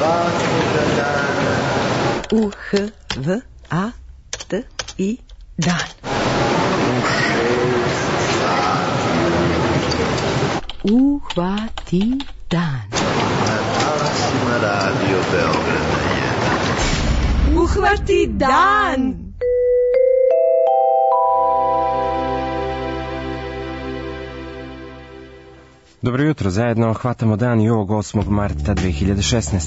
svakoga dana. U-H-V-A-T-I dan. U 6 sati. Uhvati dan. Na talasima Radio Beograda 1. Uhvati dan! Dobro jutro, zajedno hvatamo dan i ovog 8. marta 2016.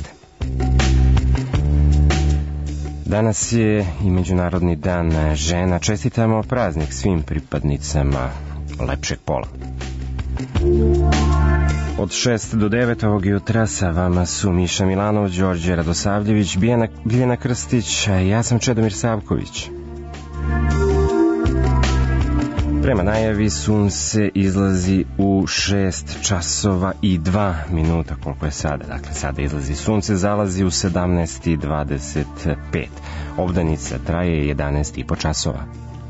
Danas je i Međunarodni dan žena. Čestitamo praznik svim pripadnicama lepšeg pola. Od 6 do 9 ovog jutra sa vama su Miša Milanov, Đorđe Radosavljević, Biljana Krstić, a ja sam Čedomir Savković. Prema najavi sunce izlazi u 6 časova i 2 minuta, koliko je sada. Dakle, sada izlazi sunce, zalazi u 17:25. Obdanica traje 11,5 časova.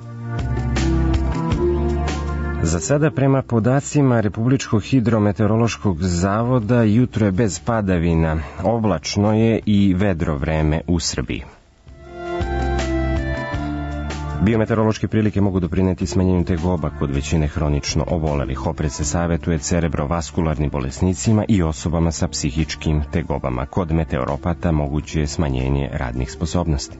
Za sada, prema podacima Republičkog hidrometeorološkog zavoda, jutro je bez padavina, oblačno je i vedro vreme u Srbiji. Biometeorološke prilike mogu doprineti smanjenju tegoba kod većine hronično obolelih. Opred se savetuje cerebrovaskularnim bolesnicima i osobama sa psihičkim tegobama. Kod meteoropata moguće je smanjenje radnih sposobnosti.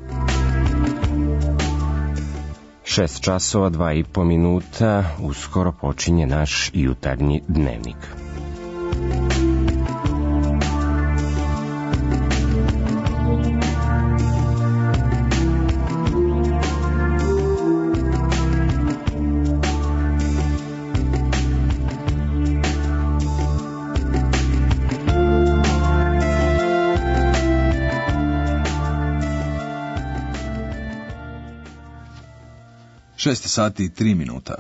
6 časova, 2,5 minuta, uskoro počinje naš jutarnji dnevnik. Šest sati i 3 minuta.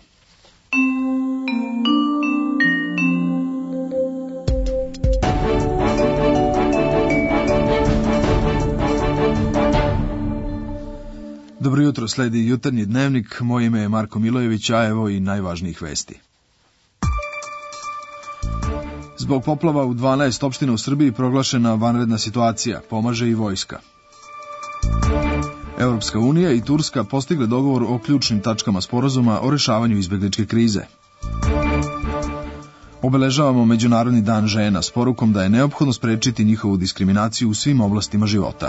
Dobro jutro, sledi jutarnji dnevnik. Moje ime je Marko Milojević, a evo i najvažnijih vesti. Zbog poplava u 12 opština u Srbiji proglašena vanredna situacija, pomaže i vojska. Evropska unija i Turska postigle dogovor o ključnim tačkama sporazuma o rešavanju izbegličke krize. Obeležavamo Međunarodni dan žena s porukom da je neophodno sprečiti njihovu diskriminaciju u svim oblastima života.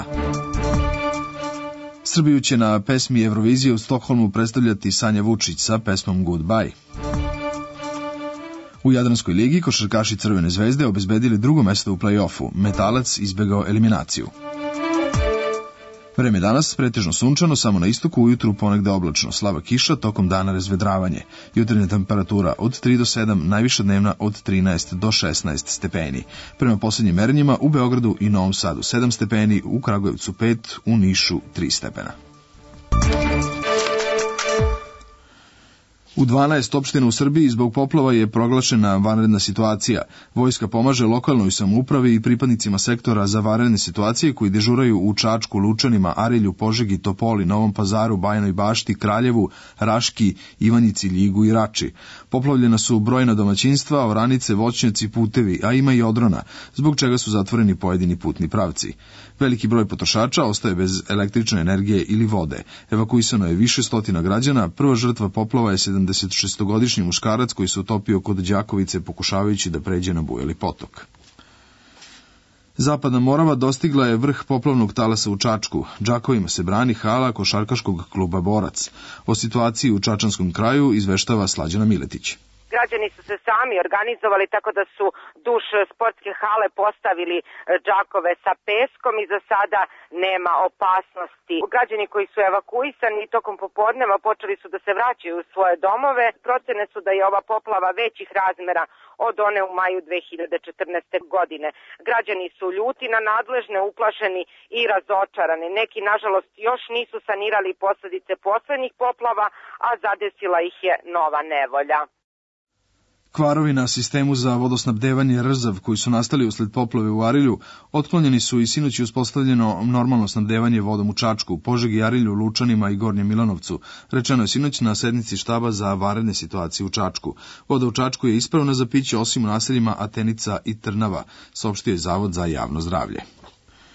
Srbiju će na pesmi Eurovizije u Stokholmu predstavljati Sanja Vučić sa pesmom Goodbye. U Jadranskoj ligi košarkaši Crvene zvezde obezbedili drugo mesto u play-offu. Metalac izbegao eliminaciju. Vreme danas pretežno sunčano, samo na istoku ujutru ponegde oblačno, slaba kiša, tokom dana razvedravanje. Jutarnja temperatura od 3 do 7, najviša dnevna od 13 do 16 stepeni. Prema posljednjim merenjima u Beogradu i Novom Sadu 7 stepeni, u Kragujevcu 5, u Nišu 3 stepena. U 12 opština u Srbiji zbog poplava je proglašena vanredna situacija. Vojska pomaže lokalnoj samoupravi i pripadnicima sektora za vanredne situacije koji dežuraju u Čačku, Lučanima, Arilju, Požegi, Topoli, Novom Pazaru, Bajinoj Bašti, Kraljevu, Raški, Ivanjici, Ljigu i Rači. Poplavljena su brojna domaćinstva, oranice, voćnjaci, putevi, a ima i odrona, zbog čega su zatvoreni pojedini putni pravci. Veliki broj potrošača ostaje bez električne energije ili vode. Evakuisano je više stotina građana. Prva žrtva poplava je 76-godišnji muškarac koji se utopio kod Đakovice pokušavajući da pređe na Bujali potok. Zapadna Morava dostigla je vrh poplavnog talasa u Čačku. Đakovima se brani hala košarkaškog kluba Borac. O situaciji u Čačanskom kraju izveštava Slađana Miletić. Građani su se sami organizovali tako da su duž sportske hale postavili džakove sa peskom i za sada nema opasnosti. Građani koji su evakuisani tokom popodneva počeli su da se vraćaju u svoje domove. Procene su da je ova poplava većih razmera od one u maju 2014. godine. Građani su ljuti na nadležne, uplašeni i razočarani. Neki, nažalost, još nisu sanirali posledice poslednjih poplava, a zadesila ih je nova nevolja. Kvarovi na sistemu za vodosnabdevanje Rzav koji su nastali usled poplave u Arilju otklonjeni su i sinoć uspostavljeno normalno snabdevanje vodom u Čačku, Požegi, Arilju, Lučanima i Gornjem Milanovcu. Rečeno je sinoć na sednici štaba za vanredne situacije u Čačku. Voda u Čačku je ispravna za piće osim u naseljima Atenica i Trnava, saopštio je Zavod za javno zdravlje.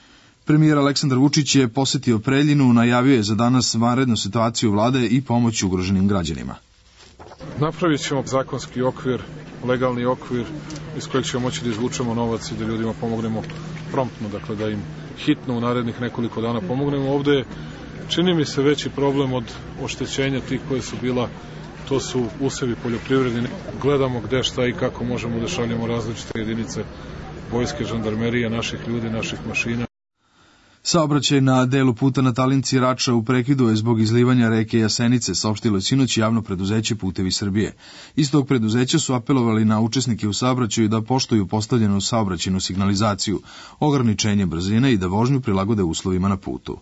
Premijer Aleksandar Vučić je posetio Preljinu, najavio je za danas vanrednu situaciju vlade i pomoć ugroženim građanima. Napravit ćemo zakonski okvir, legalni okvir iz kojeg ćemo moći da izvučemo novac i da ljudima pomognemo promptno, dakle da im hitno u narednih nekoliko dana pomognemo. Ovde je, čini mi se, veći problem od oštećenja tih koje su bila, to su usevi poljoprivredni. Gledamo gde, šta i kako možemo da šaljemo različite jedinice vojske, žandarmerije, naših ljudi, naših mašina. Saobraćaj na delu puta na Talinci Rača u prekidu je zbog izlivanja reke Jasenice, saopštilo je sinoć javno preduzeće Putevi Srbije. Iz tog preduzeća su apelovali na učesnike u saobraćaju da poštuju postavljenu saobraćajnu signalizaciju, ograničenje brzine i da vožnju prilagode uslovima na putu.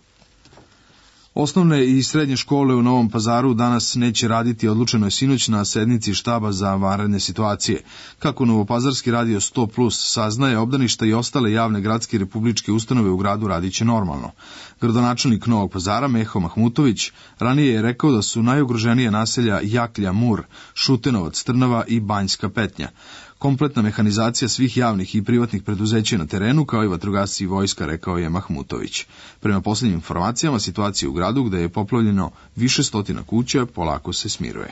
Osnovne i srednje škole u Novom Pazaru danas neće raditi, odlučeno je sinoć na sednici štaba za vanredne situacije. Kako Novopazarski radio 100+ saznaje, obdaništa i ostale javne gradske i republičke ustanove u gradu radiće normalno. Gradonačelnik Novog Pazara Meho Mahmutović ranije je rekao da su najugroženije naselja Jaklja, Mur, Šutenovac, Trnava i Banjska Petnja. Kompletna mehanizacija svih javnih i privatnih preduzeća na terenu, kao i vatrogasci i vojska, rekao je Mahmutović. Prema posljednjim informacijama, situacija u gradu, gde je poplavljeno više stotina kuća, polako se smiruje.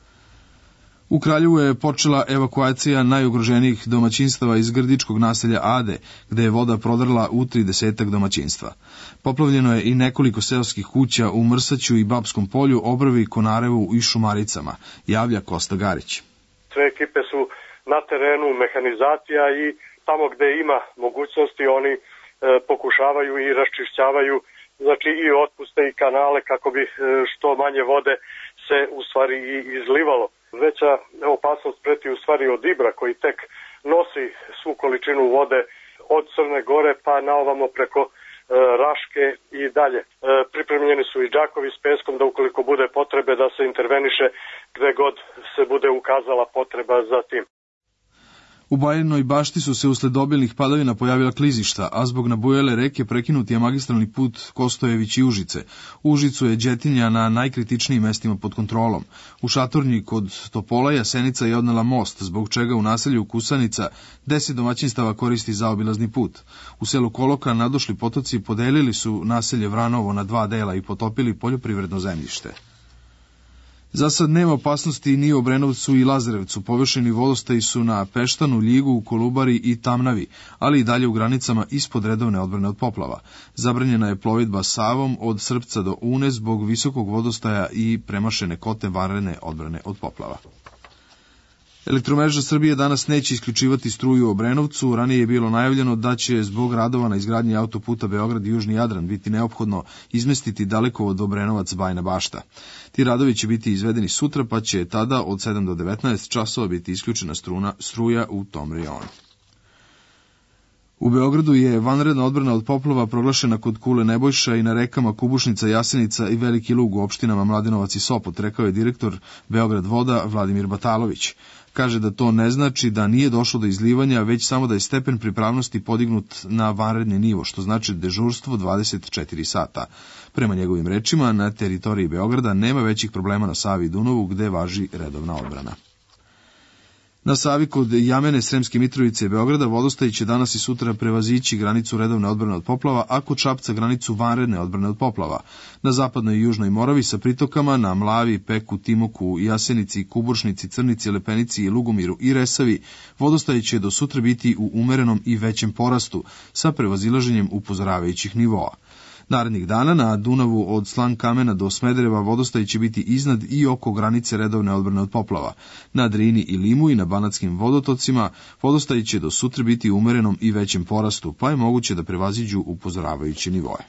U Kraljevu je počela evakuacija najugroženijih domaćinstava iz grdičkog naselja Ade, gde je voda prodrla u 30 domaćinstva. Poplavljeno je i nekoliko seoskih kuća u Mrsaću i Babskom polju, Obravi, Konarevu i Šumaricama, javlja Kosta Garić. Sve ekipe su na terenu, mehanizacija i tamo gde ima mogućnosti oni pokušavaju i raščišćavaju, znači i otpuste i kanale kako bi što manje vode se u stvari i izlivalo. Veća opasnost preti u stvari od Ibra koji tek nosi svu količinu vode od Crne Gore pa naovamo preko Raške i dalje. Pripremljeni su i džakovi s peskom da ukoliko bude potrebe da se interveniše gde god se bude ukazala potreba za tim. U Bajinoj Bašti su se usled obilnih padavina pojavila klizišta, a zbog nabujele reke prekinut je magistralni put Kostojević i Užice. U Užicu je Đetinja na najkritičnijim mestima pod kontrolom. U Šatornji kod Topola Jasenica je odnela most, zbog čega u naselju Kusanica 10 domaćinstava koristi zaobilazni put. U selu Koloka nadošli potoci podelili su naselje Vranovo na 2 dela i potopili poljoprivredno zemljište. Za sad nema opasnosti ni u Obrenovcu i Lazarevcu, površini vodostaji su na Peštanu, Ljigu, Kolubari i Tamnavi, ali i dalje u granicama ispod redovne odbrane od poplava. Zabranjena je plovidba Savom od Srpca do Une zbog visokog vodostaja i premašene kote vanredne odbrane od poplava. Elektromreža Srbije danas neće isključivati struju u Obrenovcu. Ranije je bilo najavljeno da će zbog radova na izgradnji autoputa Beograd i Južni Jadran biti neophodno izmestiti Dalekovod Obrenovac Bajina Bašta. Ti radovi će biti izvedeni sutra, pa će tada od 7 do 19 časova biti isključena struja u tom rejonu. U Beogradu je vanredna odbrana od poplava proglašena kod Kule Nebojša i na rekama Kubušnica, Jasenica i Veliki Lug u opštinama Mladenovac i Sopot, rekao je direktor Beograd voda Vladimir Batalović. Kaže da to ne znači da nije došlo do izlivanja, već samo da je stepen pripravnosti podignut na vanredni nivo, što znači dežurstvo 24 sata. Prema njegovim rečima, na teritoriji Beograda nema većih problema na Savi i Dunavu, gde važi redovna odbrana. Na Savi kod Jamene, Sremske Mitrovice i Beograda vodostaj će danas i sutra prevazići granicu redovne odbrane od poplava, a kod Šapca granicu vanredne odbrane od poplava. Na zapadnoj i južnoj Moravi sa pritokama na Mlavi, Peku, Timoku, Jasenici, Kuburšnici, Crnici, Lepenici i Lugomiru i Resavi vodostaj će do sutra biti u umerenom i većem porastu sa prevazilaženjem upozoravajućih nivoa. Narednih dana na Dunavu od Slankamena do Smedereva vodostaj će biti iznad i oko granice redovne odbrane od poplava. Na Drini i Limu i na Banatskim vodotocima vodostaj će do sutra biti u umerenom i većem porastu, pa je moguće da prevaziđu upozoravajuće nivoe.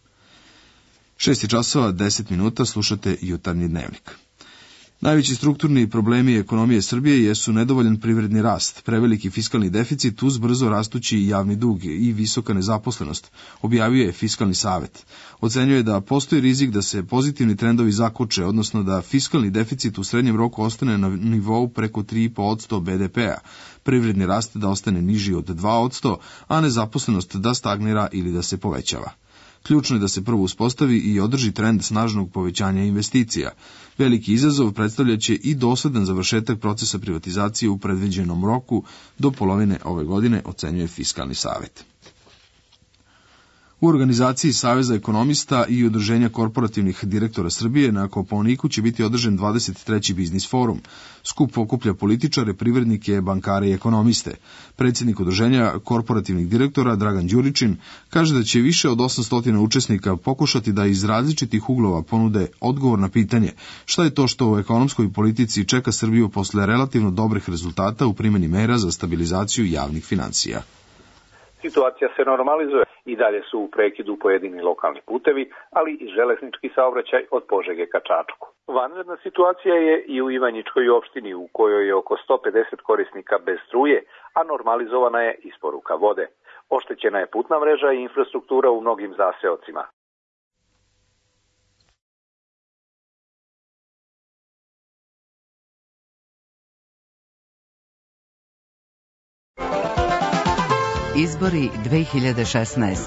6:10 slušate Jutarnji dnevnik. Najveći strukturni problemi ekonomije Srbije jesu nedovoljan privredni rast, preveliki fiskalni deficit uz brzo rastući javni dug i visoka nezaposlenost, objavio je Fiskalni savet. Ocenjuje da postoji rizik da se pozitivni trendovi zakoče, odnosno da fiskalni deficit u srednjem roku ostane na nivou preko 3,5% BDP-a, privredni rast da ostane niži od 2%, a nezaposlenost da stagnira ili da se povećava. Ključno je da se prvo uspostavi i održi trend snažnog povećanja investicija. Veliki izazov predstavljaće i dosledan završetak procesa privatizacije u predviđenom roku do polovine ove godine, ocenjuje Fiskalni savet. U organizaciji Saveza ekonomista i Udruženja korporativnih direktora Srbije na Kopaoniku će biti održan 23. biznis forum. Skup okuplja političare, privrednike, bankare i ekonomiste. Predsjednik Udruženja korporativnih direktora Dragan Đuričin kaže da će više od 800 učesnika pokušati da iz različitih uglova ponude odgovor na pitanje šta je to što u ekonomskoj politici čeka Srbiju posle relativno dobrih rezultata u primjeni mera za stabilizaciju javnih finansija. Situacija se normalizuje. I dalje su u prekidu pojedini lokalni putevi, ali i železnički saobraćaj od Požege ka Čačku. Vanredna situacija je i u Ivanjičkoj opštini u kojoj je oko 150 korisnika bez struje, a normalizovana je isporuka vode. Oštećena je putna mreža i infrastruktura u mnogim zaseocima. Izbori 2016.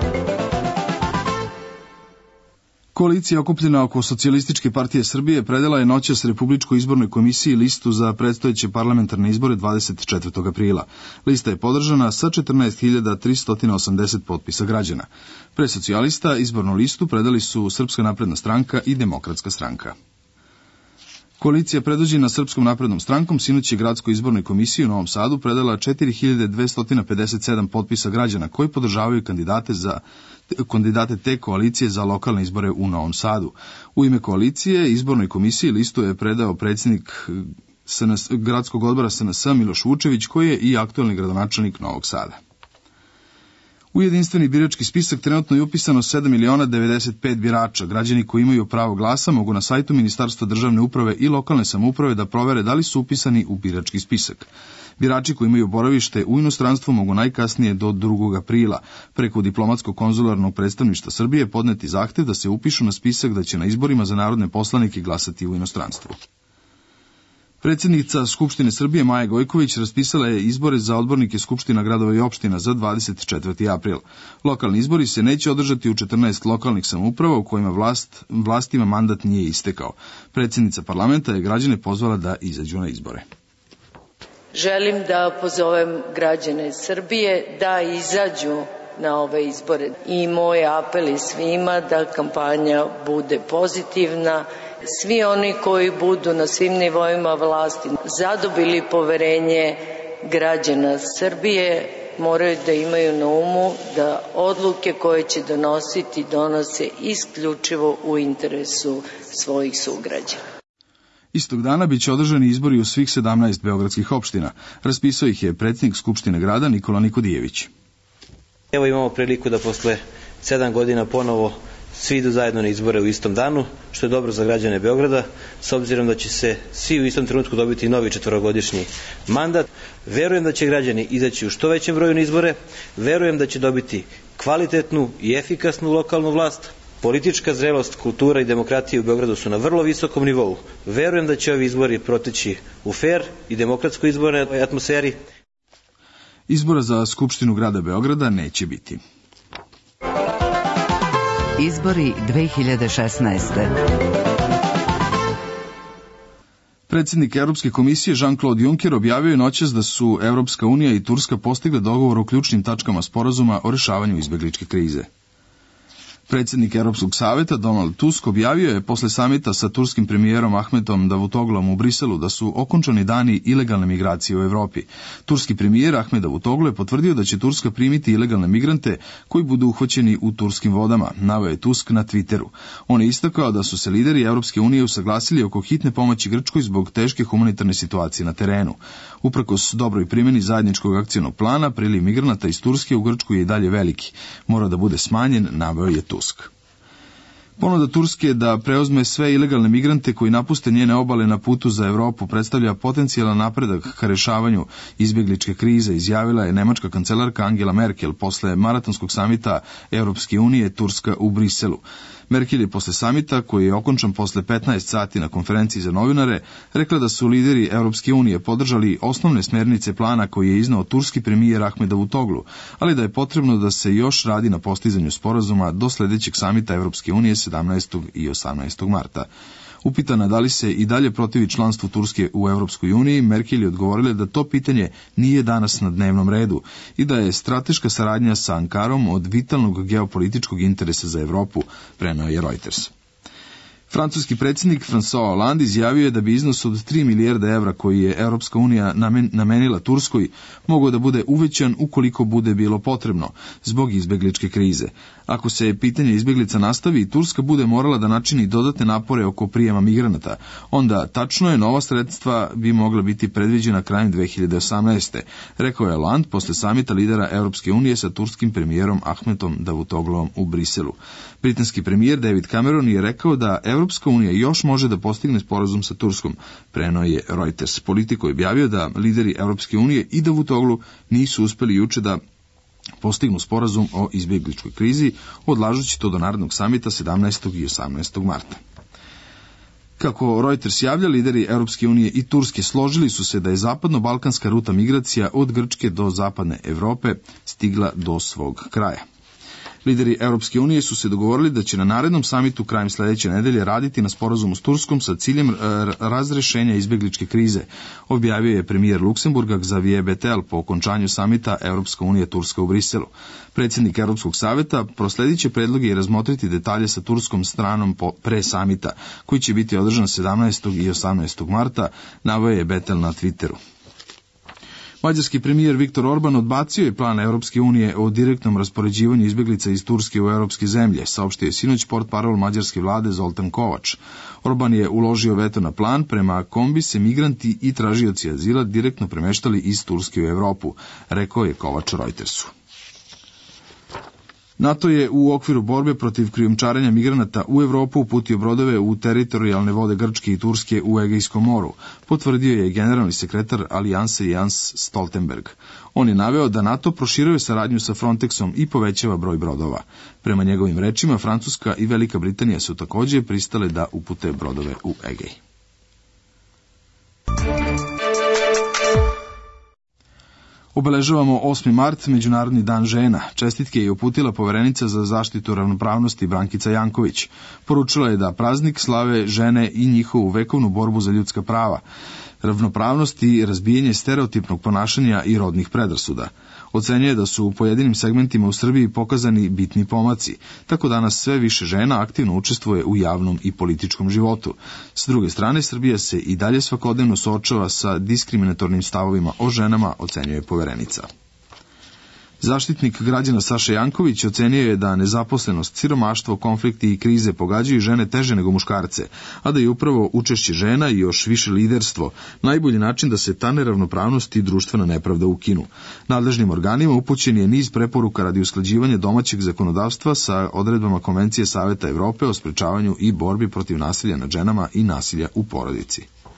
Koalicija okupljena oko Socijalističke partije Srbije predala je noćas Republičkoj izbornoj komisiji listu za predstojeće parlamentarne izbore 24. aprila. Lista je podržana sa 14.380 potpisa građana. Pre socijalista izbornu listu predali su Srpska napredna stranka i Demokratska stranka. Koalicija predvođena Srpskom naprednom strankom sinoć je Gradskoj izbornoj komisiji u Novom Sadu predala 4257 potpisa građana koji podržavaju kandidate te koalicije za lokalne izbore u Novom Sadu. U ime koalicije izbornoj komisiji listu je predao predsjednik Gradskog odbora SNS Miloš Vučević, koji je i aktuelni gradonačelnik Novog Sada. U jedinstveni birački spisak trenutno je upisano 7.095.000 birača. Građani koji imaju pravo glasa mogu na sajtu Ministarstva državne uprave i lokalne samouprave da provere da li su upisani u birački spisak. Birači koji imaju boravište u inostranstvu mogu najkasnije do 2. aprila preko diplomatsko-konzularnog predstavništva Srbije podneti zahtev da se upišu na spisak da će na izborima za narodne poslanike glasati u inostranstvu. Predsjednica Skupštine Srbije Maja Gojković raspisala je izbore za odbornike Skupština gradova i opština za 24. april. Lokalni izbori se neće održati u 14 lokalnih samouprava u kojima vlastima mandat nije istekao. Predsjednica parlamenta je građane pozvala da izađu na izbore. Želim da pozovem građane Srbije da izađu na ove izbore. I moj apel je svima da kampanja bude pozitivna. Svi oni koji budu na svim nivoima vlasti zadobili poverenje građana Srbije moraju da imaju na umu da odluke koje će donositi donose isključivo u interesu svojih sugrađana. Istog dana biće održani izbori u svih 17 beogradskih opština. Raspisao ih je predsjednik Skupštine grada Nikola Nikodijević. Evo imamo priliku da posle 7 godina ponovo svi idu zajedno na izbore u istom danu, što je dobro za građane Beograda, s obzirom da će se svi u istom trenutku dobiti novi 4-godišnji mandat. Verujem da će građani izaći u što većem broju na izbore, verujem da će dobiti kvalitetnu i efikasnu lokalnu vlast. Politička zrelost, kultura i demokratija u Beogradu su na vrlo visokom nivou. Verujem da će ovi izbori proteći u fer i demokratskoj izbornoj atmosferi. Izbora za Skupštinu grada Beograda neće biti. Izbori 2016. Predsjednik Europske komisije Jean-Claude Juncker objavio je noćas da su Evropska unija i Turska postigle dogovor o ključnim tačkama sporazuma o rešavanju izbegličke krize. Predsjednik Europskog saveta Donald Tusk objavio je posle samita sa turskim premijerom Ahmetom Davutoglom u Briselu da su okončani dani ilegalne migracije u Evropi. Turski premijer Ahmed Davutoglu je potvrdio da će Turska primiti ilegalne migrante koji budu uhvaćeni u turskim vodama, naveo je Tusk na Twitteru. On je istakao da su se lideri Europske unije usaglasili oko hitne pomoći Grčkoj zbog teške humanitarne situacije na terenu. Uprkos dobroj primjeni zajedničkog akcionog plana, priliv migranata iz Turske u Grčku je i dalje veliki. Mora da bude smanjen, naveo je Tusk. Ponuda Turske da preuzme sve ilegalne migrante koji napuste njene obale na putu za Evropu predstavlja potencijalan napredak ka rešavanju izbjegličke krize, izjavila je nemačka kancelarka Angela Merkel posle maratonskog samita Europske unije Turska u Briselu. Merkel je posle samita, koji je okončan posle 15 sati na konferenciji za novinare, rekla da su lideri Europske unije podržali osnovne smernice plana koji je iznao turski premijer Ahmed Davutoglu, ali da je potrebno da se još radi na postizanju sporazuma do sledećeg samita Europske unije 17. i 18. marta. Upitana da li se i dalje protivi članstvu Turske u Evropskoj uniji, Merkel je odgovorila da to pitanje nije danas na dnevnom redu i da je strateška saradnja sa Ankarom od vitalnog geopolitičkog interesa za Evropu, preneo je Reuters. Francuski predsjednik François Hollande izjavio je da bi iznos od 3 milijarde evra koji je Europska unija namenila Turskoj mogao da bude uvećan ukoliko bude bilo potrebno zbog izbegličke krize. Ako se pitanje izbeglica nastavi i Turska bude morala da načini dodatne napore oko prijema migranata, onda tačno je nova sredstva bi mogla biti predviđena krajem 2018. Rekao je Hollande posle samita lidera Europske unije sa turskim premijerom Ahmetom Davutogluom u Briselu. Britanski premijer David Cameron je rekao da Europska unija još može da postigne sporazum sa Turskom, preneo je Reuters. Politiko je objavio da lideri Europske unije i Davutoglu nisu uspeli juče da postignu sporazum o izbjegličkoj krizi, odlažući to do narednog samita 17. i 18. marta. Kako Reuters javlja, lideri Europske unije i Turske složili su se da je zapadno-balkanska ruta migracija od Grčke do zapadne Evrope stigla do svog kraja. Lideri Europske unije su se dogovorili da će na narednom samitu krajem sledeće nedelje raditi na sporazumu s Turskom sa ciljem razrešenja izbegličke krize, objavio je premijer Luksemburga Xavier Bettel po okončanju samita Europska unija Turska u Briselu. Predsjednik Europskog saveta prosledit će predloge i razmotriti detalje sa turskom stranom pre samita, koji će biti održan 17. i 18. marta, naveo je Bettel na Twitteru. Mađarski premijer Viktor Orban odbacio je plan Europske unije o direktnom raspoređivanju izbeglica iz Turske u europske zemlje, saopštio je sinoć portparol mađarske vlade Zoltan Kovač. Orban je uložio veto na plan prema kom bi se migranti i tražioci azila direktno premeštali iz Turske u Evropu, rekao je Kovač Reutersu. NATO je u okviru borbe protiv krijumčarenja migranata u Evropu uputio brodove u teritorijalne vode Grčke i Turske u Egejskom moru, potvrdio je generalni sekretar Alijanse Jens Stoltenberg. On je naveo da NATO proširuje saradnju sa Frontexom i povećava broj brodova. Prema njegovim rečima, Francuska i Velika Britanija su takođe pristale da upute brodove u Egej. Obeležavamo 8. mart, Međunarodni dan žena. Čestitke je uputila Poverenica za zaštitu ravnopravnosti Brankica Janković. Poručila je da praznik slave žene i njihovu vekovnu borbu za ljudska prava, ravnopravnost i razbijanje stereotipnog ponašanja i rodnih predrasuda. Ocenjuje da su u pojedinim segmentima u Srbiji pokazani bitni pomaci, tako danas sve više žena aktivno učestvuje u javnom i političkom životu. S druge strane, Srbija se i dalje svakodnevno suočava sa diskriminatornim stavovima o ženama, ocenjuje Poverenica. Zaštitnik građana Saša Janković ocenio je da nezaposlenost, siromaštvo, konflikti i krize pogađaju žene teže nego muškarce, a da je upravo učešće žena i još više liderstvo najbolji način da se ta neravnopravnost i društvena nepravda ukinu. Nadležnim organima upućen je niz preporuka radi usklađivanja domaćeg zakonodavstva sa odredbama Konvencije Saveta Evrope o sprečavanju i borbi protiv nasilja nad ženama i nasilja u porodici.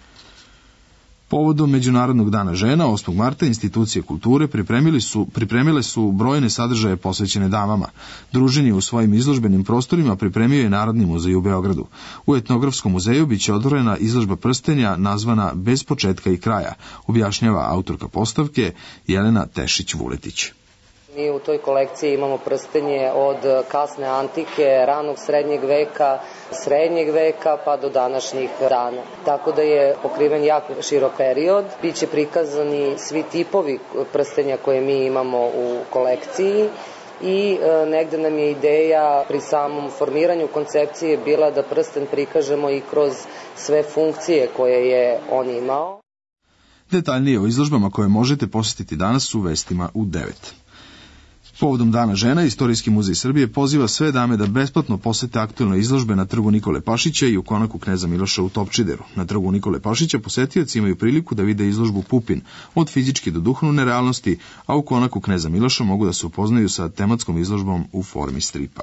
Povodom Međunarodnog dana žena, 8. marta, institucije kulture pripremile su brojne sadržaje posvećene damama. Druženje u svojim izložbenim prostorima pripremio je Narodni muzej u Beogradu. U Etnografskom muzeju biće otvorena izložba prstenja nazvana Bez početka i kraja, objašnjava autorka postavke Jelena Tešić-Vuletić. Mi u toj kolekciji imamo prstenje od kasne antike, ranog srednjeg veka pa do današnjih dana. Tako da je pokriven jako širok period. Biće prikazani svi tipovi prstenja koje mi imamo u kolekciji i negde nam je ideja pri samom formiranju koncepcije bila da prsten prikažemo i kroz sve funkcije koje je on imao. Detaljnije o izložbama koje možete posjetiti danas u vestima u 9. Povodom Dana žena, Istorijski muzej Srbije poziva sve dame da besplatno posete aktuelne izložbe na trgu Nikole Pašića i u konaku Kneza Miloša u Topčideru. Na trgu Nikole Pašića posetioci imaju priliku da vide izložbu Pupin, od fizičke do duhovne realnosti, a u konaku Kneza Miloša mogu da se upoznaju sa tematskom izložbom u formi stripa.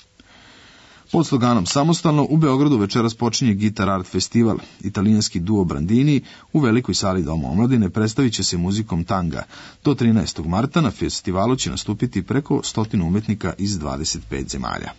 Pod sloganom Samostalno u Beogradu večeras počinje Gitar Art Festival. Italijanski duo Brandini u velikoj sali Doma omladine predstavit će se muzikom tanga. Do 13. marta na festivalu će nastupiti preko 100 umetnika iz 25 zemalja.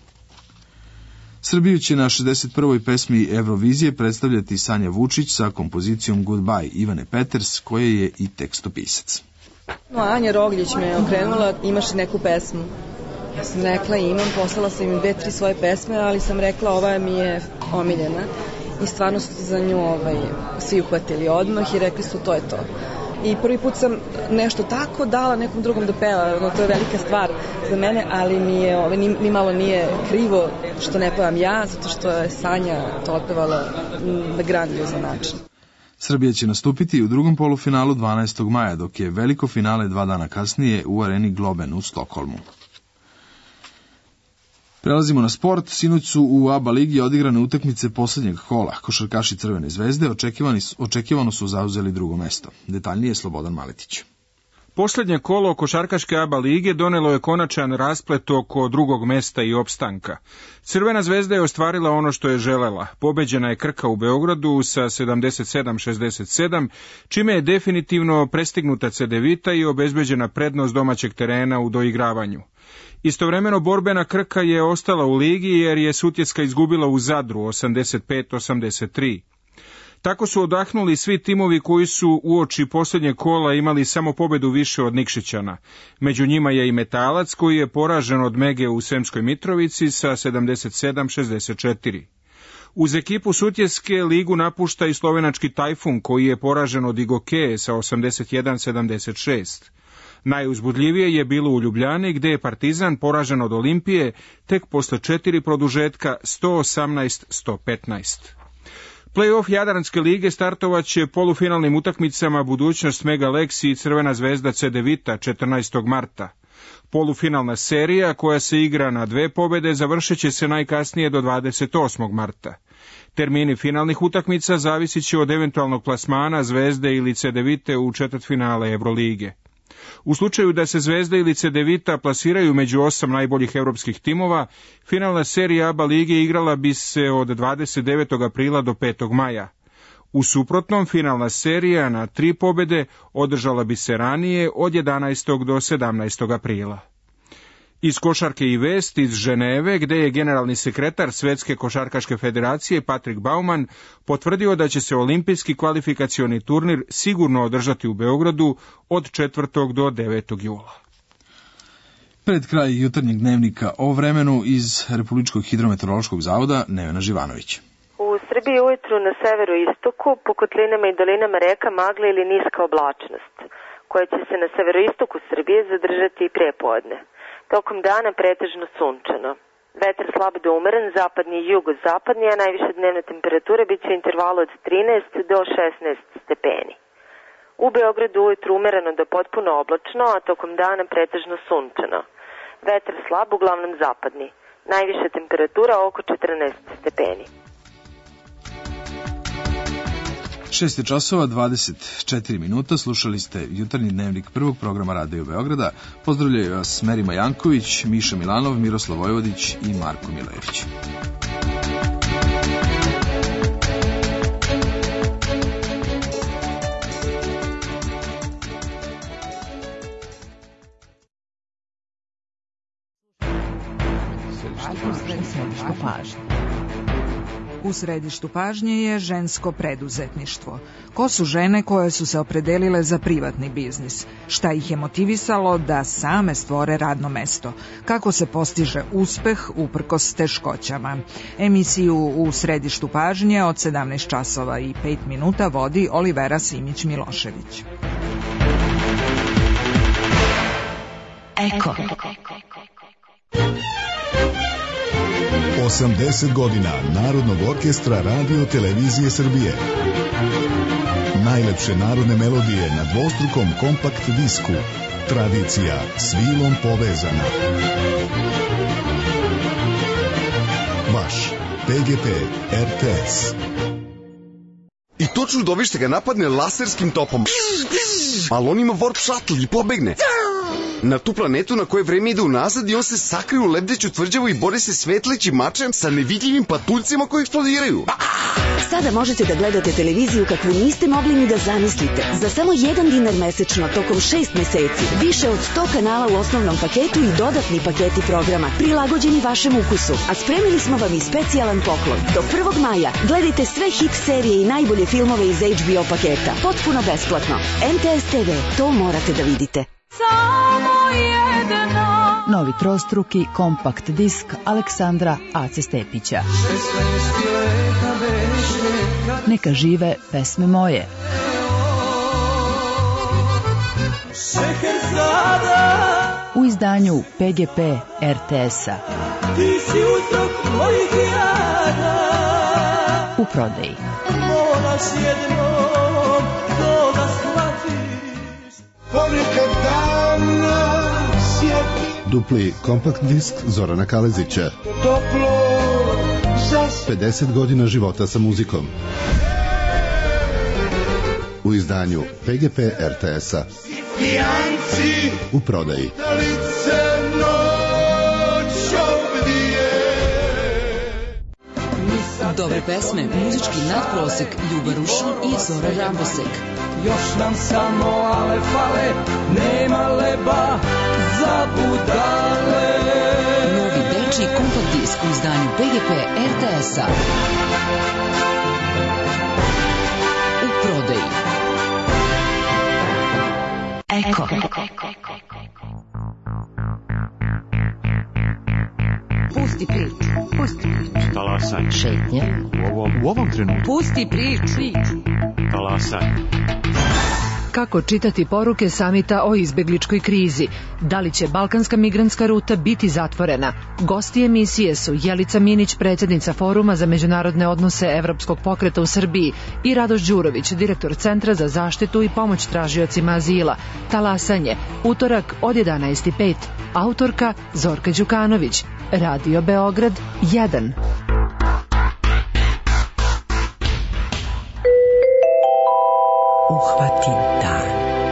Srbiju će na 61. pesmi Eurovizije predstavljati Sanja Vučić sa kompozicijom Goodbye Ivane Peters, koja je i tekstopisac. Anja Roglić me je okrenula, imaš neku pesmu? Ja sam rekla imam, poslala sam im 2-3 svoje pesme, ali sam rekla ova mi je omiljena. i stvarno su za nju svi uhvatili odmah i rekli su to je to. I prvi put sam nešto tako dala nekom drugom da peva, to je velika stvar za mene, ali ni malo nije krivo što ne pevam ja, zato što je Sanja to otpevala na grandiozan način. Srbija će nastupiti u drugom polufinalu 12. maja, dok je veliko finale 2 dana kasnije u areni Globen u Stokholmu. Prelazimo na sport. Sinoć su u ABA ligi odigrane utakmice poslednjeg kola. Košarkaši Crvene zvezde očekivano su zauzeli drugo mesto. Detaljnije Slobodan Maletić. Poslednje kolo košarkaške ABA lige donelo je konačan rasplet oko drugog mesta i opstanka. Crvena zvezda je ostvarila ono što je želela. Pobeđena je Krka u Beogradu sa 77-67, čime je definitivno prestignuta Cedevita i obezbeđena prednost domaćeg terena u doigravanju. Istovremeno borbena Krka je ostala u ligi jer je Sutjeska izgubila u Zadru 85-83. Tako su odahnuli svi timovi koji su uoči posljednjeg kola imali samo pobedu više od Nikšićana. Među njima je i Metalac koji je poražen od Mege u Sremskoj Mitrovici sa 77-64. Uz ekipu Sutjeske ligu napušta i slovenački Tajfun koji je poražen od Igokeje sa 81-76. Najuzbudljivije je bilo u Ljubljani gde je Partizan poražen od Olimpije tek posle 4 produžetka 118-115. Play-off Jadranske lige startovaće polufinalnim utakmicama budućnost Mega Leksi i Crvena zvezda Cedevita 14. marta. Polufinalna serija koja se igra na 2 pobede završit će se najkasnije do 28. marta. Termini finalnih utakmica zavisit će od eventualnog plasmana Zvezde ili Cedevite u četvrtfinale Evrolige. U slučaju da se Zvezda ili Cedevita plasiraju među 8 najboljih evropskih timova, finalna serija ABA lige igrala bi se od 29. aprila do 5. maja. U suprotnom, finalna serija na 3 pobede održala bi se ranije od 11. do 17. aprila. Iz košarke i vest iz Ženeve, gde je generalni sekretar Svetske košarkaške federacije Patrik Bauman potvrdio da će se olimpijski kvalifikacioni turnir sigurno održati u Beogradu od 4. do 9. jula. Pred kraj jutarnjeg dnevnika o vremenu iz Republičkog hidrometeorološkog zavoda Nevena Živanović. U Srbiji ujutru na severu istoku, po kotlinama i dolinama reka magla ili niska oblačnost, koja će se na severoistoku Srbije zadržati i prepodne. Tokom dana pretežno sunčano. Vetar slab do umeren, zapadni i jugozapadni, a najviša dnevna temperatura bit će u intervalu od 13 do 16 stepeni. U Beogradu ujutru umereno do potpuno oblačno, a tokom dana pretežno sunčano. Vetar slab, uglavnom zapadni. Najviša temperatura oko 14 stepeni. 6 časova 24 minuta, slušali ste jutarnji dnevnik prvog programa Radio Beograda. Pozdravljaju vas Merima Janković, Miša Milanov, Miroslav Vojvodić i Marko Milejević. U središtu pažnje je žensko preduzetništvo. Ko su žene koje su se opredelile za privatni biznis? Šta ih je motivisalo da same stvore radno mesto? Kako se postiže uspeh uprkos teškoćama? Emisiju u središtu pažnje od 17 časova i 5 minuta vodi Olivera Simić-Milošević. Eko. 80 godina Narodnog orkestra Radio Televizije Srbije. Najlepše narodne melodije na dvostrukom kompakt disku. Tradicija s vilom povezana. Vaš PGP RTS. I to čudovište ga napadne laserskim topom. Ali on ima warp shuttle i pobegne na tu planetu na koje vreme ide unazad i on se sakrije u lebdeću tvrđavu i bori se svetlećim mačem sa nevidljivim patuljcima koji eksplodiraju. Sada možete da gledate televiziju kakvu niste mogli ni da zamislite. Za samo $1 mesečno tokom 6 meseci. Više od 100 kanala u osnovnom paketu i dodatni paketi programa prilagođeni vašem ukusu. A spremili smo vam i specijalan poklon. Do 1. maja gledajte sve hit serije i najbolje filmove iz HBO paketa. Potpuno besplatno. MTS TV, to morate da vidite. Samo jedno. novi trostruki kompakt disk Aleksandra Ace Stepića. Neka žive pesme moje. U izdanju PGP RTS-a. U prodaji. Dupli kompakt disk Zorana Kalezića. 50 godina života sa muzikom. U izdanju PGP RTS-a. U prodaji. Dobre pesme, muzički nadprosek, Ljuba Rušan i Zora Rambosek. Još nam samo ale fale, nema leba za budale. Novi dečiji kompakt disk u izdanju PGP RTS-a. U prodaji. Eko. Pusti priču. Pusti priču. Talasaj. Šetnja. U ovom trenutku. Pusti priču. Talasaj. Kako čitati poruke samita o izbegličkoj krizi? Da li će balkanska migrantska ruta biti zatvorena? Gosti emisije su Jelica Minić, predsjednica Foruma za međunarodne odnose Evropskog pokreta u Srbiji, i Radoš Đurović, direktor Centra za zaštitu i pomoć tražiocima azila. Talasanje, utorak od 11:05. Autorka Zorka Đukanović. Radio Beograd 1. Uhvatim dan.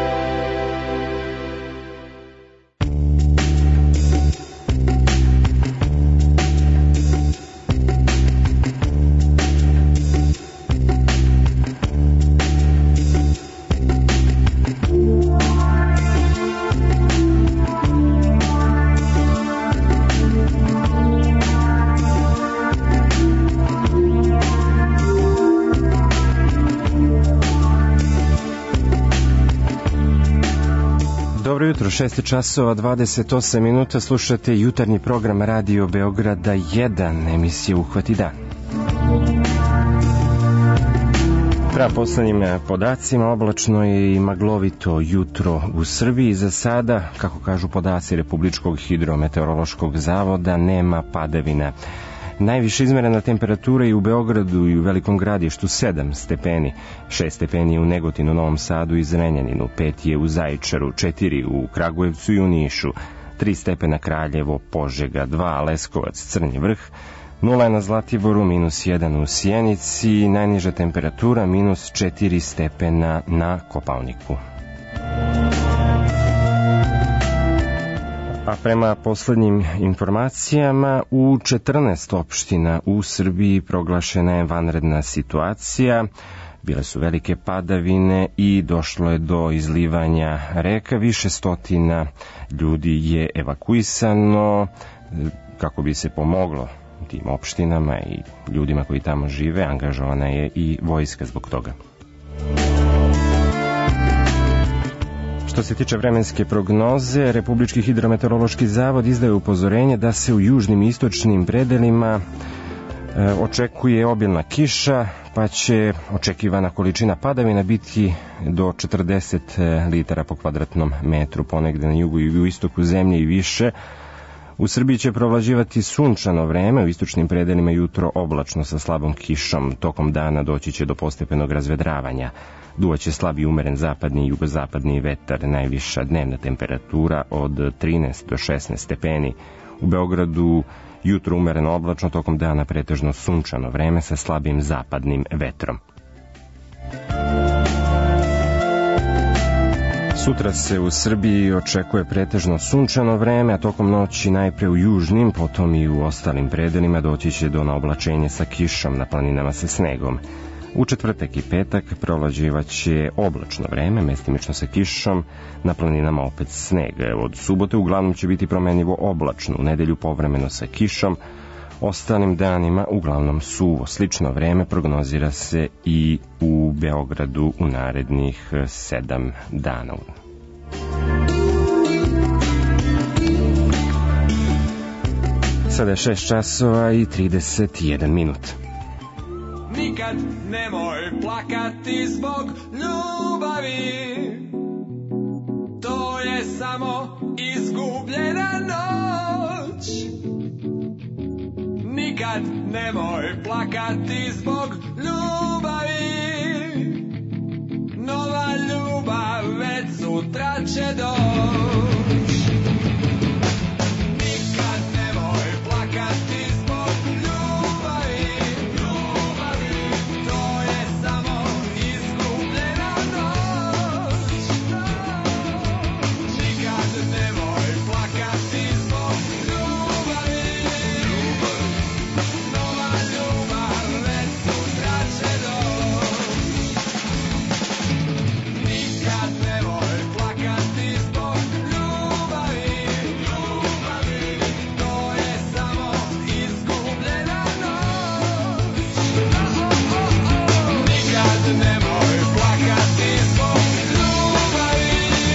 Dobro jutro, 6 časova 28 minuta, slušate jutarnji program Radio Beograda 1, emisija Uhvati dan. Prema poslednjim podacima, oblačno je i maglovito jutro u Srbiji. Za sada, kako kažu podaci Republičkog hidrometeorološkog zavoda, nema padavina. Najviše izmerena temperatura je u Beogradu i u Velikom Gradištu 7 stepeni, 6 stepeni je u Negotinu, Novom Sadu i Zrenjaninu, 5 je u Zaječaru, 4 u Kragujevcu i u Nišu, 3 stepena Kraljevo, Požega, 2 Leskovac, Crni Vrh, 0 je na Zlatiboru, -1 u Sjenici, najniža temperatura -4 stepena na Kopaoniku. A prema poslednjim informacijama, u 14 opština u Srbiji proglašena je vanredna situacija. Bile su velike padavine i došlo je do izlivanja reka. Više stotina ljudi je evakuisano kako bi se pomoglo tim opštinama i ljudima koji tamo žive. Angažovana je i vojska zbog toga. Što se tiče vremenske prognoze, Republički hidrometeorološki zavod izdaje upozorenje da se u južnim i istočnim predelima očekuje obilna kiša, pa će očekivana količina padavina biti do 40 litara po kvadratnom metru, ponegde na jugu i u istoku zemlje i više. U Srbiji će provlađivati sunčano vreme, u istočnim predelima jutro oblačno sa slabom kišom, tokom dana doći će do postepenog razvedravanja. Duvaće slab i umeren zapadni i jugozapadni vetar, najviša dnevna temperatura od 13 do 16 stepeni. U Beogradu jutro umereno oblačno, tokom dana pretežno sunčano vreme sa slabim zapadnim vetrom. Sutra se u Srbiji očekuje pretežno sunčano vreme, a tokom noći najpre u južnim, potom i u ostalim predelima doći će do naoblačenja sa kišom, na planinama sa snegom. U četvrtak i petak provlađivaće oblačno vreme, mestimično sa kišom, na planinama opet sneg. Od subote uglavnom će biti promenljivo oblačno, u nedelju povremeno sa kišom, ostalim danima uglavnom suvo. Slično vreme prognozira se i u Beogradu u narednih 7 dana. Sada je 6 časova i 31 minut. Nikad nemoj plakati zbog ljubavi, to je samo izgubljena noć. Nikad nemoj plakati zbog ljubavi, nova ljubav već sutra će doći. Nikad nemoj plakati zbog ljubavi, to je samo izgubljena noć. Nikad nemoj plakati zbog ljubavi, nova ljubav već sutra će doći. Nikad nemoj plakati zbog ljubavi, to je samo izgubljena noć. Nikad nemoj plakati zbog ljubavi,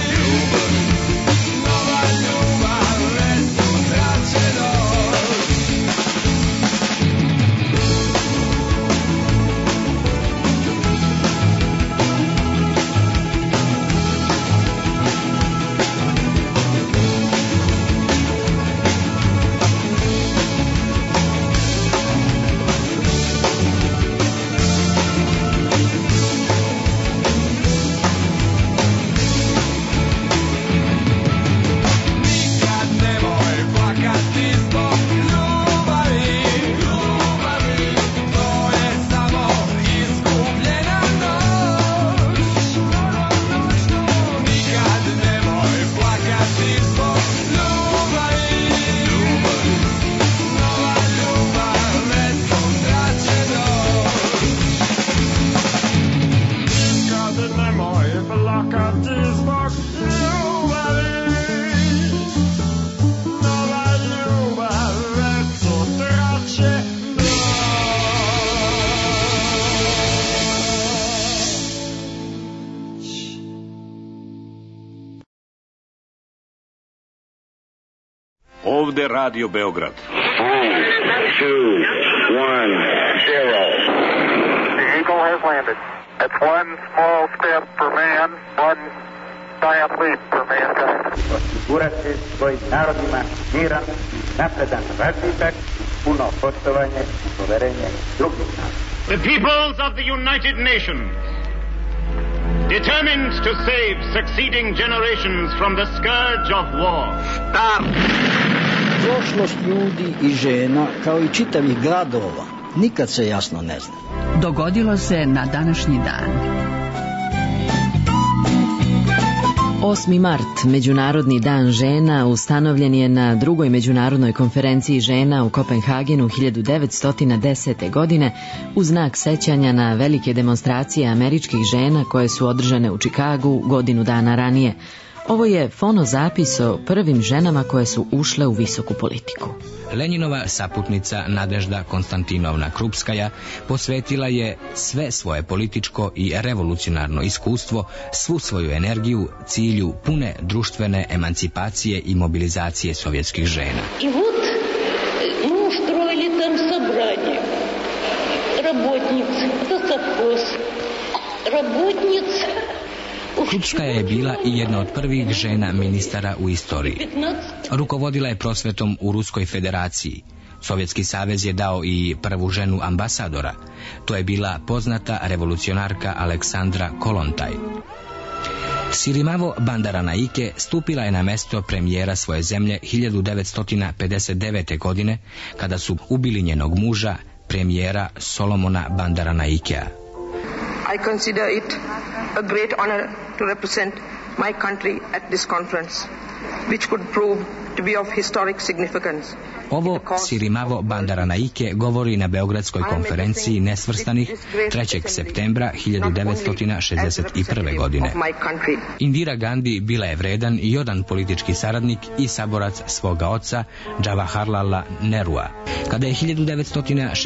nova ljubav već sutra će doći. Nikad nemoj plakati zbog ljubavi, to je samo izgubljena noć. Nikad nemoj plakati zbog ljubavi, nova ljubav već sutra će doći. Nikad nemoj plakati zbog ljubavi, nova ljubav već sutra će Ovde Radio Beograd. 3, 2, 1, 0. The Eagle has landed. It's one small step for man, one giant leap for mankind. Osigurati svojim narodima miran, napredan razvitak, puno poštovanje i poverenje drugih naroda. The peoples of the United Nations, determined to save succeeding generations from the scourge of war. Start! Prošlost ljudi i žena, kao i čitavih gradova, nikad se jasno ne zna. Dogodilo se na današnji dan. 8. mart, Međunarodni dan žena, ustanovljen je na drugoj međunarodnoj konferenciji žena u Kopenhagenu 1910. godine u znak sećanja na velike demonstracije američkih žena koje su održane u Čikagu godinu dana ranije. Ovo je fonozapis o prvim ženama koje su ušle u visoku politiku. Lenjinova saputnica Nadežda Konstantinovna Krupskaja posvetila je sve svoje političko i revolucionarno iskustvo, svu svoju energiju cilju pune društvene emancipacije i mobilizacije sovjetskih žena. I вот мы устроили там собрание работниц, это совхоз, работниц. Krupskaja je bila i jedna od prvih žena ministara u istoriji. Rukovodila je prosvetom u Ruskoj federaciji. Sovjetski savez je dao i prvu ženu ambasadora. To je bila poznata revolucionarka Aleksandra Kolontaj. Sirimavo Bandaranaike stupila je na mesto premijera svoje zemlje 1959. godine, kada su ubili njenog muža, premijera Solomona Bandaranaikea. I consider it a great honor to represent my country at this conference, which could prove to be of historic significance. Ovo Sirimavo Bandaranaike govori na Beogradskoj konferenciji nesvrstanih 3. septembra 1961. godine. Indira Gandhi bila je vredan i odan politički saradnik i saborac svoga oca Jawaharlala Nerua. Kada je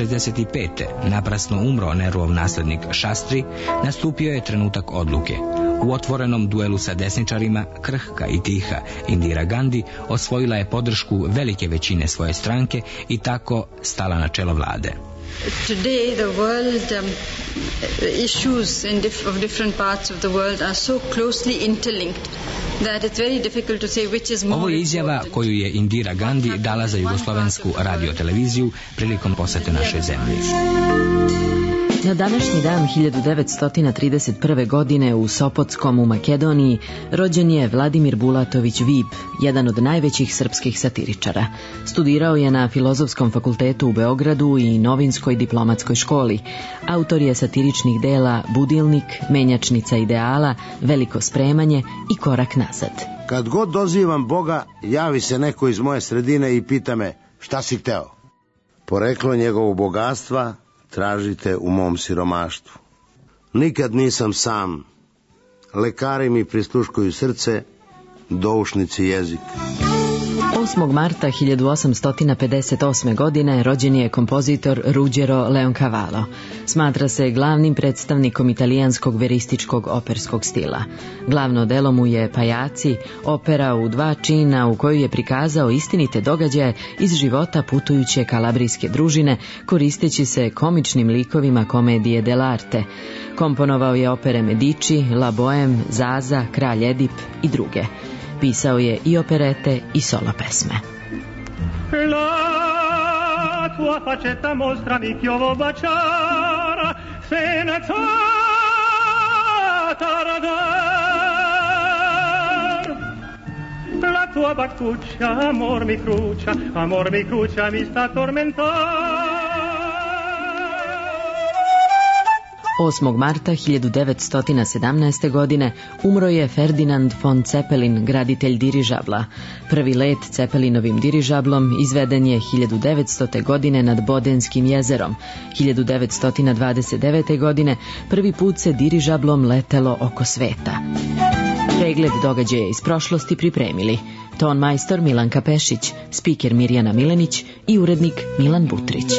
1965. naprasno umro Neruov naslednik Šastri, nastupio je trenutak odluke. U otvorenom duelu sa desničarima, krhka i tiha Indira Gandhi osvojila je podršku velike većine svoje stranke i tako stala na čelo vlade. Today the world issues of different parts of the world are so closely interlinked that it's very difficult to say which is more. Ovo je izjava koju je Indira Gandhi dala za jugoslovensku radioteleviziju prilikom posete našoj zemlji. Na današnji dan 1931. godine u Sopotskom u Makedoniji rođen je Vladimir Bulatović Vib, jedan od najvećih srpskih satiričara. Studirao je na Filozofskom fakultetu u Beogradu i Novinskoj diplomatskoj školi. Autor je satiričnih dela Budilnik, Menjačnica ideala, Veliko spremanje i Korak nazad. Kad god dozivam Boga, javi se neko iz moje sredine i pita me šta si hteo. Poreklo njegovog bogatstva tražite u mom siromaštvu. Nikad nisam sam. Lekari mi prisluškuju srce, doušnici jezik. 8. marta 1858. godine rođen je kompozitor Ruggero Leoncavallo. Smatra se glavnim predstavnikom italijanskog verističkog operskog stila. Glavno delo mu je Pajaci, opera u 2 čina u kojoj je prikazao istinite događaje iz života putujuće kalabrijske družine, koristeći se komičnim likovima komedije dell'arte. Komponovao je opere Medici, La Bohème, Zaza, Kralj Edip i druge. Pisao je i operete i solo pesme. La tua facetta mostrami chiovo baciara senza tardar. La tua baccuccia amor mi cruccia mi sta tormentar. 8. marta 1917. godine umro je Ferdinand von Zeppelin, graditelj dirižabla. Prvi let Zeppelinovim dirižablom izveden je 1900. godine nad Bodenskim jezerom. 1929. godine prvi put se dirižablom letelo oko sveta. Pregled događaja iz prošlosti pripremili ton majstor Milanka Pešić, spiker Mirjana Milenić i urednik Milan Butrić.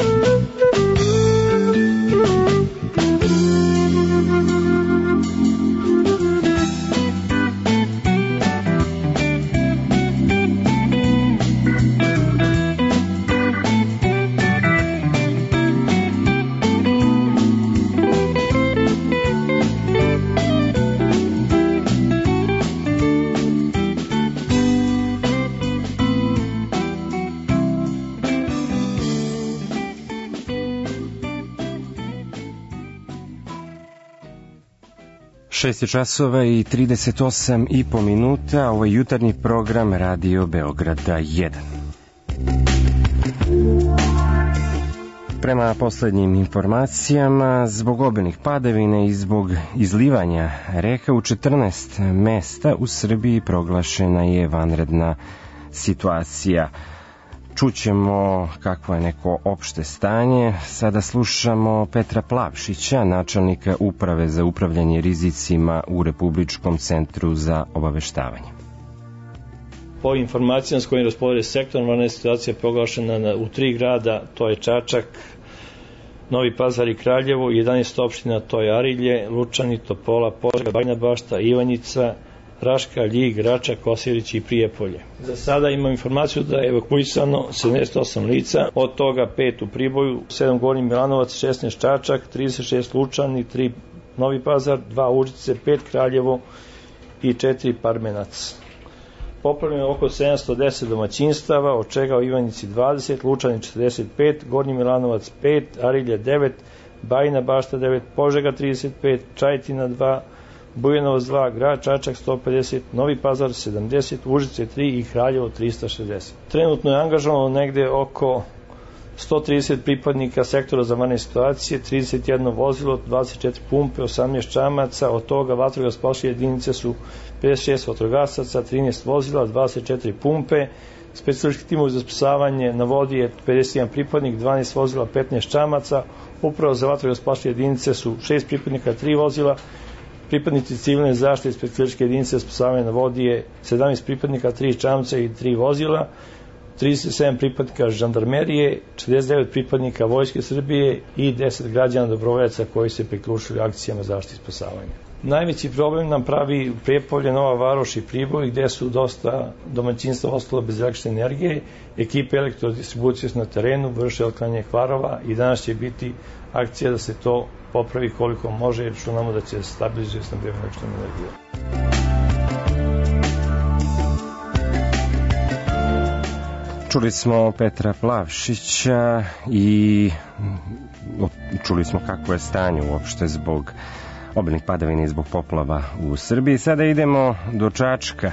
Šest časova i 38,5 minuta, ovo je jutarnji program Radio Beograda 1. Prema poslednjim informacijama, zbog obilnih padavina i zbog izlivanja reka u 14 mesta u Srbiji proglašena je vanredna situacija. Čućemo kakvo je neko opšte stanje. Sada slušamo Petra Plavšića, načelnika Uprave za upravljanje rizicima u Republičkom centru za obaveštavanje. Po informacijama s kojim raspolaže sektor, vanredna situacija je proglašena u 3 grada, to je Čačak, Novi Pazar i Kraljevo, 11 opština, to je Arilje, Lučani, Topola, Požega, Bajina Bašta, Ivanjica, Raška, Ljig, Rača, Kosjerić i Prijepolje. Za sada imam informaciju da je evakuisano 78 lica, od toga 5 u Priboju, 7 Gornji Milanovac, 16 Čačak, 36 Lučani, 3 Novi Pazar, 2 Užice, 5 Kraljevo i 4 Parmenac. Poplavljeno je oko 710 domaćinstava, od čega u Ivanjici 20, Lučani 45, Gornji Milanovac 5, Arilje 9, Bajina Bašta 9, Požega 35, Čajetina 2, Bujanovac 2, Grad Čačak 150, Novi Pazar 70, Užice 3 i Kraljevo 360. Trenutno je angažovano negde oko 130 pripadnika sektora za vanredne situacije, 31 vozilo, 24 pumpe, 18 čamaca, od toga vatrogasne jedinice su 56 vatrogasaca, 13 vozila, 24 pumpe, specijalistički timovi za spasavanje na vodi je 51 pripadnik, 12 vozila, 15 čamaca, upravo za vatrogasne jedinice su 6 pripadnika, 3 vozila, pripadnici civilne zaštite i specijalističke jedinice za spasavanje na vodi je 17 pripadnika, 3 čamca i 3 vozila, 37 pripadnika žandarmerije, 49 pripadnika Vojske Srbije i 10 građana dobrovoljaca koji se priključili akcijama zaštite i spasavanja. Najveći problem nam pravi Prijepolje, Nova Varoš i Priboj, gde su dosta domaćinstva ostalo bez električne energije. Ekipe elektrodistribucije su na terenu, vrše otklanjanje kvarova i danas će biti akcija da se to popravi koliko može, jer računamo da će stabilizuje snabdevanje električnom energijom. Čuli smo Petra Plavšića i čuli smo kakvo je stanje uopšte zbog obilnih padavina i zbog poplava u Srbiji. Sada idemo do Čačka.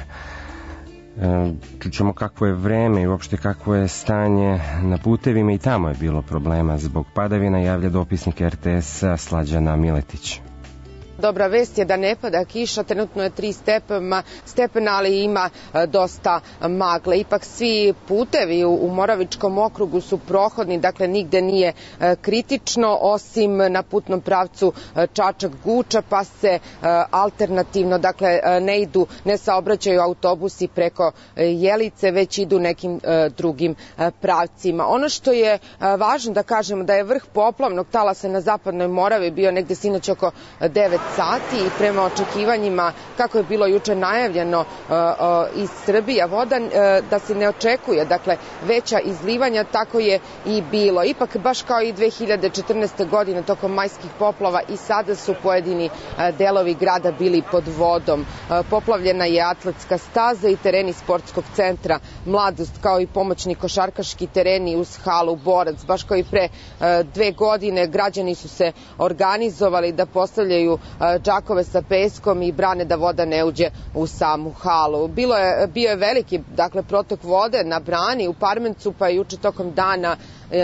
Čućemo kakvo je vreme i uopšte kakvo je stanje na putevima, i tamo je bilo problema zbog padavina, javlja dopisnik RTS-a Slađana Miletić. Dobra vest je da ne pada kiša, trenutno je 3 stepena, ali ima dosta magle. Ipak svi putevi u Moravičkom okrugu su prohodni, dakle nigde nije kritično, osim na putnom pravcu Čačak-Guča, pa se alternativno, dakle ne saobraćaju autobusi preko Jelice, već idu nekim drugim pravcima. Ono što je važno da kažemo da je vrh poplavnog talasa na zapadnoj Moravi bio negde sinoć oko 9 sati i prema očekivanjima, kako je bilo juče najavljeno iz Srbija voda, da se ne očekuje, dakle, veća izlivanja, tako je i bilo. Ipak, baš kao i 2014. godine tokom majskih poplava, i sada su pojedini delovi grada bili pod vodom. Poplavljena je atletska staza i tereni sportskog centra Mladost, kao i pomoćni košarkaški tereni uz halu Borac. Baš kao i pre 2 godine građani su se organizovali da postavljaju džakove sa peskom i brane da voda ne uđe u samu halu. Bio je veliki, dakle, protok vode na brani u Parmencu, pa je juče tokom dana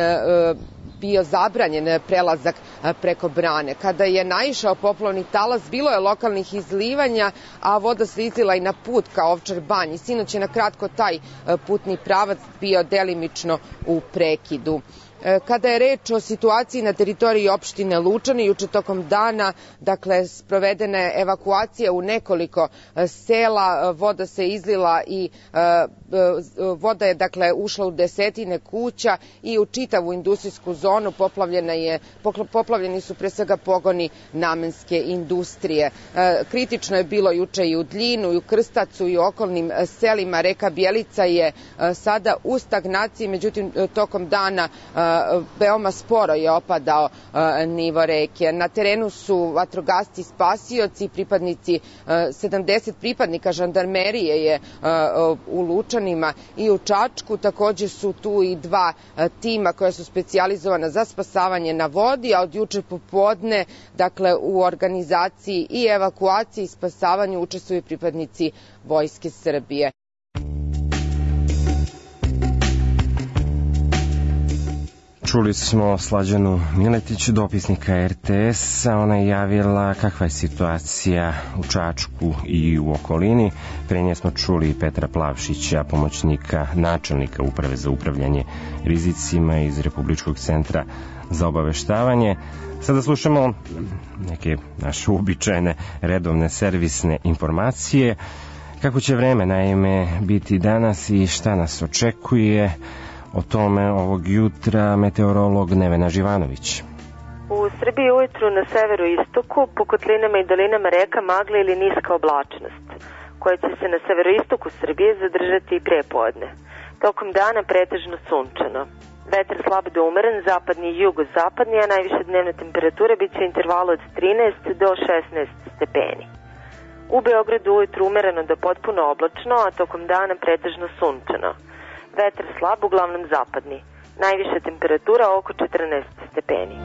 bio zabranjen prelazak preko brane. Kada je naišao poplavni talas, bilo je lokalnih izlivanja, a voda se izlila i na put ka Ovčar banji. Sinoć je na kratko taj putni pravac bio delimično u prekidu. Kada je reč o situaciji na teritoriji opštine Lučani, juče tokom dana, dakle, sprovedena je evakuacija u nekoliko sela, voda se izlila i voda je, dakle, ušla u desetine kuća i u čitavu industrijsku zonu. Poplavljeni su pre svega pogoni namenske industrije. Kritično je bilo juče i u Dljinu, i u Krstacu, i u okolnim selima. Reka Bjelica je sada u stagnaciji, međutim, tokom dana veoma sporo je opadao nivo reke. Na terenu su vatrogasci spasioci, pripadnici 70 pripadnika žandarmerije je u Lučanima i u Čačku. Takođe su tu i 2 tima koja su specijalizovana za spasavanje na vodi, a od juče popodne, dakle, u organizaciji i evakuaciji i spasavanju učestvuju pripadnici Vojske Srbije. Čuli smo Slađanu Miletić, dopisnika RTS-a. Ona je javila kakva je situacija u Čačku i u okolini. Pre nje smo čuli Petra Plavšića, pomoćnika načelnika Uprave za upravljanje rizicima iz Republičkog centra za obaveštavanje. Sada slušamo neke naše uobičajene redovne servisne informacije. Kako će vreme naime biti danas i šta nas očekuje, o tome ovog jutra meteorolog Nevena Živanović. U Srbiji ujutru na severu istoku, po kotlinama i dolinama reka magla ili niska oblačnost, koja će se na severoistoku Srbije zadržati i prepodne. Tokom dana pretežno sunčano. Vetar slab do umeren, zapadni i jugozapadni, a najviše dnevna temperatura bit će u intervalu od 13 do 16 stepeni. U Beogradu ujutru umereno do potpuno oblačno, a tokom dana pretežno sunčano. Vetar slab, uglavnom zapadni. Najviša temperatura oko 14 stepeni.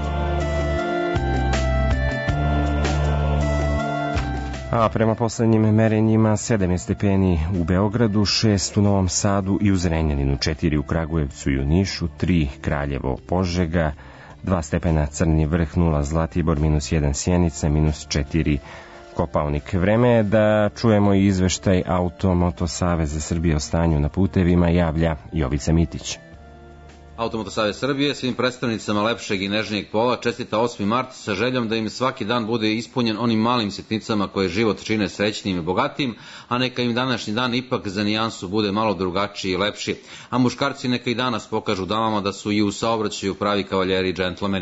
A prema poslednjim merenjima 7 stepeni u Beogradu, 6 u Novom Sadu i u Zrenjaninu, 4 u Kragujevcu i u Nišu, 3 Kraljevo, Požega, 2 stepena Crni vrh, 0 Zlatibor, -1 Sjenica, -4 Kopaonik. Vreme je da čujemo i izveštaj Automoto Saveza Srbije o stanju na putevima, javlja Jovica Mitić. Automoto Savez Srbije svim predstavnicama lepšeg i nežnijeg pola čestita 8. mart sa željom da im svaki dan bude ispunjen onim malim sitnicama koje život čine srećnim i bogatim, a neka im današnji dan ipak za nijansu bude malo drugačiji i lepši, a muškarci neka i danas pokažu damama da su i u saobraćaju pravi kavaljeri i džentlmeni.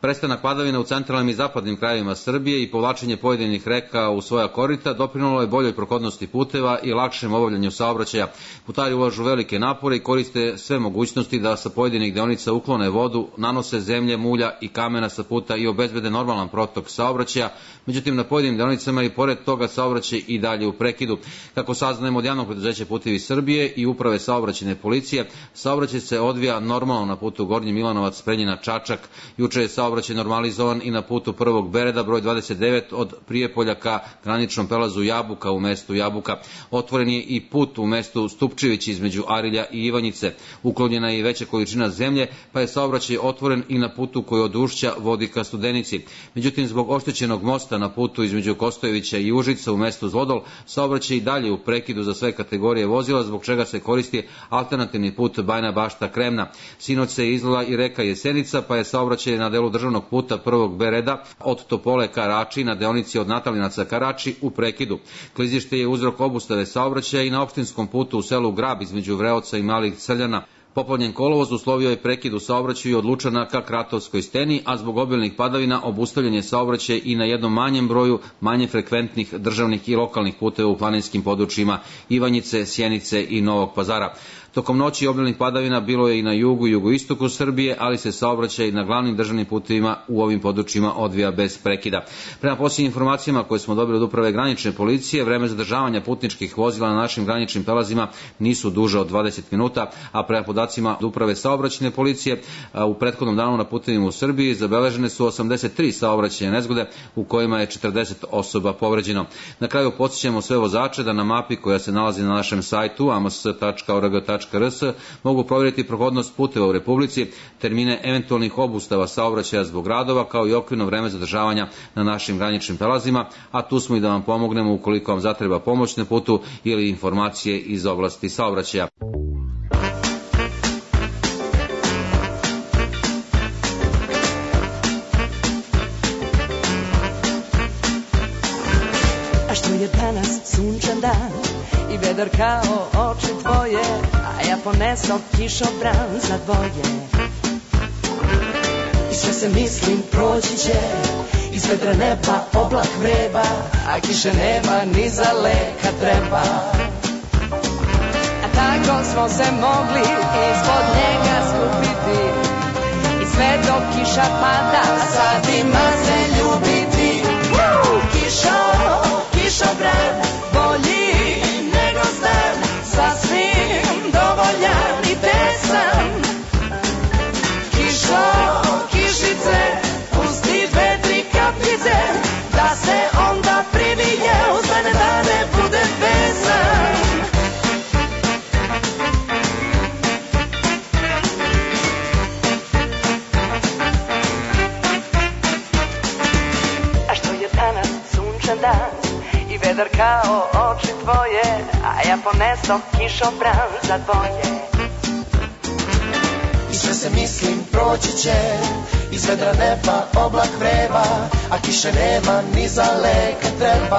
Prestanak padavina u centralnim i zapadnim krajevima Srbije i povlačenje pojedinih reka u svoja korita doprinelo je boljoj prohodnosti puteva i lakšem obavljanju saobraćaja. Putari ulažu velike napore i koriste sve mogućnosti da sa pojedinih deonica uklone vodu, nanose zemlje, mulja i kamena sa puta i obezbede normalan protok saobraćaja. Međutim, na pojedinim deonicama i pored toga saobraćaj i dalje u prekidu. Kako saznajemo od javnog preduzeća Putevi Srbije i uprave saobraćajne policije, saobraćaj se odvija normalno na putu Gornji Milanovac, Preljina, Čačak. Juče je saobraćaj normalizovan i na putu prvog Bereda, broj 29, od Prijepolja ka graničnom prelazu Jabuka u mestu Jabuka. Otvoren je i put u mestu Stupčević između Arilja i Ivanjice. Uklonjena je i veća količina zemlje, pa je saobraćaj otvoren i na putu koji od Ušća vodi ka Studenici. Međutim, zbog oštećenog mosta na putu između Kostojevića i Užica u mestu Zvodol, saobraćaj i dalje u prekidu za sve kategorije vozila, zbog čega se koristi alternativni put Bajina Bašta-Kremna. Sinoć se izlila i reka Jesenica, pa je saobraćaj na delu državnog puta prvog Bereda od Topole ka Rači na deonici od Natalinaca ka Rači u prekidu. Klizište je uzrok obustave saobraćaja i na opštinskom putu u selu Grab između Vreoca i Malih Crljana. Poplavljen kolovoz uslovio je prekid u saobraćaju od Lučana ka Kratovskoj steni, a zbog obilnih padavina obustavljen je saobraćaj i na jednom manjem broju manje frekventnih državnih i lokalnih puteva u planinskim područjima Ivanjice, Sjenice i Novog Pazara. Tokom noći obilnih padavina bilo je i na jugu i jugoistoku Srbije, ali se saobraćaj na glavnim državnim putevima u ovim područjima odvija bez prekida. Prema posljednjim informacijama koje smo dobili od uprave granične policije, vreme zadržavanja putničkih vozila na našim graničnim prelazima nisu duže od 20 minuta, a prema podacima od uprave saobraćajne policije u prethodnom danu na putevima u Srbiji zabeležene su 83 saobraćajne nezgode u kojima je 40 osoba povređeno. Na kraju podsjećamo sve vozače da na mapi koja se nalazi na našem sajtu ams.org.rs mogu provjeriti prohodnost puteva u Republici, termine eventualnih obustava saobraćaja zbog radova, kao i okvirno vreme zadržavanja na našim graničnim prelazima, a tu smo i da vam pomognemo ukoliko vam zatreba pomoć na putu ili informacije iz oblasti saobraćaja. A što je danas sunčan dan i vedar kao oči tvoje, a ja ponesao kišobran za dvoje. I sve se mislim proći će, iz vedra neba oblak vreba, a kiše nema ni za leka treba. A tako smo se mogli ispod njega skupiti, i sve dok kiša pada, sad ima se ljubiti. Kišobran, bolji nego stan, sasvim dovoljan i pesan. Kišice, pusti 2-3 kapljice, da se onda privije uz mene da ne bude vezan. A što je danas sunčan dan i vedar kao oči tvoje, a ja ponesao kišobran za dvoje. I sve se mislim proći će, iz vedra neba oblak vreba, a kiše nema ni za leka treba.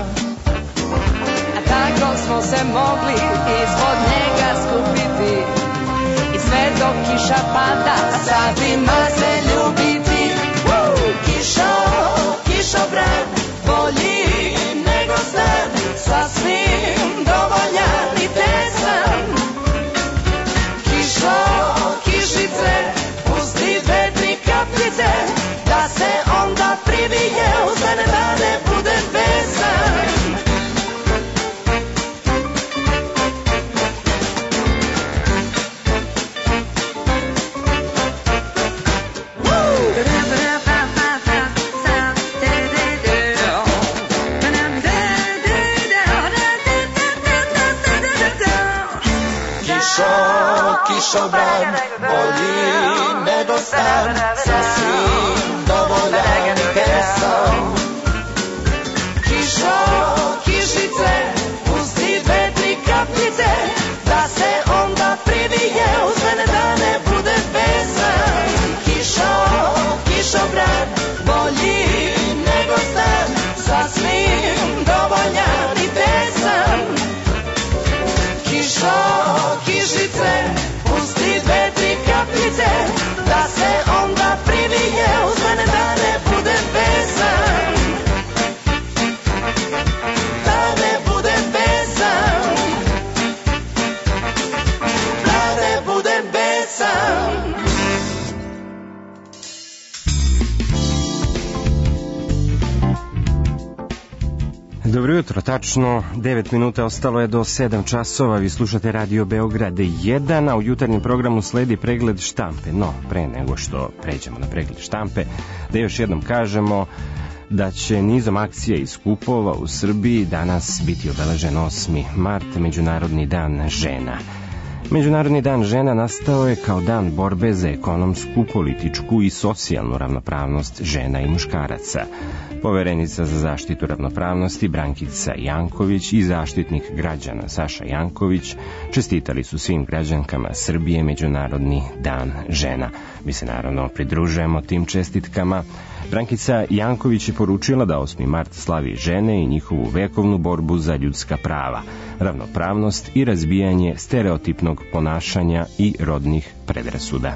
A tako smo se mogli ispod njega skupiti, i sve dok kiša pada, a sad ima se ljubiti. Kišobran, bolji nego stan, sasvim dovoljan i pesan. Kišice, pusti 2-3 kapljice, da se onda privije uz mene da ne bude vezan. Kišobran, bolji nego stan, sasvim dovoljan i pesan. Kišice, pusti 2-3 kapljice, da se onda privije uz mene da ne bude vezan. Kišobran, bolji nego stan, sasvim dovoljan i pesan. Kišice, pusti 2-3 kapljice, da se onda Dobro jutro, tačno 9 minuta ostalo je do 7 časova. Vi slušate Radio Beograd 1, a u jutarnjem programu sledi pregled štampe. No, pre nego što pređemo na pregled štampe, da još jednom kažemo da će nizom akcija i skupova u Srbiji danas biti obeležen 8. mart, Međunarodni dan žena. Međunarodni dan žena nastao je kao dan borbe za ekonomsku, političku i socijalnu ravnopravnost žena i muškaraca. Poverenica za zaštitu ravnopravnosti Brankica Janković i zaštitnik građana Saša Janković čestitali su svim građankama Srbije Međunarodni dan žena. Mi se naravno pridružujemo tim čestitkama. Brankica Janković je poručila da 8. mart slavi žene i njihovu vekovnu borbu za ljudska prava, ravnopravnost i razbijanje stereotipnog ponašanja i rodnih predrasuda.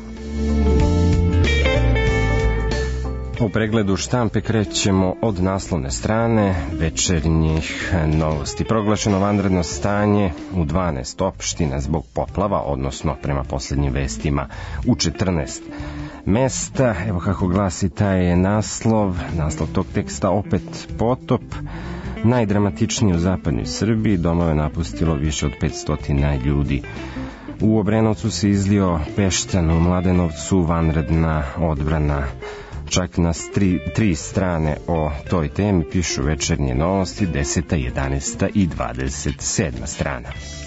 U pregledu štampe krećemo od naslovne strane večernjih novosti. Proglašeno vanredno stanje u 12 opština zbog poplava, odnosno prema posljednjim vestima u 14 mesta. Evo kako glasi taj naslov tog teksta: opet potop, najdramatičniji u zapadnoj Srbiji, domove napustilo više od 500 ljudi. U Obrenovcu se izlio Peštan, u Mladenovcu vanredna odbrana. Čak na tri strane o toj temi pišu večernje novosti, 10., 11. i 27. strana.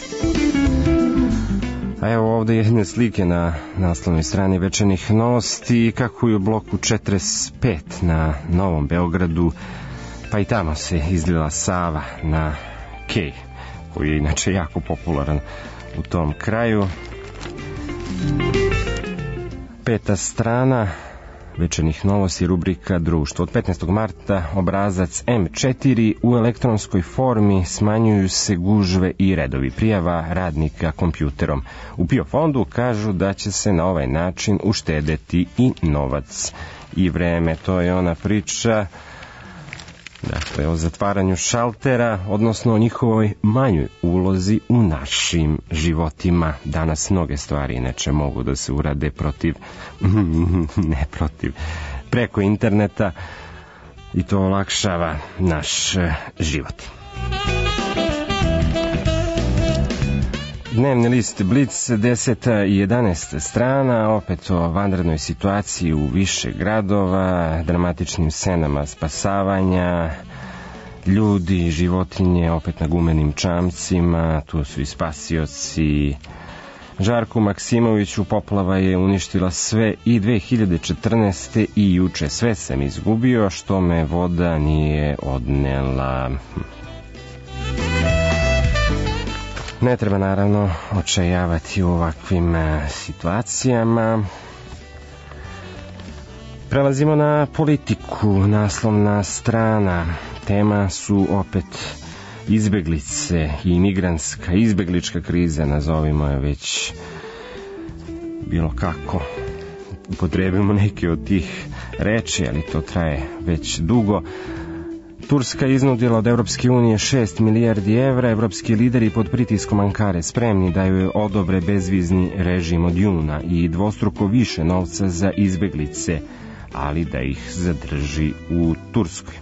A evo ovdje jedne slike na naslovnoj strani večernih novosti, kako je u bloku 45 na Novom Beogradu, pa i tamo se izlila Sava na Kej, koji je inače jako popularan u tom kraju. 5. strana večernih novosti, rubrika Društvo. Od 15. marta obrazac M4 u elektronskoj formi, smanjuju se gužve i redovi prijava radnika kompjuterom. U PIO fondu kažu da će se na ovaj način uštedeti i novac i vreme. To je ona priča, dakle, o zatvaranju šaltera, odnosno o njihovoj manjoj ulozi u našim životima. Danas mnoge stvari inače mogu da se urade preko interneta i to olakšava naš život. Dnevni list Blic, 10. i 11. strana, opet o vanrednoj situaciji u više gradova, dramatičnim scenama spasavanja, ljudi, životinje, opet na gumenim čamcima, tu su i spasioci. Žarku Maksimoviću poplava je uništila sve i 2014. i juče. Sve sam izgubio, što me voda nije odnela. Ne treba naravno očajavati u ovakvim situacijama. Prelazimo na politiku, naslovna strana. Tema su opet izbeglice i migrantska izbeglička kriza, nazovimo je već bilo kako. Upotrebimo neke od tih reči, ali to traje već dugo. Turska je iznudila od Evropske unije 6 milijardi evra. Evropski lideri pod pritiskom Ankare spremni da joj odobre bezvizni režim od juna i dvostruko više novca za izbeglice, ali da ih zadrži u Turskoj.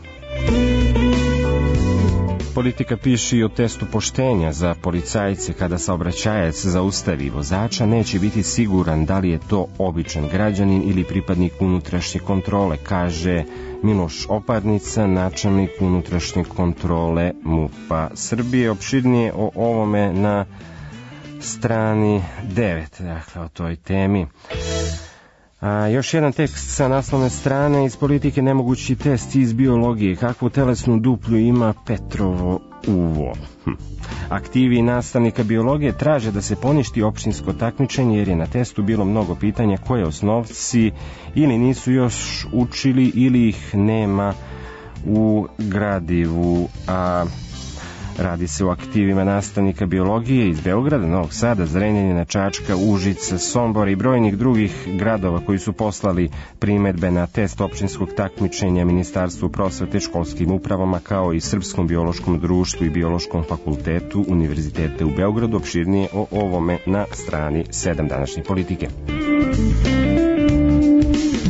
Politika piše i o testu poštenja za policajce. Kada saobraćajac zaustavi vozača, neće biti siguran da li je to običan građanin ili pripadnik unutrašnje kontrole, kaže Miloš Oparnica, načelnik unutrašnje kontrole MUP-a Srbije. Opširnije o ovome na strani 9, dakle o toj temi. Još jedan tekst sa naslovne strane iz politike, nemogući test iz biologije. Kakvu telesnu duplju ima Petrovo uvo? Aktivi nastavnika biologije traže da se poništi opštinsko takmičenje jer je na testu bilo mnogo pitanja koje osnovci ili nisu još učili ili ih nema u gradivu, a radi se o aktivima nastavnika biologije iz Beograda, Novog Sada, Zrenjanina, Čačka, Užica, Sombora i brojnih drugih gradova koji su poslali primedbe na test opštinskog takmičenja Ministarstvu prosvete, školskim upravama kao i Srpskom biološkom društvu i Biološkom fakultetu Univerziteta u Beogradu. Opširnije o ovome na strani 7 današnje politike.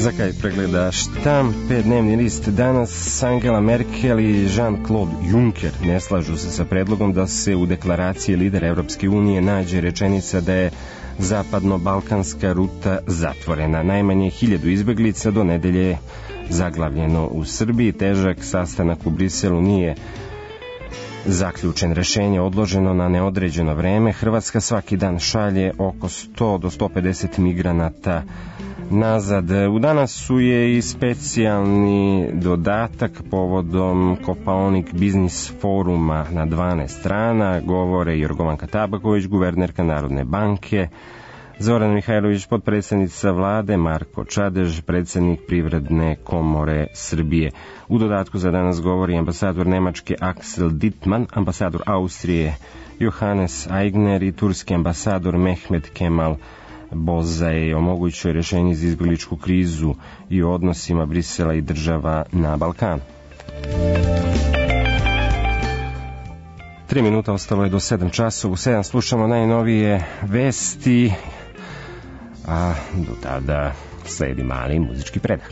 Za kraj pregleda štampe, dnevni list danas. Angela Merkel i Jean-Claude Juncker ne slažu se sa predlogom da se u deklaraciji lidera Evropske unije nađe rečenica da je zapadno-balkanska ruta zatvorena. Najmanje 1000 izbeglica do nedelje je zaglavljeno u Srbiji. Težak sastanak u Briselu nije zaključen, rešenje odloženo na neodređeno vreme. Hrvatska svaki dan šalje oko 100 do 150 migranata nazad. U Danasu je i specijalni dodatak povodom Kopaonik biznis foruma na 12 strana. Govore Jorgovanka Tabaković, guvernerka Narodne banke, Zorana Mihajlović, potpredsjednica vlade, Marko Čadež, predsjednik Privredne komore Srbije. U dodatku za danas govori ambasador Nemačke Axel Dittmann, ambasador Austrije Johannes Aigner i turski ambasador Mehmet Kemal Bozaj o mogućoj rešenju za izbegličku krizu i o odnosima Brisela i država na Balkanu. 3 minuta ostalo je do 7 časova. U 7 slušamo najnovije vesti, a do tada sledi mali muzički predah.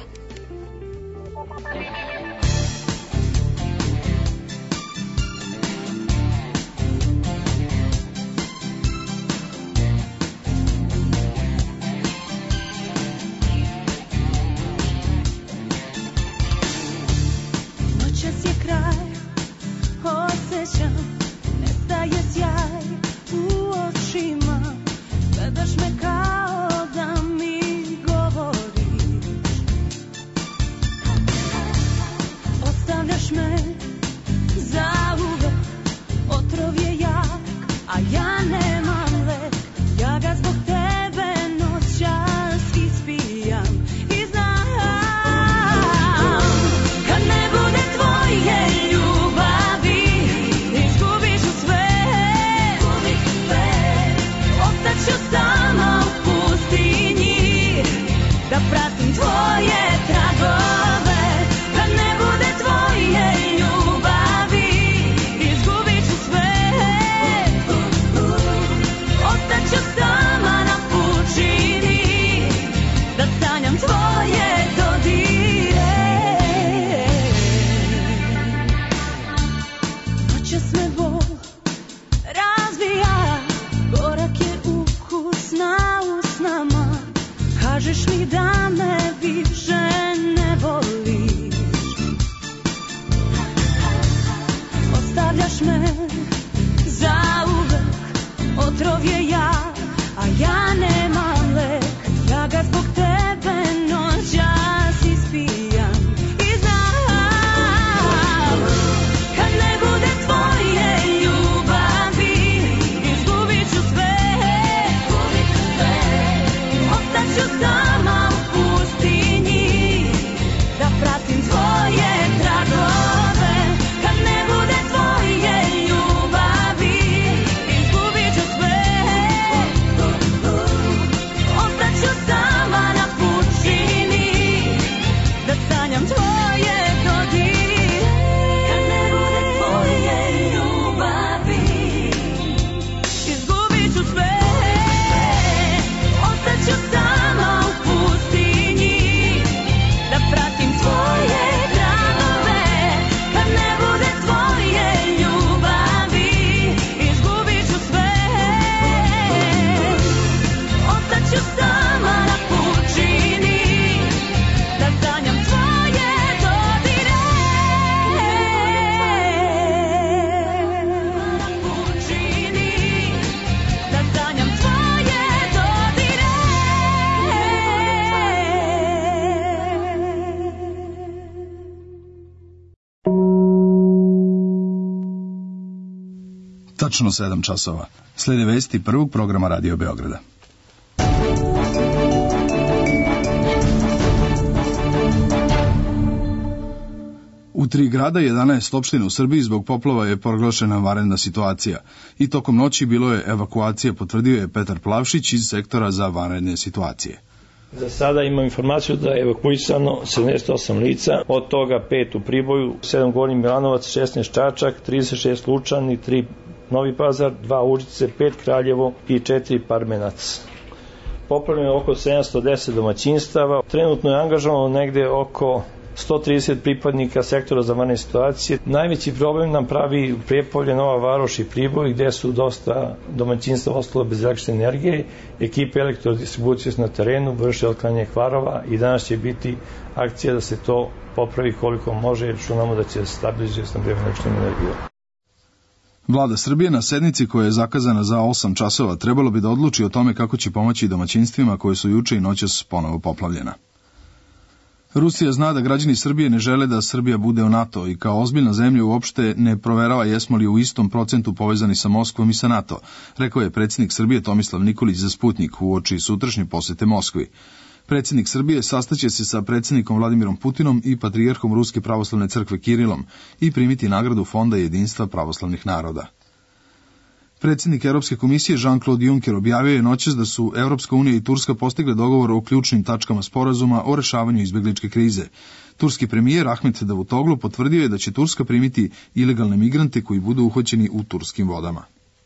Tačno 7 časova. Slede vesti prvog programa Radio Beograda. U 3 grada 11 opština u Srbiji zbog poplava je proglašena vanredna situacija i tokom noći bilo je evakuacije, potvrdio je Petar Plavšić iz sektora za vanredne situacije. Za sada imam informaciju da je evakuisano 78 lica, od toga 5 u Priboju, 7 Gornji Milanovac, 16 Čačak, 36 Lučani, 3 Novi Pazar, 2 Užice, 5 Kraljevo i 4 Parmenac. popravljeno oko 710 domaćinstava. Trenutno je angažovano negde oko 130 pripadnika sektora za vanredne situacije. Najveći problem nam pravi Prijepolje, Nova Varoš i Priboj, gde su dosta domaćinstva ostalo bez električne energije. Ekipe elektrodistribucije su na terenu, vrše otklanjanje kvarova i danas će biti akcija da se to popravi koliko može, jer računamo da će stabilizuje snabdevanje električnom energijom. Vlada Srbije na sednici koja je zakazana za 8 časova trebalo bi da odluči o tome kako će pomoći domaćinstvima koje su juče i noćas ponovo poplavljena. Rusija zna da građani Srbije ne žele da Srbija bude u NATO i kao ozbiljna zemlja uopšte ne proverava jesmo li u istom procentu povezani sa Moskvom i sa NATO, rekao je predsjednik Srbije Tomislav Nikolić za Sputnik uoči sutrašnje posete Moskvi. Predsjednik Srbije sastaće se sa predsjednikom Vladimirom Putinom i patrijarhom Ruske pravoslavne crkve Kirilom i primiti nagradu Fonda jedinstva pravoslavnih naroda. Predsjednik Europske komisije Jean-Claude Juncker objavio je noćas da su Europska unija i Turska postigle dogovor o ključnim tačkama sporazuma o rešavanju izbegličke krize. Turski premijer Ahmet Davutoglu potvrdio je da će Turska primiti ilegalne migrante koji budu uhvaćeni u turskim vodama.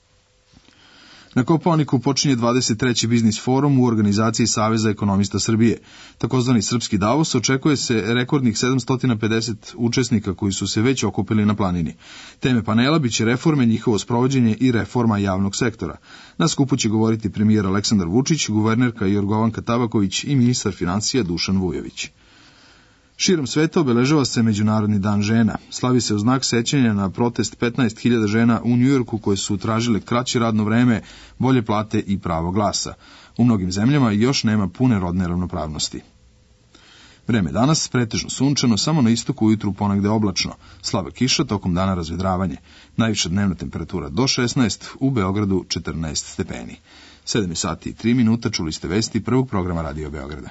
Na Kopaoniku počinje 23. biznis forum u organizaciji Saveza ekonomista Srbije. Takozvani Srpski Davos očekuje se rekordnih 750 učesnika koji su se već okupili na planini. Teme panela biće reforme, njihovo sprovođenje i reforma javnog sektora. Na skupu će govoriti premijer Aleksandar Vučić, guvernerka Jorgovanka Tabaković i ministar financija Dušan Vujović. Širom sveta obeležava se Međunarodni dan žena. Slavi se u znak sećanja na protest 15.000 žena u Njujorku koje su tražile kraće radno vreme, bolje plate i pravo glasa. U mnogim zemljama još nema pune rodne ravnopravnosti. Vreme danas pretežno sunčano, samo na istoku ujutru ponegde oblačno. Slaba kiša, tokom dana razvedravanje. Najviša dnevna temperatura do 16, u Beogradu 14 stepeni. 7 sati i 3 minuta, čuli ste vesti prvog programa Radio Beograda.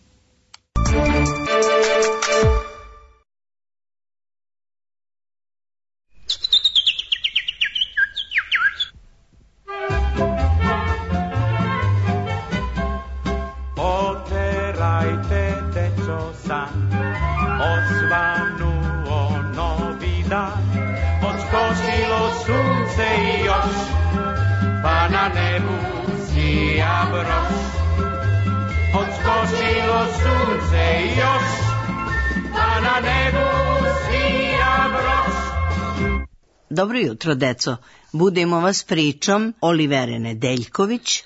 Osvanuo novi dan, odskočilo sunce i još, pa na nebu sija broš. Odskočilo sunce i još, pa na nebu sija broš. Dobro jutro, deco. Budemo vas pričom Olivere Nedeljković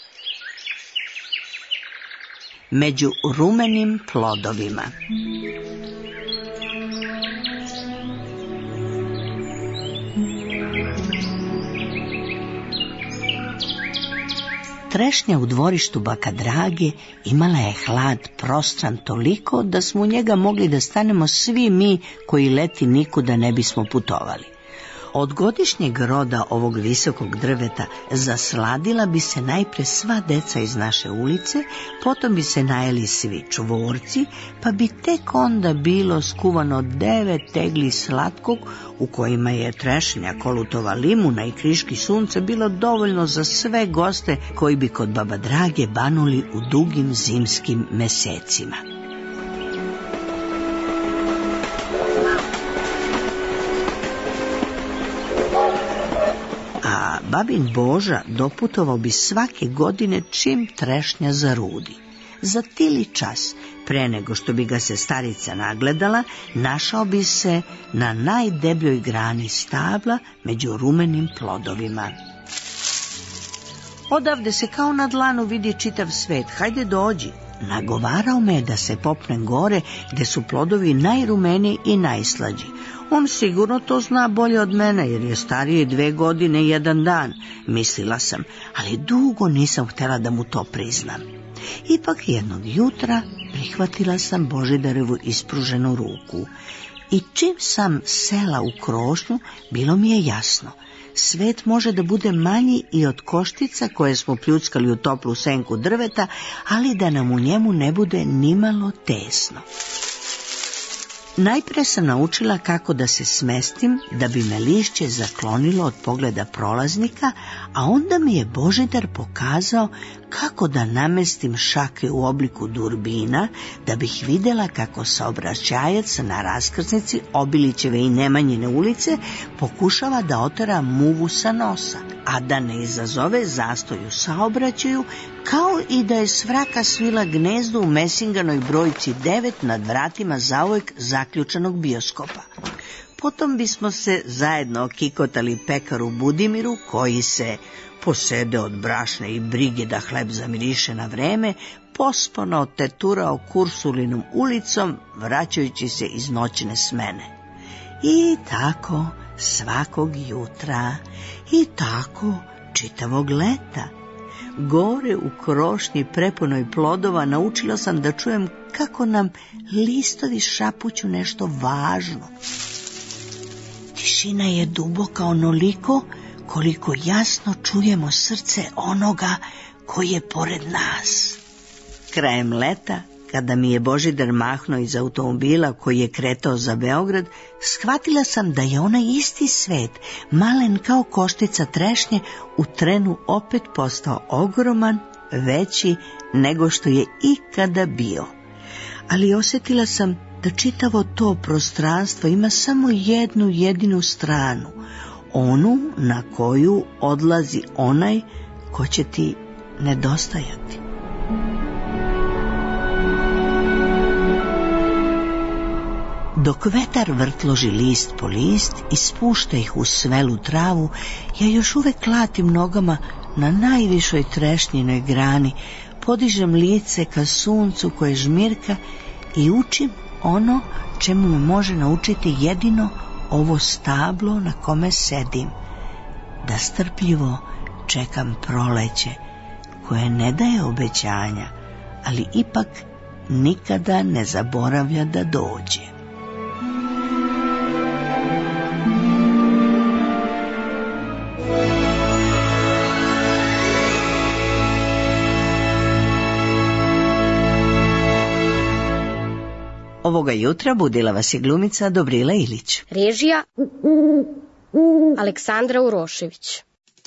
Među rumenim plodovima. Trešnja u dvorištu baka Drage imala je hlad prostran toliko da smo u njega mogli da stanemo svi mi koji leti nikuda ne bismo putovali. Od godišnjeg roda ovog visokog drveta zasladila bi se najpre sva deca iz naše ulice, potom bi se najeli svi čvorci, pa bi tek onda bilo skuvano 9 tegli slatkog u kojima je trešnja, kolutova limuna i kriški sunce bilo dovoljno za sve goste koji bi kod baba Drage banuli u dugim zimskim mesecima. A babin Boža doputovao bi svake godine čim trešnja zarudi. Za tili čas, pre nego što bi ga se starica nagledala, našao bi se na najdebljoj grani stabla među rumenim plodovima. Odavde se kao na dlanu vidi čitav svet, hajde dođi. Nagovarao me da se popnem gore gde su plodovi najrumeniji i najslađi. On sigurno to zna bolje od mene, jer je stariji 2 godine i 1 dan, mislila sam, ali dugo nisam htjela da mu to priznam. Ipak jednog jutra prihvatila sam Božidarevu ispruženu ruku i čim sam sela u krošnju, bilo mi je jasno. Svet može da bude manji i od koštica koje smo pljuckali u toplu senku drveta, ali da nam u njemu ne bude nimalo tesno. Najpre sam naučila kako da se smestim da bi me lišće zaklonilo od pogleda prolaznika, a onda mi je Božidar pokazao kako da namestim šake u obliku durbina da bih vidjela kako saobraćajac na raskrsnici Obilićeve i Nemanjine ulice pokušava da otera muvu sa nosa, a da ne izazove zastoj u saobraćaju kao i da je svraka svila gnezdo u Mesinganoj brojci 9 nad vratima zauvek zaključanog bioskopa. Potom bismo se zajedno kikotali pekaru Budimiru, koji se posede od brašne i brige da hleb zamiriše na vreme, pospano teturao Kursulinom ulicom, vraćajući se iz noćne smene. I tako svakog jutra, i tako čitavog leta. Gore u krošnji prepunoj plodova naučila sam da čujem kako nam listovi šapuću nešto važno. Tišina je duboka onoliko koliko jasno čujemo srce onoga koji je pored nas. Krajem leta, kada mi je Božidar mahnuo iz automobila koji je kretao za Beograd, shvatila sam da je onaj isti svet, malen kao koštica trešnje, u trenu opet postao ogroman, veći nego što je ikada bio. Ali osjetila sam da čitavo to prostranstvo ima samo jednu jedinu stranu, onu na koju odlazi onaj ko će ti nedostajati. Dok vetar vrtloži list po list i spušta ih u svelu travu, ja još uvek latim nogama na najvišoj trešnjinoj grani, podižem lice ka suncu koje žmirka i učim ono čemu me može naučiti jedino ovo stablo na kome sedim, da strpljivo čekam proleće koje ne daje obećanja, ali ipak nikada ne zaboravlja da dođe. Ovoga jutra budila vas je glumica Dobrila Ilić. Režija Aleksandra Urošević.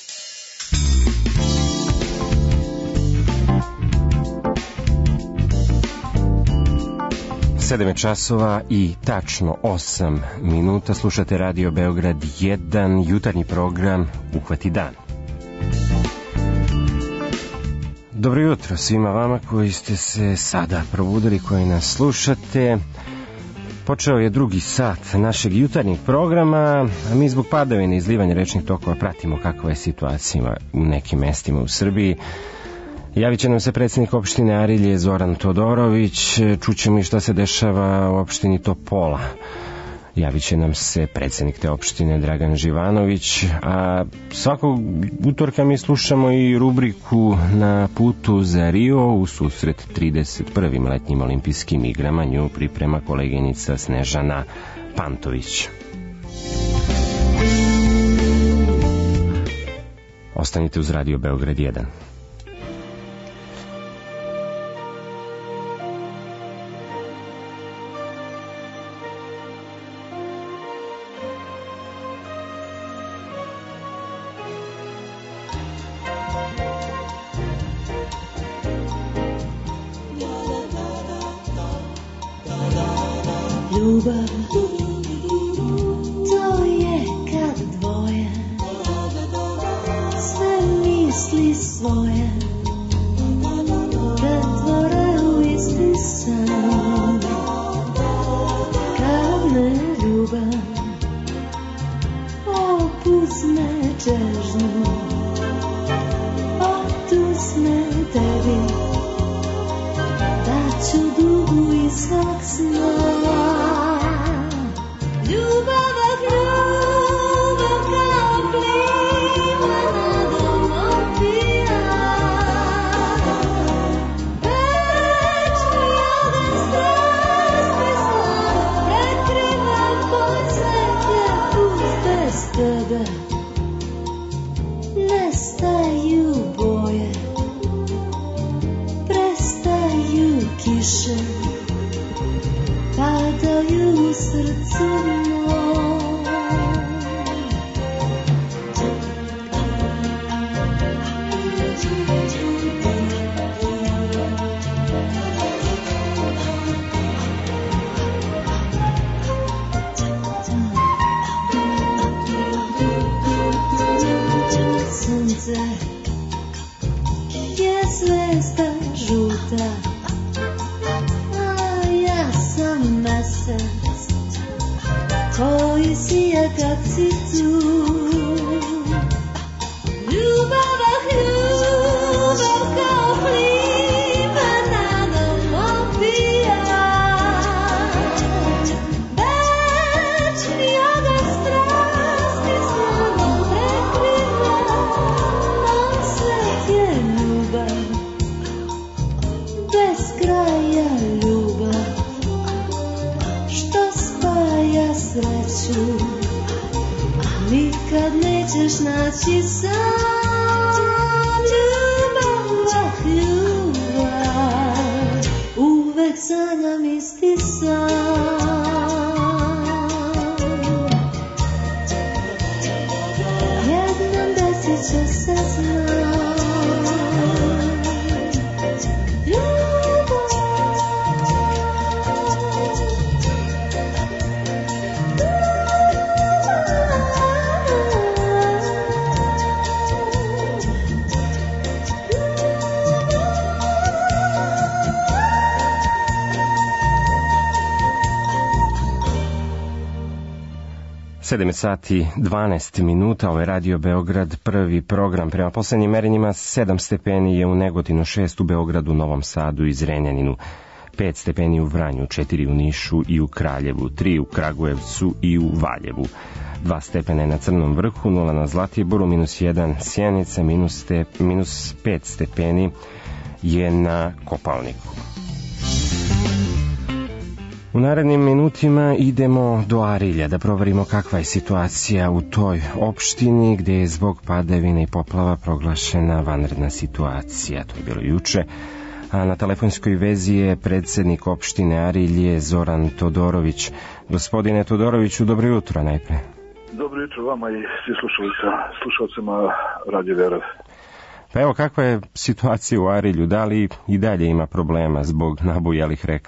Sedam časova i tačno 8 minuta. Slušate Radio Beograd 1, jutarnji program Uhvati dan. Dobro jutro svima vama koji ste se sada probudili, koji nas slušate. Počeo je drugi sat našeg jutarnjeg programa, a mi zbog padavine i izlivanja rečnih tokova pratimo kakva je situacija u nekim mestima u Srbiji. Javit će nam se predsjednik opštine Arilje Zoran Todorović, čućemo i šta se dešava u opštini Topola. Javit će nam se predsjednik te opštine Dragan Živanović, a svakog utorka mi slušamo i rubriku Na putu za Rio u susret 31. letnjim olimpijskim igrama. Nju priprema koleginica Snežana Pantović. Ostanite uz Radio Beograd 1. Ljubav, to je kad dvoje sve misli svoje pretvore u isti san. Kad me ljubav opuzme čežnju, otuzme tebi, da ću dugu i svog sna. Nestaju boje, prestaju kiše, padaju u srcu moj. Sunce je sve mesec koji sija kad si tu. Ljubav kao plima nadom opija, večni ogan strasti s namom prekriva, nam svet je ljubav, bez kraja ljubav, što spaja sreću, nikad nećeš naći sam. Uvek sanjam isti san. Jednom desit će se znam. Sedam sati 12 minuta, ovo je Radio Beograd, prvi program. Prema poslednjim merenjima 7 stepeni je u Negotinu, 6 u Beogradu, Novom Sadu i Zrenjaninu, 5 stepeni u Vranju, 4 u Nišu i u Kraljevu, 3 u Kragujevcu i u Valjevu, 2 stepene na Crnom vrhu, 0 na Zlatiboru, -1 Sjenica, -5 stepeni je na Kopaoniku. U narednim minutima idemo do Arilja da proverimo kakva je situacija u toj opštini gde je zbog padavina i poplava proglašena vanredna situacija. To je bilo juče. A na telefonskoj vezi je predsednik opštine Arilje Zoran Todorović. Gospodine Todoroviću, dobro jutro najpre. Dobro jutro vama i svi slušalcima Radio Beograd. Pa evo, kakva je situacija u Arilju? Da li i dalje ima problema zbog nabujalih reka?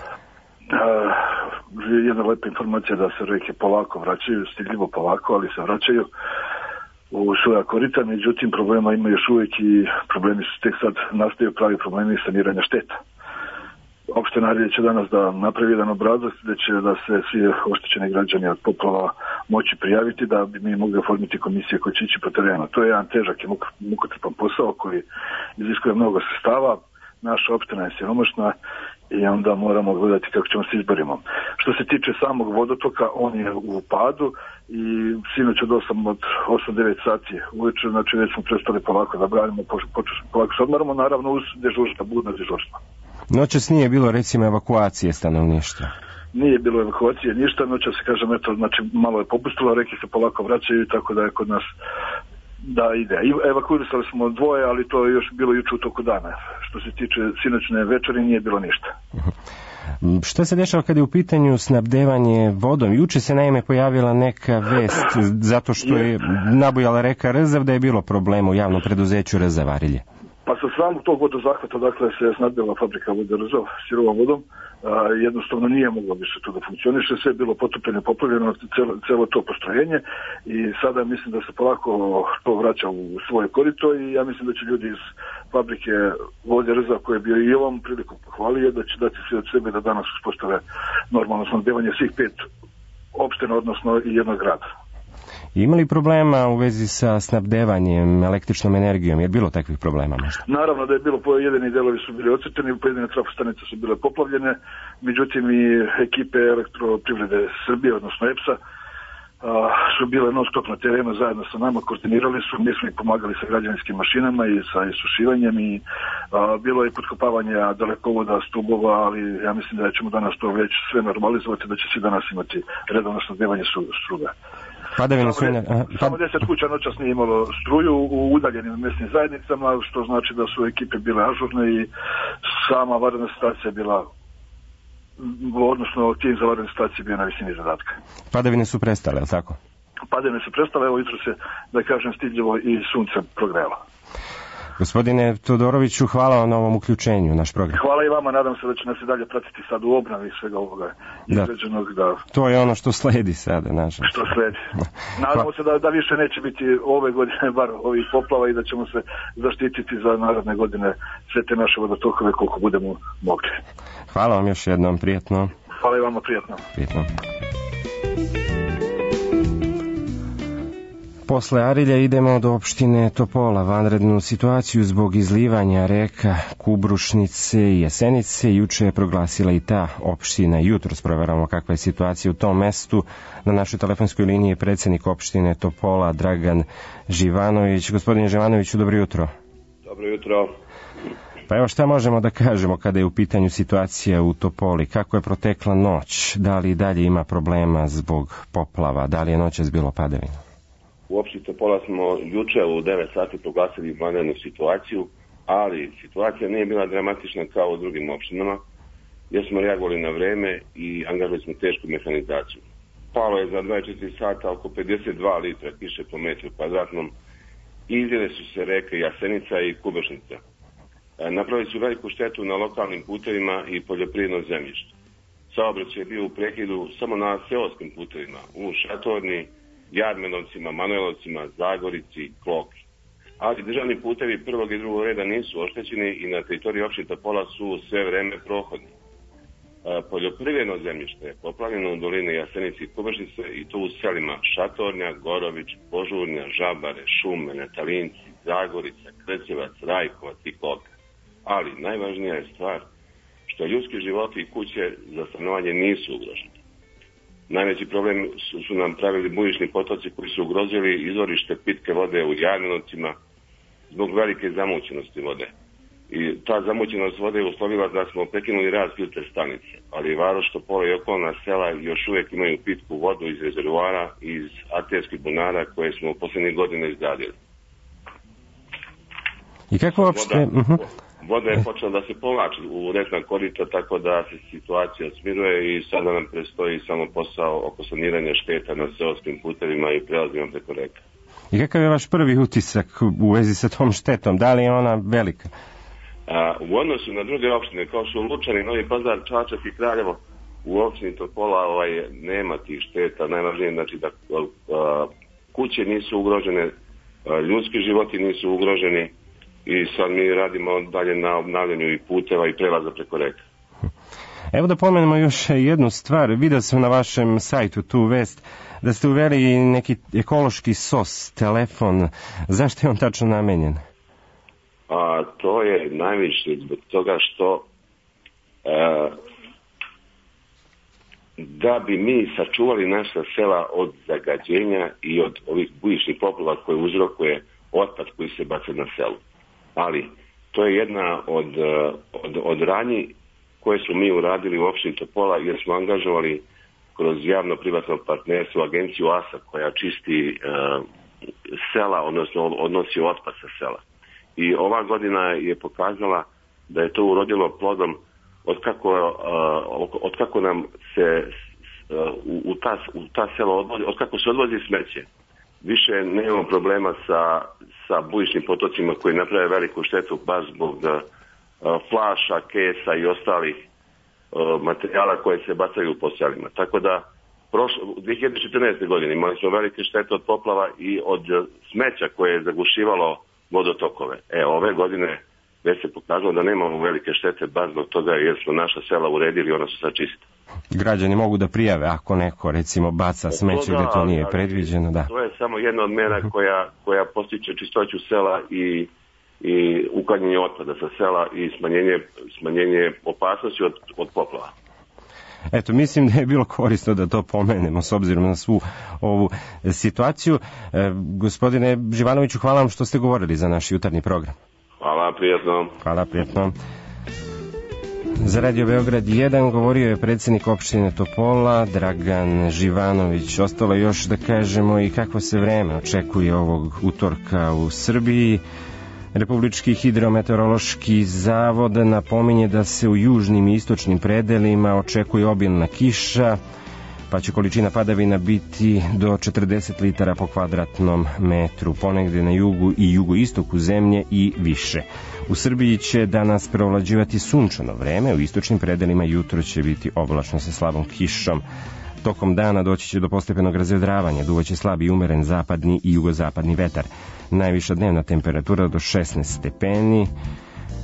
Jedna lepa informacija da se reke polako vraćaju, stidljivo polako, ali se vraćaju u svoja korita, međutim problema ima još uvijek i problemi su tek sad nastaju, pravi problemi saniranja šteta. Opština Arilje će danas da napravi jedan obrazac gde će da se svi oštećeni građani od poplava moći prijaviti da bi mi mogli oformiti komisije koje će ići po terenu. To je jedan težak i mukotrpan posao koji iziskuje mnogo sredstava. Naša opština je siromašna i onda moramo gledati kako ćemo se izborimo. Što se tiče samog vodotoka, on je u padu i sinoć od 8-9 sati uveče, znači već smo prestali polako da branimo, polako se odmaramo, naravno uz dežurstva, budna dežurstva. Noćas nije bilo recimo evakuacije stanovništva? Nije bilo evakuacije ništa, noćas se kažem, eto, znači malo je popustilo, reke se polako vraćaju, tako da je kod nas da ide. Evakuirali smo 2, ali to je još bilo juče u toku dana. Što se tiče sinoćne večeri nije bilo ništa. Šta se dešava kada je u pitanju snabdevanje vodom? Juče se naime pojavila neka vest zato što je nabujala reka Rzav da je bilo problema u javnom preduzeću Rzav Arilje. Pa sa samog tog vodozahvata, dakle, se snabdela fabrika vode Rzav sirovom vodom. Jednostavno nije moglo više to da funkcioniše, sve je bilo potopljeno, poplavljeno, celo to postrojenje i sada mislim da se polako to vraća u svoje korito i ja mislim da će ljudi iz fabrike vode Rzav koje je bio i ovom prilikom pohvalio da će dati sve od sebe da danas uspostave normalno snabdevanje svih 5 opština, odnosno i jednog grada. Ima li problema u vezi sa snabdevanjem električnom energijom? Je bilo takvih problema možda? Naravno da je bilo, pojedini delovi su bili ocrteni, pojedine trafostanice su bile poplavljene, međutim i ekipe Elektroprivrede Srbije, odnosno EPS-a, su bile non stop na terenu zajedno sa nama, koordinirali su, mi smo ih pomagali sa građevinskim mašinama i sa isušivanjem i bilo je potkopavanja dalekovoda, stubova, ali ja mislim da ćemo danas to već sve normalizovati, da će svi danas imati redovno snabdevanje struga. Samo 10 kuća noćas nije imalo struju u udaljenim mjesnim zajednicama, što znači da su ekipe bile ažurne i sama vanredna situacija bila, odnosno tim za vanredne situacije bio na visini zadatka. Padavine su prestale, je li tako? Padavine su prestale, evo jutro se, da kažem, stidljivo i sunce progrelo. Gospodine Todoroviću, hvala vam na ovom uključenju u naš program. Hvala i vama, nadam se da će nas i dalje pratiti sad u obnovi svega ovoga izređenog. Da. To je ono što sledi sada, nažalost. Što sledi. Nadamo se da više neće biti ove godine bar ovih poplava i da ćemo se zaštititi za naredne godine sve te naše vodotokove koliko budemo mogli. Hvala vam još jednom, prijatno. Hvala i vama, prijatno. Prijatno. Posle Arilja idemo do opštine Topola. Vanrednu situaciju zbog izlivanja reka Kubrušnice i Jasenice juče je proglasila i ta opština. Jutros provjeramo kakva je situacija u tom mestu. Na našoj telefonskoj liniji je predsjednik opštine Topola Dragan Živanović. Gospodine Živanoviću, dobro jutro. Dobro jutro. Pa evo šta možemo da kažemo kada je u pitanju situacija u Topoli? Kako je protekla noć? Da li dalje ima problema zbog poplava? Da li je noćas bilo padavina? U opštini Topola smo juče u 9 sati proglasili vanrednu situaciju, ali situacija nije bila dramatična kao u drugim opštinama, jer smo reagovali na vreme i angažovali smo tešku mehanizaciju. Palo je za 24 sata oko 52 litra kiše po metru kvadratnom i izljele su se reke Jasenica i Kubrušnica. Napravili su veliku štetu na lokalnim putevima i poljoprivredno zemljište. Saobraćaj je bio u prekidu samo na seoskim putevima, u Šatorni, Jadmenovcima, Manojlovcima, Zagorici, Kloki. Ali državni putevi prvog i drugog reda nisu oštećeni i na teritoriji opštine Topola su sve vreme prohodni. Poljoprivredno zemljište je poplavljeno u dolini Jasenice i Kubrušnice i to u selima Šatornja, Gorović, Požurnja, Žabare, Šume, Netalinci, Zagorica, Krcevac, Rajkovac i Kloka. Ali najvažnija je stvar što ljudski životi i kuće za stanovanje nisu ugroženi. Najveći problem su nam pravili bujični potoci koji su ugrozili izvorište pitke vode u Jadmenovcima zbog velike zamućenosti vode. I ta zamućenost vode je uslovila da smo prekinuli rad filter stanice, ali Varoš, Topola i okolna sela još uvijek imaju pitku vodu iz rezervoara i iz arterskih bunara koje smo u posljednjih godina izgradili. I kako uopšte... Voda je počela da se povlači u rečna korita, tako da se situacija smiruje i sada nam predstoji samo posao oko saniranja šteta na seoskim putevima i prelazima preko reka. I kakav je vaš prvi utisak u vezi sa tom štetom? Da li je ona velika? U odnosu na druge opštine, kao su Lučani, Novi Pazar, Čačak i Kraljevo, u opštini Topola nema tih šteta. Najvažnije je znači da kuće nisu ugrožene, ljudski životi nisu ugroženi, i sad mi radimo dalje na obnavljanju i puteva i prelaza preko reka. Evo da pomenemo još jednu stvar. Vidio sam na vašem sajtu tu vest da ste uveli neki ekološki SOS telefon. Zašto je on tačno namenjen? To je najviše zbog toga što da bi mi sačuvali naša sela od zagađenja i od ovih bujičnih poplava koje uzrokuje otpad koji se baca na selu. Ali to je jedna od ranji koje smo mi uradili u opštini Topola, jer smo angažovali kroz javno-privatno partnerstvo agenciju ASA koja čisti sela, odnosno odnosi otpad sa sela. I ova godina je pokazala da je to urodilo plodom od kako nam se u ta sela od kako se odvozi smeće. Više nemamo problema sa bujičnim potocima koji naprave veliku štetu baš zbog flaša, kesa i ostalih materijala koje se bacaju po selima. Tako da u 2014. godine imali smo velike štete od poplava i od smeća koje je zagušivalo vodotokove. Ove godine već se pokazalo da nemamo velike štete baš zbog toga jer smo naša sela uredili i ona su sad čista. Građani mogu da prijave ako neko recimo baca smeće gdje to nije predviđeno. Da. To je samo jedna od mera koja postiče čistoću sela i uklanjanje otpada sa sela i smanjenje opasnosti od poplava. Eto, mislim da je bilo korisno da to pomenemo s obzirom na svu ovu situaciju. Gospodine Živanoviću, hvala vam što ste govorili za naš jutarnji program. Hvala, prijatno. Hvala, prijatno. Za Radio Beograd 1 govorio je predsjednik opštine Topola Dragan Živanović. Ostalo još da kažemo i kakvo se vreme očekuje ovog utorka u Srbiji. Republički hidrometeorološki zavod napominje da se u južnim i istočnim predelima očekuje obilna kiša, pa će količina padavina biti do 40 litara po kvadratnom metru, ponegde na jugu i jugoistoku zemlje i više. U Srbiji će danas preovlađivati sunčano vreme, u istočnim predelima jutro će biti oblačno sa slabom kišom. Tokom dana doći će do postepenog razvedravanja, duvaće slab i umeren zapadni i jugozapadni vetar. Najviša dnevna temperatura do 16 stepeni.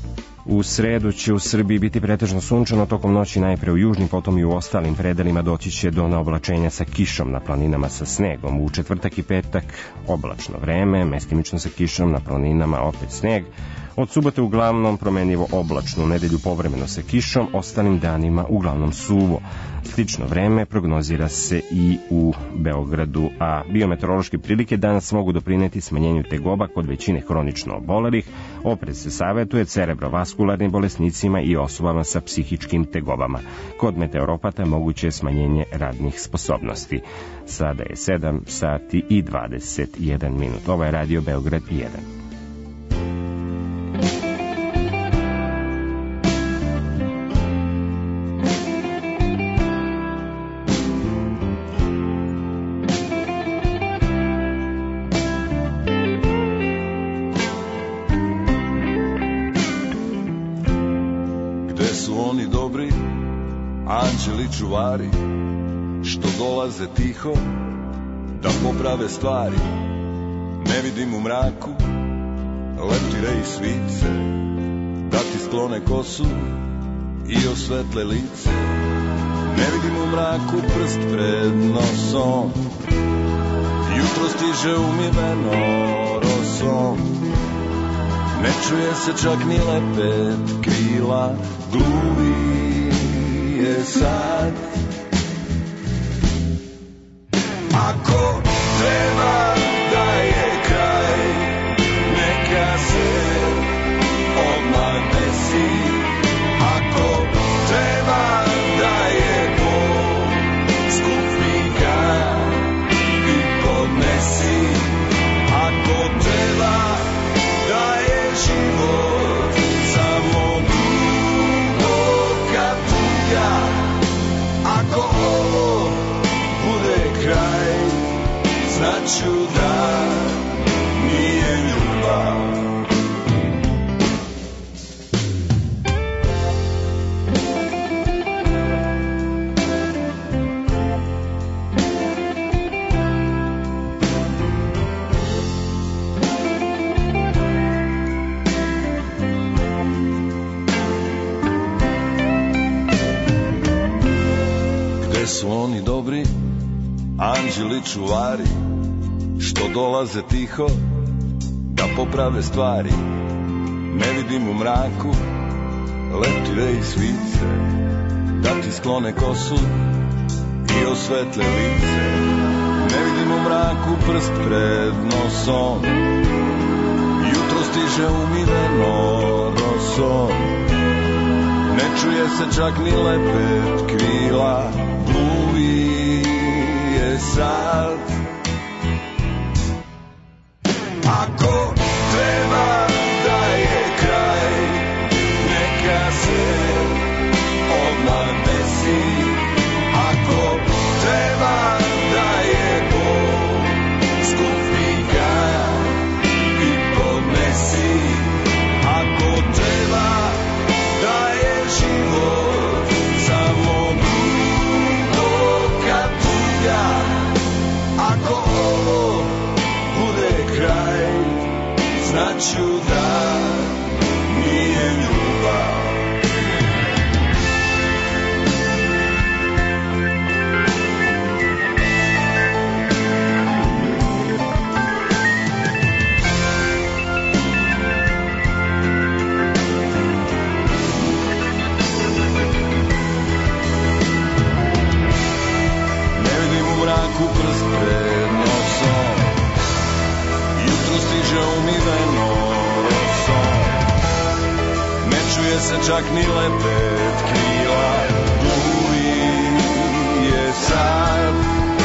U sredu će u Srbiji biti pretežno sunčano, tokom noći najpre u južnim, potom i u ostalim predelima doći će do naoblačenja sa kišom, na planinama sa snegom. U četvrtak i petak oblačno vreme, mestimično sa kišom, na planinama opet sneg. Od subote uglavnom promenljivo oblačno, u nedelju povremeno sa kišom, ostalim danima uglavnom suvo. Slično vreme prognozira se i u Beogradu, a biometeorološke prilike danas mogu doprineti smanjenju tegoba kod većine hronično obolelih. Oprez se savetuje cerebrovaskularnim bolesnicima i osobama sa psihičkim tegobama. Kod meteoropata moguće je smanjenje radnih sposobnosti. Sada je 7 sati i 21 minut. Ovo je Radio Beograd 1. Anđeli čuvari što dolaze tiho da poprave stvari, ne vidim u mraku leptire i svice da ti sklone kosu i osvetle lice. Ne vidim u mraku prst pred nosom, jutro stiže umiveno rosom. Ne čuje se čak ni lepet krila, gluvi je sad. Ako treba da je kraj, neka se odmah desi. Ako treba da je bol, skupi ga i podnesi. Ako treba da je život samo duboka tuga, ako ovo bude kraj, znaću da nije ljubav. Gde su oni dobri, anđeli čuvari, što dolaze tiho da poprave stvari? Ne vidim u mraku leptire i svice da ti sklone kosu i osvetle lice. Ne vidim u mraku prst pred nosom, jutro stiže umiveno rosom. Ne čuje se čak ni lepet krila, gluvi je sad. Ako treba da je kraj, neka se odmah desi. Ako treba da je bol, skupi ga i podnesi. Ako treba da je život samo duboka tuga, ako ovo bude kraj, znaću da nije ljubav. Ne vidim u mraku prst pred nosom, jutro stiže umiveno rosom. Ne čuje se čak ni lepet krila, gluvi je sad.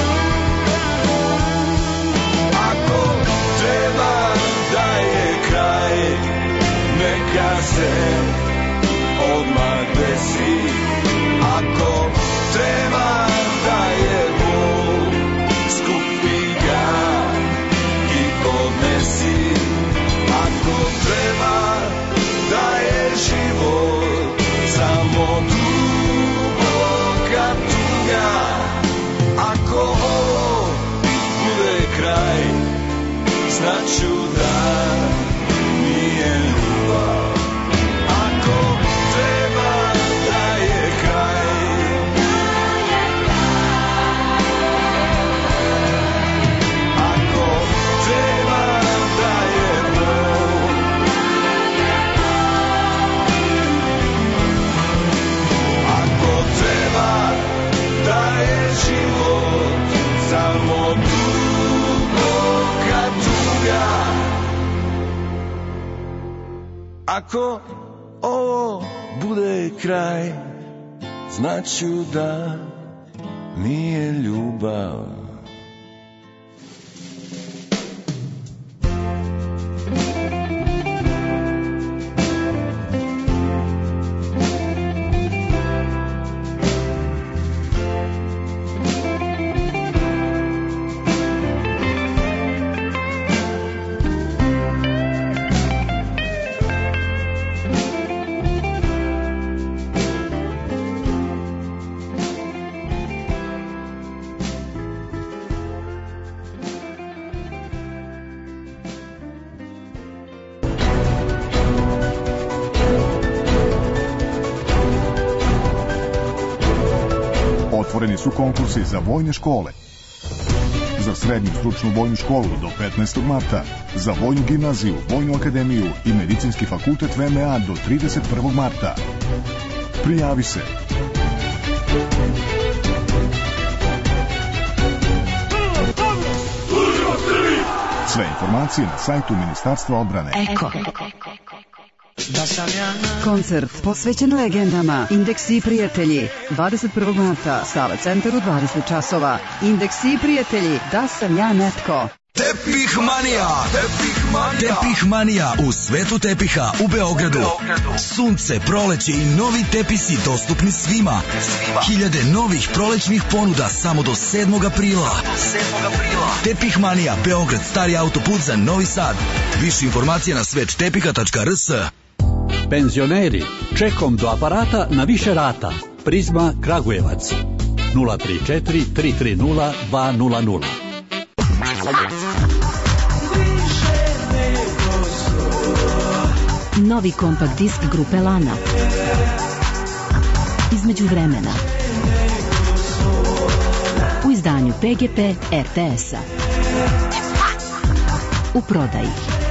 Ako treba da je kraj, neka se odmah desi. Ako treba da je bol, skupi ga i podnesi. Ako treba da je život samo duboka Ako ovo bude kraj, znaću da nije ljubav. Otvoreni su konkursi za vojne škole. Za srednju stručnu vojnu školu do 15. marta, za vojnu gimnaziju, vojnu akademiju i medicinski fakultet VMA do 31. marta. Prijavi se. Sve informacije na sajtu Ministarstva odbrane. Eko. Koncert posvećen legendama Indeksi i prijatelji 21. marta, Sava centar u 20 časova. Indeksi i prijatelji, da sam ja netko. Tepih manija, tepih manija u svetu tepiha u Beogradu. Sunce, proleće i novi tepisi dostupni svima. Hiljade novih prolećnih ponuda samo do 7. aprila. Tepih manija, Beograd, stari autoput za Novi Sad. Više informacije na svettepiha.rs. Penzioneri, čekom do aparata na više rata. Prizma Kragujevac 034 330 200. Novi kompakt disk grupe Lana. Između vremena. U izdanju PGP RTS-a. U prodaji.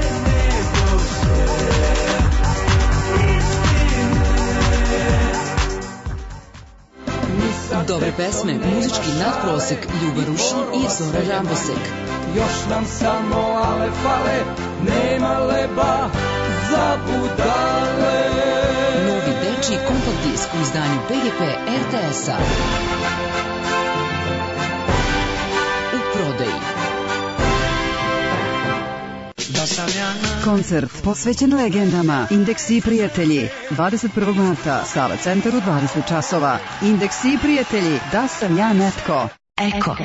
Dobre pesme, muzički nadprosek, Ljuba Rušin i Zora Rambosek. Još nam samo ale fale, nema leba za budale. Novi dečiji kompakt disk u izdanju PGP RTS-a. U prodaji. Koncert posvećen legendama Indeksi i prijatelji 21. marta, Sava centar u 20 časova. Indeksi i prijatelji, da sam ja netko. Eko.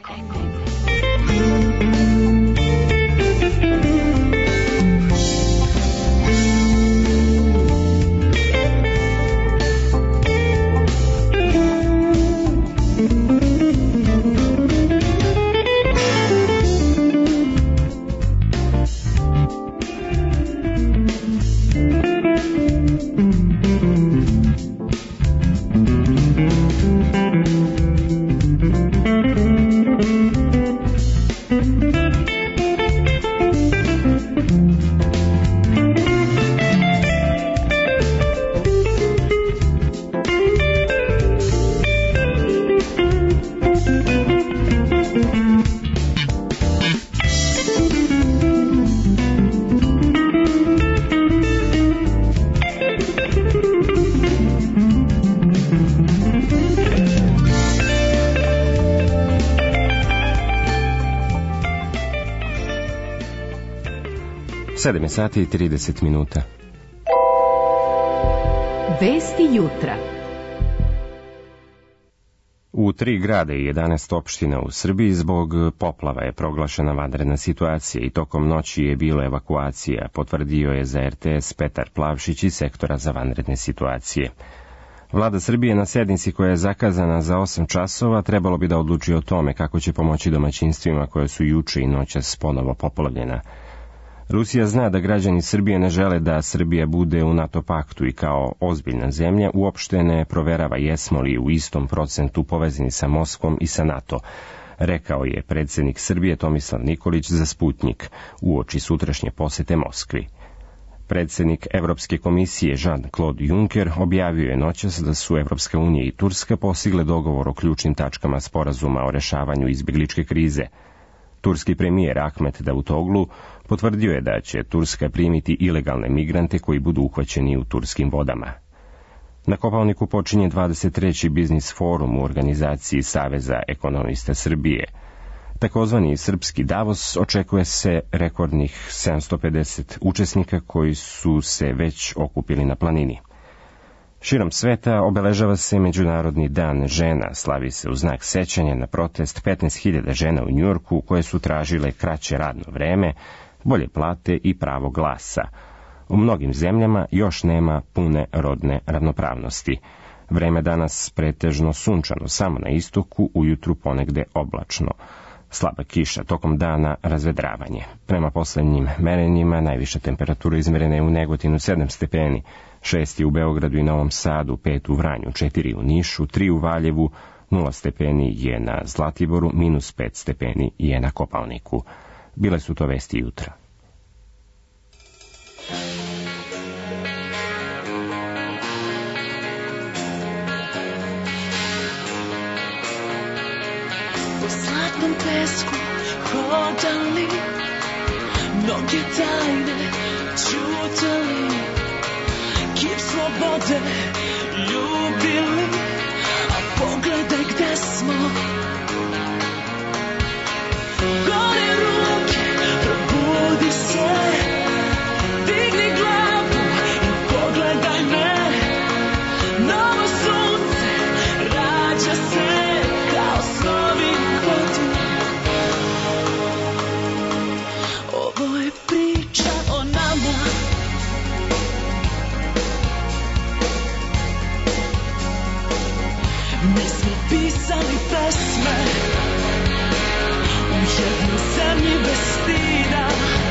Sedam sati i 30 minuta. Vesti jutra. U 3 grada i 11 opština u Srbiji zbog poplava je proglašena vanredna situacija i tokom noći je bilo evakuacija, potvrdio je za RTS Petar Plavšić iz sektora za vanredne situacije. Vlada Srbije na sednici koja je zakazana za 8 časova trebalo bi da odluči o tome kako će pomoći domaćinstvima koje su juče i noćas ponovo poplavljena. Rusija zna da građani Srbije ne žele da Srbija bude u NATO paktu i kao ozbiljna zemlja uopšte ne proverava jesmo li u istom procentu povezani sa Moskvom i sa NATO, rekao je predsjednik Srbije Tomislav Nikolić za Sputnjik uoči sutrašnje posete Moskvi. Predsjednik Evropske komisije Jean-Claude Juncker objavio je noćas da su Evropska unija i Turska postigle dogovor o ključnim tačkama sporazuma o rešavanju izbjegličke krize. Turski premijer Ahmet Davutoglu potvrdio je da će Turska primiti ilegalne migrante koji budu uhvaćeni u turskim vodama. Na Kopaoniku počinje 23. biznis forum u organizaciji Saveza ekonomista Srbije. Takozvani srpski Davos očekuje se rekordnih 750 učesnika koji su se već okupili na planini. Širom sveta obeležava se Međunarodni dan žena, slavi se u znak sećanja na protest 15.000 žena u Njujorku koje su tražile kraće radno vreme, bolje plate i pravo glasa. U mnogim zemljama još nema pune rodne ravnopravnosti. Vreme danas pretežno sunčano, samo na istoku, ujutru ponegde oblačno. Slaba kiša, tokom dana razvedravanje. Prema poslednjim merenjima najviša temperatura izmerena je u Negotinu 7 stepeni, 6 je u Beogradu i Novom Sadu, 5 u Vranju, 4 u Nišu, 3 u Valjevu, 0 stepeni je na Zlatiboru, -5 stepeni je na Kopaoniku. Bile su to vesti jutra. Po zlatnom pesku hodali, mnoge tajne čutali, kip slobode ljubili, a pogledaj gde smo. Gore ruke, probudi se, digni glavu i pogledaj me. Novo sunce rađa se kao snovi u vodi. Ovo je priča o nama. Mi smo pisali pesme u jednoj zemlji bez stida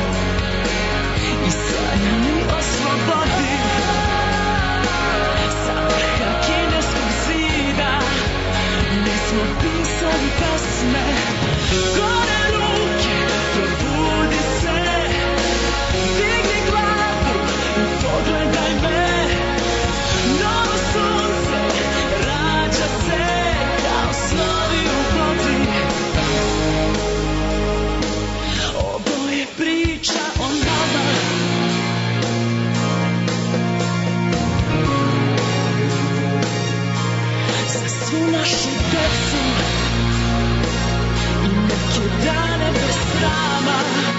i sanjali o slobodi sa vrha kineskog zida. Mi smo pisali pesme. Gore ruke, probudi se, digni glavu i pogledaj me. Novo sunce rađa se kao snovi u vodi. Ovo je priča o nama. Za svu našu decu i neke dane bez srama.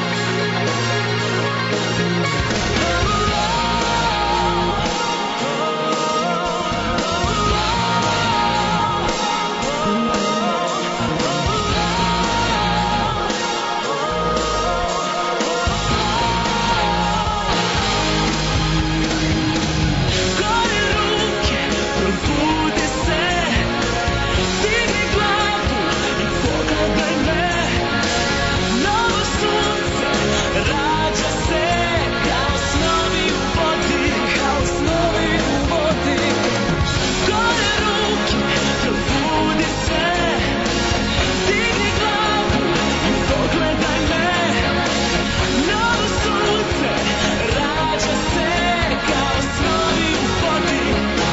Gore ruke, probudi se, digni glavu i pogledaj me. Novo sunce rađa se kao snovi u vodi, kao snovi u vodi. Gore ruke, probudi se, digni glavu i pogledaj me. Novo sunce rađa se kao snovi u vodi.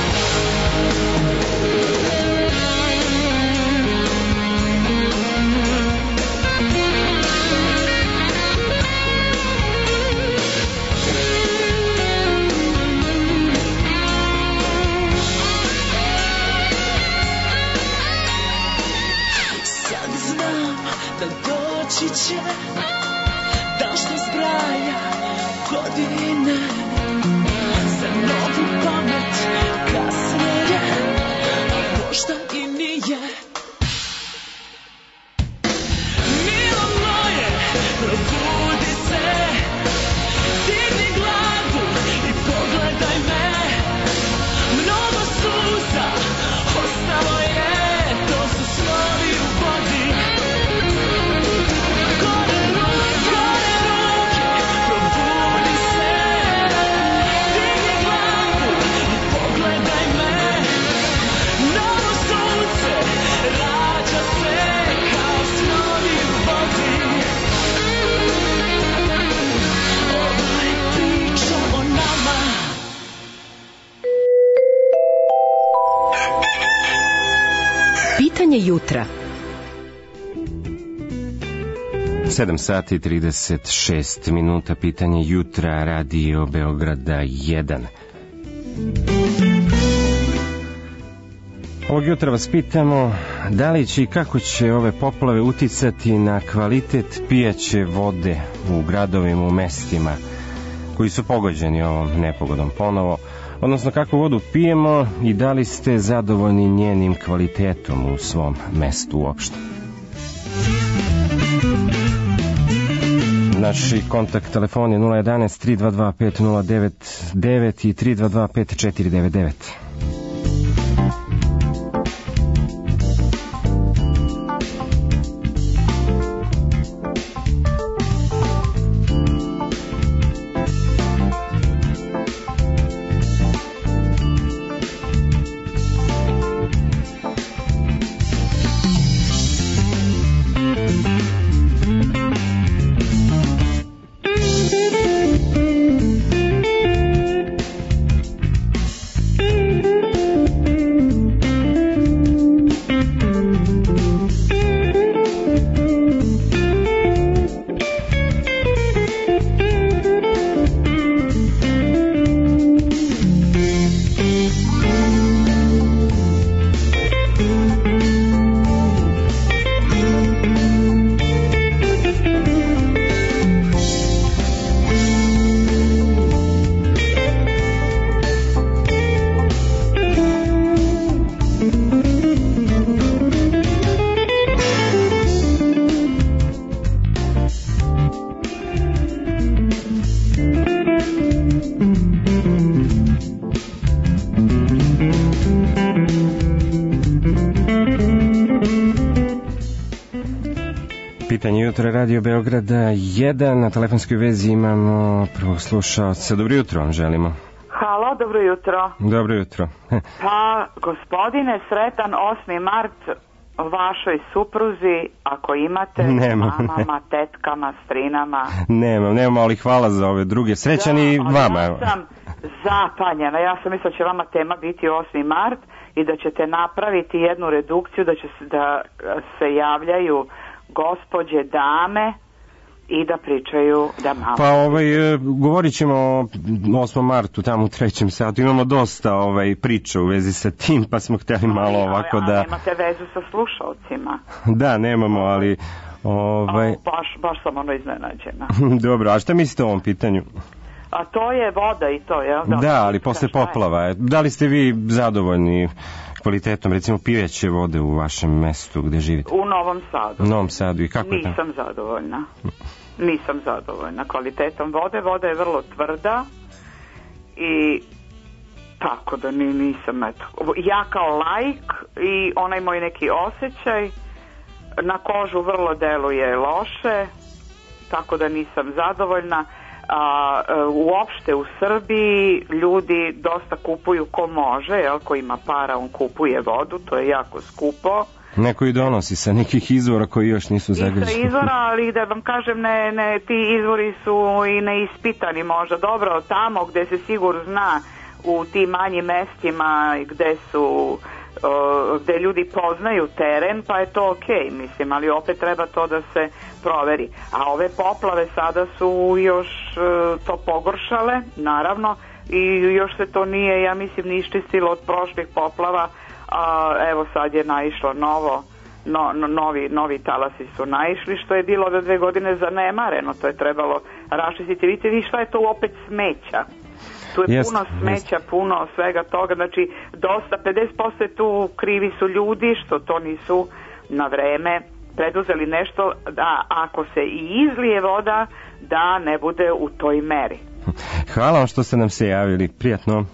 Sad znam da doći će dan što zbraja godine. Za novu pamet kasno je, a možda i nije. Milo moje, probudi se, digni glavu i pogledaj me. Mnogo suza ostalo je, to su snovi u vodi. Gore ruke, probudi se, digni glavu i pogledaj me. Novo sunce rađa se kao snovi u vodi. Ovo je priča o nama. Pitanje jutra. 7 sati 36 minuta, pitanje jutra, Radio Beograda 1. Ovog jutra vas pitamo da li će i kako će ove poplave uticati na kvalitet pijaće vode u gradovima, u mestima koji su pogođeni ovom nepogodom ponovo, odnosno kakvu vodu pijemo i da li ste zadovoljni njenim kvalitetom u svom mestu uopšte. Naši kontakt telefon je 011 322 5099 i 322 5499. Pitanje jutra, Radio Beograda 1. Na telefonskoj vezi imamo prvog slušalca. Dobro jutro vam želimo. Halo, dobro jutro. Dobro jutro. Pa, gospodine, sretan 8. mart vašoj supruzi, ako imate, mamama, tetkama, strinama. Nemam, ali hvala za ove druge. Srećan i vama. Ja sam zapanjena. Ja sam mislila da će vama tema biti 8. mart i da ćete napraviti jednu redukciju, da se javljaju gospođe, dame i da pričaju da malo. Pa govorit ćemo o 8. martu tamo u 3. satu. Imamo dosta priča u vezi sa tim, pa smo htjeli malo ovako da... A nemate vezu sa slušalcima. Da, nemamo, ali... Baš sam iznenađena. Dobro, a šta mislite o ovom pitanju? A to je voda i to, jel? Da, ali posle poplava. Da li ste vi zadovoljni kvalitetom, recimo, pijaće vode u vašem mestu gde živite? U Novom Sadu. U Novom Sadu, i kako je tamo? Nisam zadovoljna kvalitetom vode. Voda je vrlo tvrda i tako da nisam, eto. Ja kao laik i onaj moj neki osjećaj na kožu vrlo deluje loše, tako da nisam zadovoljna. Uopšte u Srbiji ljudi dosta kupuju ko može, jel, ko ima para on kupuje vodu, to je jako skupo. Neko i donosi sa nekih izvora koji još nisu zagađeni. I sa izvora, ali da vam kažem, ne, ti izvori su i neispitani možda. Dobro, tamo gde se sigurno zna, u tim manjim mestima gde ljudi poznaju teren, pa je to okej, mislim, ali opet treba to da se proveri. A ove poplave sada su još to pogoršale, naravno, i još se to nije, ja mislim, ni iščistilo od prošlih poplava, a evo sad je naišlo novi talasi su naišli, što je bilo do 2 godine zanemareno, to je trebalo raščistiti. Vidite vi šta je to opet smeća. Tu je puno smeća, puno svega toga, znači dosta, 50% je tu, krivi su ljudi što to nisu na vreme preduzeli nešto, da ako se i izlije voda, da ne bude u toj meri. Hvala vam što ste nam se javili, prijatno.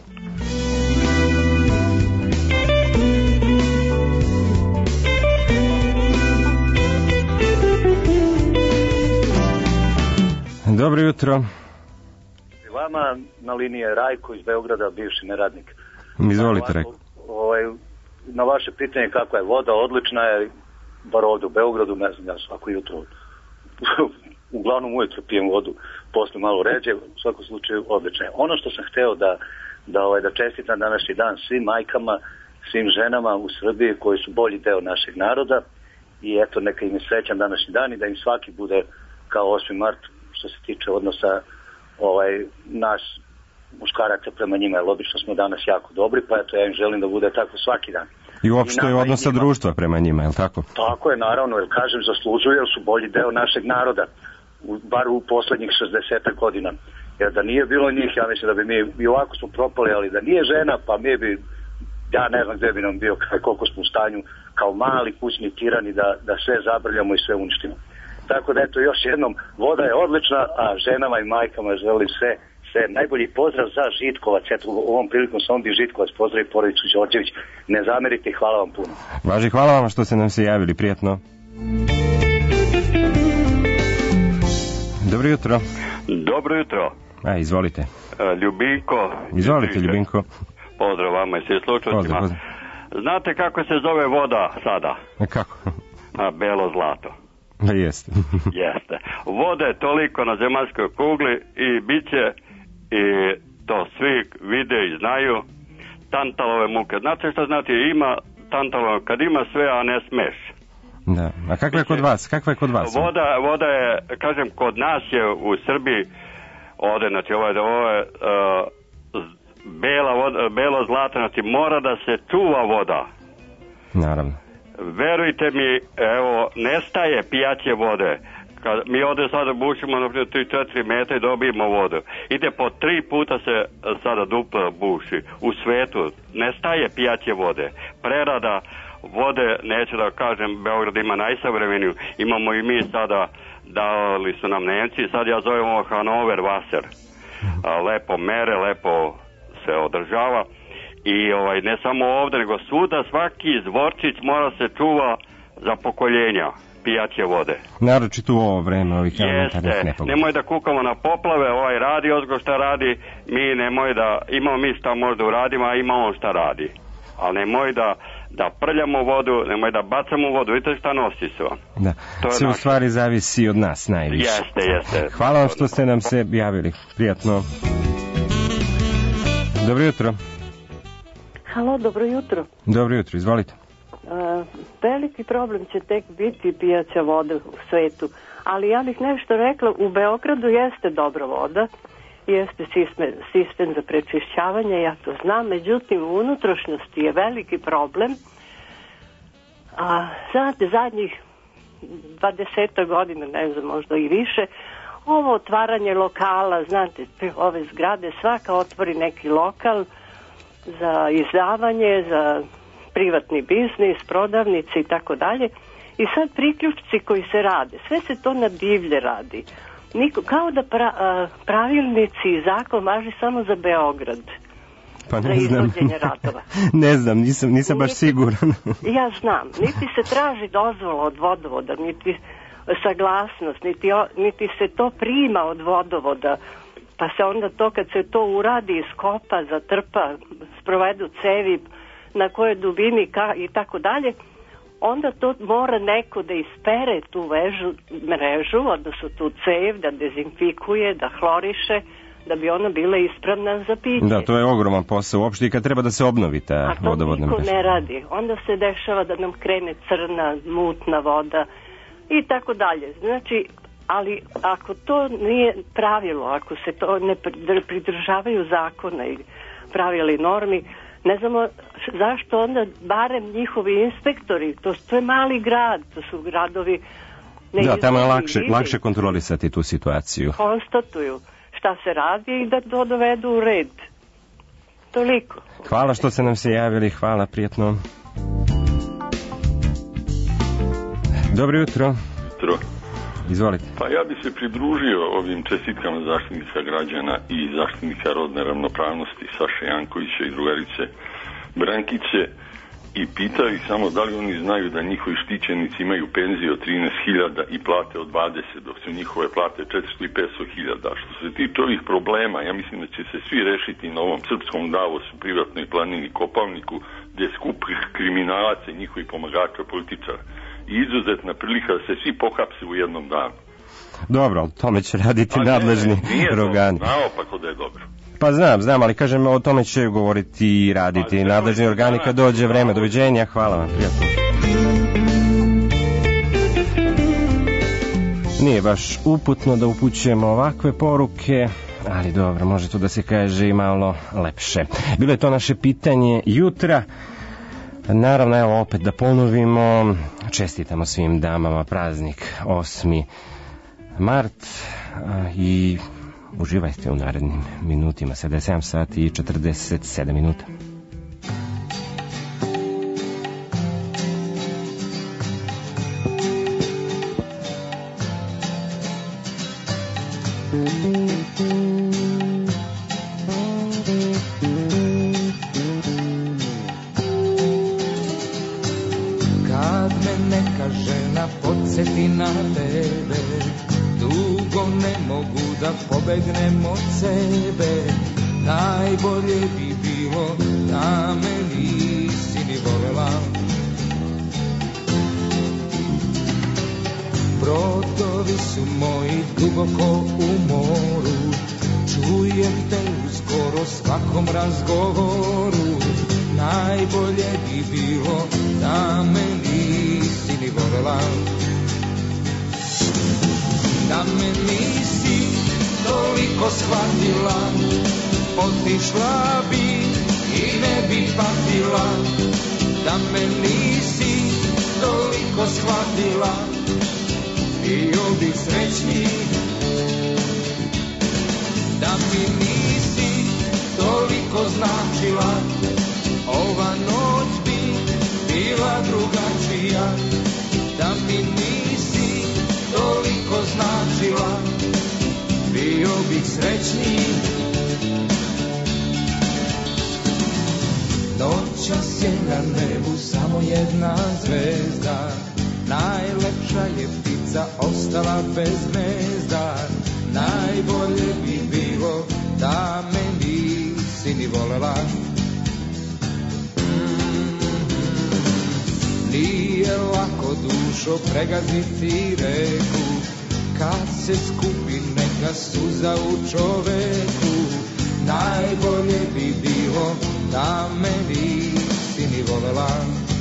Dobro jutro. Vama na liniji je Rajko iz Beograda, bivši neradnik. Izvolite, Rajko. Na vaše pitanje kakva je voda, odlična je, bar ovdje u Beogradu, ne znam, ja svako jutro, uglavnom ujutro pijem vodu, posle malo ređe, u svakom slučaju odlična je. Ono što sam hteo da čestitam današnji dan svim majkama, svim ženama u Srbiji koji su bolji deo našeg naroda i eto neka im je srećan današnji dan i da im svaki bude kao 8. mart što se tiče odnosa nas muškaraca prema njima, jer obično smo danas jako dobri, pa eto ja im želim da bude tako svaki dan. I uopšte je odnosa društva prema njima, je li tako? Tako je, naravno, jer kažem, zaslužuju, jer su bolji deo našeg naroda, bar u poslednjih 60 godina. Jer da nije bilo njih, ja mislim da bi mi i ovako smo propali, ali da nije žena, pa mi bi, ja ne znam gde bi nam bio, koliko smo u stanju kao mali kućni tirani da sve zabrljamo i sve uništimo. Tako da eto, još jednom, voda je odlična, a ženama i majkama želim sve najbolji pozdrav za Žitkovac. Eto, ovom prilikom sam bi Žitkovac pozdravi porodicu Đorđević. Ne zamerite i hvala vam puno. Važi, hvala vam što ste nam se javili, prijetno. Dobro jutro. Dobro jutro. Izvolite. Ljubinko. Izvolite, Ljubinko. Pozdrav vama i svim slučajcima. Pozdrav. Znate kako se zove voda sada? Kako? Belo zlato. Jeste. Jeste. Voda je toliko na zemaljskoj kugli i bit će, i to svi vide i znaju, tantalove muke. Znate što znači? Ima tantalove, kad ima sve, a ne smeš. Da. A kakva je kod vas? Voda je, kažem, kod nas je u Srbiji ovde, znači ovo je belo zlato, znači mora da se čuva voda. Naravno. Verujte mi, evo, nestaje pijaće vode. Kad mi ovde sada bušimo na 3-4 metra i dobijemo vodu. Ide po 3 puta se sada duplo buši. U svetu nestaje pijaće vode. Prerada vode, neću da kažem, Beograd ima najsavremeniju. Imamo i mi sada, dali su nam Nemci, sad ja zovem ovo Hanover Wasser. Lepo mere, lepo se održava. I ne samo ovde, nego svuda svaki zvorčić mora se čuva za pokoljenja pijaće vode. Naročito u ovo vreme ovih elementarnih nepogoda. Nemoj da kukamo na poplave, radi ozgo šta radi, mi nemoj da, imamo mi šta možda uradimo, a ima on šta radi. Ali nemoj da prljamo vodu, nemoj da bacamo vodu, vidite šta nosi se vam. Da, sve u stvari zavisi od nas najviše. Jeste. Hvala vam što ste nam se javili, prijatno. Dobro jutro. Halo, dobro jutro. Dobro jutro, izvolite. Veliki problem će tek biti pijaća voda u svetu, ali ja bih nešto rekla, u Beogradu jeste dobra voda, jeste sistem za prečišćavanje, ja to znam, međutim u unutrašnjosti je veliki problem. Znate, zadnjih 20 godina, ne znam, možda i više, ovo otvaranje lokala, znate, ove zgrade, svaka otvori neki lokal za izdavanje, za privatni biznis, prodavnice i tako dalje. I sad priključci koji se rade, sve se to na divlje radi. Kao da pravilnici i zakon važi samo za Beograd. Pa za ne znam. izvođenje radova. Ne znam, nisam baš siguran. Ja znam, niti se traži dozvola od vodovoda, niti saglasnost, niti se to prima od vodovoda, pa se onda to kad se to uradi, iskopa, zatrpa, sprovedu cevi na kojoj dubini i tako dalje, onda to mora neko da ispere tu mrežu, odnosno tu cev, da dezinfikuje, da hloriše, da bi ona bila ispravna za piće. Da, to je ogroman posao uopšte i kad treba da se obnovi ta vodovodna mreža. A to niko ne radi. Onda se dešava da nam krene crna, mutna voda i tako dalje. Znači, ali ako to nije pravilo, ako se to ne pridržavaju zakona i pravila i normi, ne znamo zašto onda barem njihovi inspektori, to je mali grad, to su gradovi... Da, tamo je lakše kontrolisati tu situaciju. Konstatuju šta se radi i da to dovedu u red. Toliko. Hvala što ste nam se javili, hvala, prijatno. Dobro jutro. Izvolite. Pa ja bi se pridružio ovim čestitkama zaštitnika građana i zaštitnika rodne ravnopravnosti Saše Jankovića i drugarice Brankice i pitao ih samo da li oni znaju da njihovi štićenici imaju penzije od 13.000 i plate od 20, dok su njihove plate 400 i 500.000. Što se tiče ovih problema, ja mislim da će se svi rešiti na ovom srpskom Davosu, privatnoj planini Kopavniku, gdje je skup kriminalaca i njihovih pomagača političara. I izuzetna prilika da se svi pohapse u jednom danu. Dobro, o tome će raditi nadležni organi. Nije naopako da je dobro. Pa znam, ali kažem, o tome će govoriti i raditi nadležni organi kad dođe vreme. Doviđenja, hvala vam, prijatno. Nije baš uputno da upućujemo ovakve poruke, ali dobro, može to da se kaže i malo lepše. Bilo je to naše pitanje jutra. Naravno, evo opet da ponovimo, čestitamo svim damama praznik 8. mart i uživajte u narednim minutima. Sada je 7 sati i 47 minuta. Kad me neka žena podsjeti na tebe, dugo ne mogu da pobegnem od sebe. Najbolje bi bilo da me nisi ni volela. Brodovi su moji duboko u moru, čujem te u skoro svakom razgovoru. Najbolje bi bilo da me nisi ni volela. Da me nisi toliko shvatila, otišla bi i ne bi patila. Da me nisi toliko shvatila, bio bih srećniji. Da mi nisi toliko značila, ova noć bi bila drugačija. Da mi nisi toliko značila, bio bih srećniji. Noćas je na nebu samo jedna zvezda, najlepša je ptica ostala bez gnezda. Najbolje bi bilo da me nisi ni volela. Nije lako, dušo, pregaziti reku, kad se skupi neka suza u čoveku. Najbolje bi bilo da me nisi ni volela.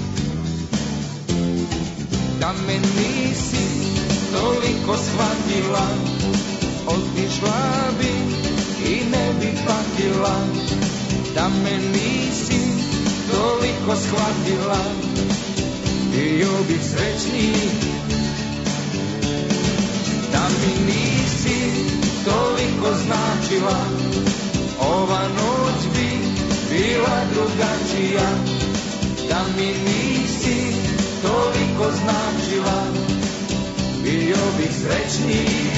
Da me nisi toliko shvatila, otišla bi i ne bi patila. Da me nisi toliko shvatila, bio bih srećniji. Da mi nisi toliko značila, ova noć bi bila drugačija. Da mi nisi toliko značila, bio bih srećniji.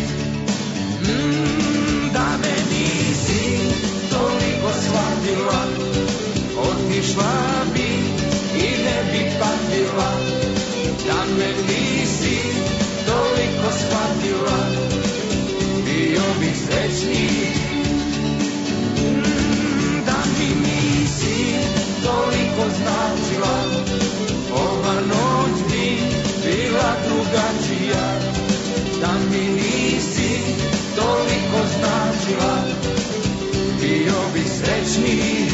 Da me nisi toliko shvatila, otišla bi i ne bi patila. Da me nisi toliko shvatila, bio bih srećniji. Da mi nisi toliko značila, ova noć bi bila drugačija. Da mi nisi toliko značila, bio bih srećniji.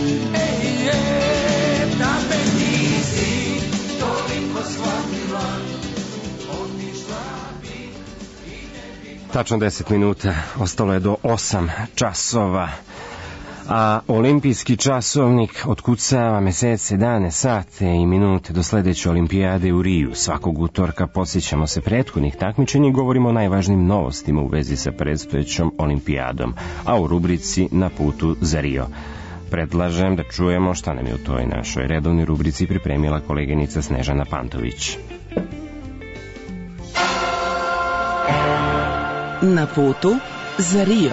Da me nisi toliko shvatila, otišla bi i ne bi... Tačno 10 minuta, ostalo je do 8 časova. A olimpijski časovnik otkucava mesece, dane, sate i minute do sledeće olimpijade u Riju. Svakog utorka podsjećamo se prethodnih takmičenja i govorimo o najvažnijim novostima u vezi sa predstojećom olimpijadom, a u rubrici Na putu za Rio predlažem da čujemo šta nam je u toj našoj redovnoj rubrici pripremila koleginica Snežana Pantović. Na putu za Rio.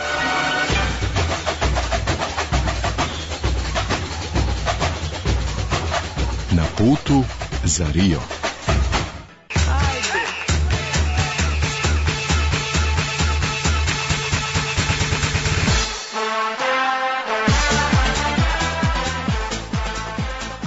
Na putu za Rio.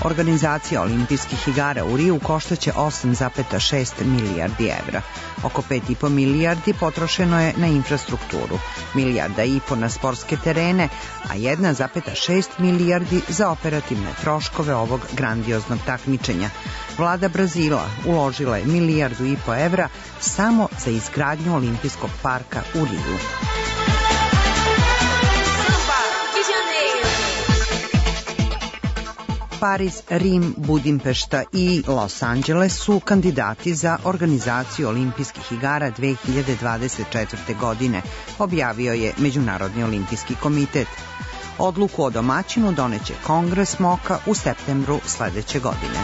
Organizacija olimpijskih igara u Riju koštaće 8,6 milijardi evra. Oko 5,5 milijardi potrošeno je na infrastrukturu, 1,5 milijarda na sportske terene, a 1,6 milijardi za operativne troškove ovog grandioznog takmičenja. Vlada Brazila uložila je 1,5 milijardu evra samo za izgradnju olimpijskog parka u Riju. Pariz, Rim, Budimpešta i Los Angeles su kandidati za organizaciju olimpijskih igara 2024. godine, objavio je Međunarodni olimpijski komitet. Odluku o domaćinu doneće Kongres MOKA u septembru sledeće godine.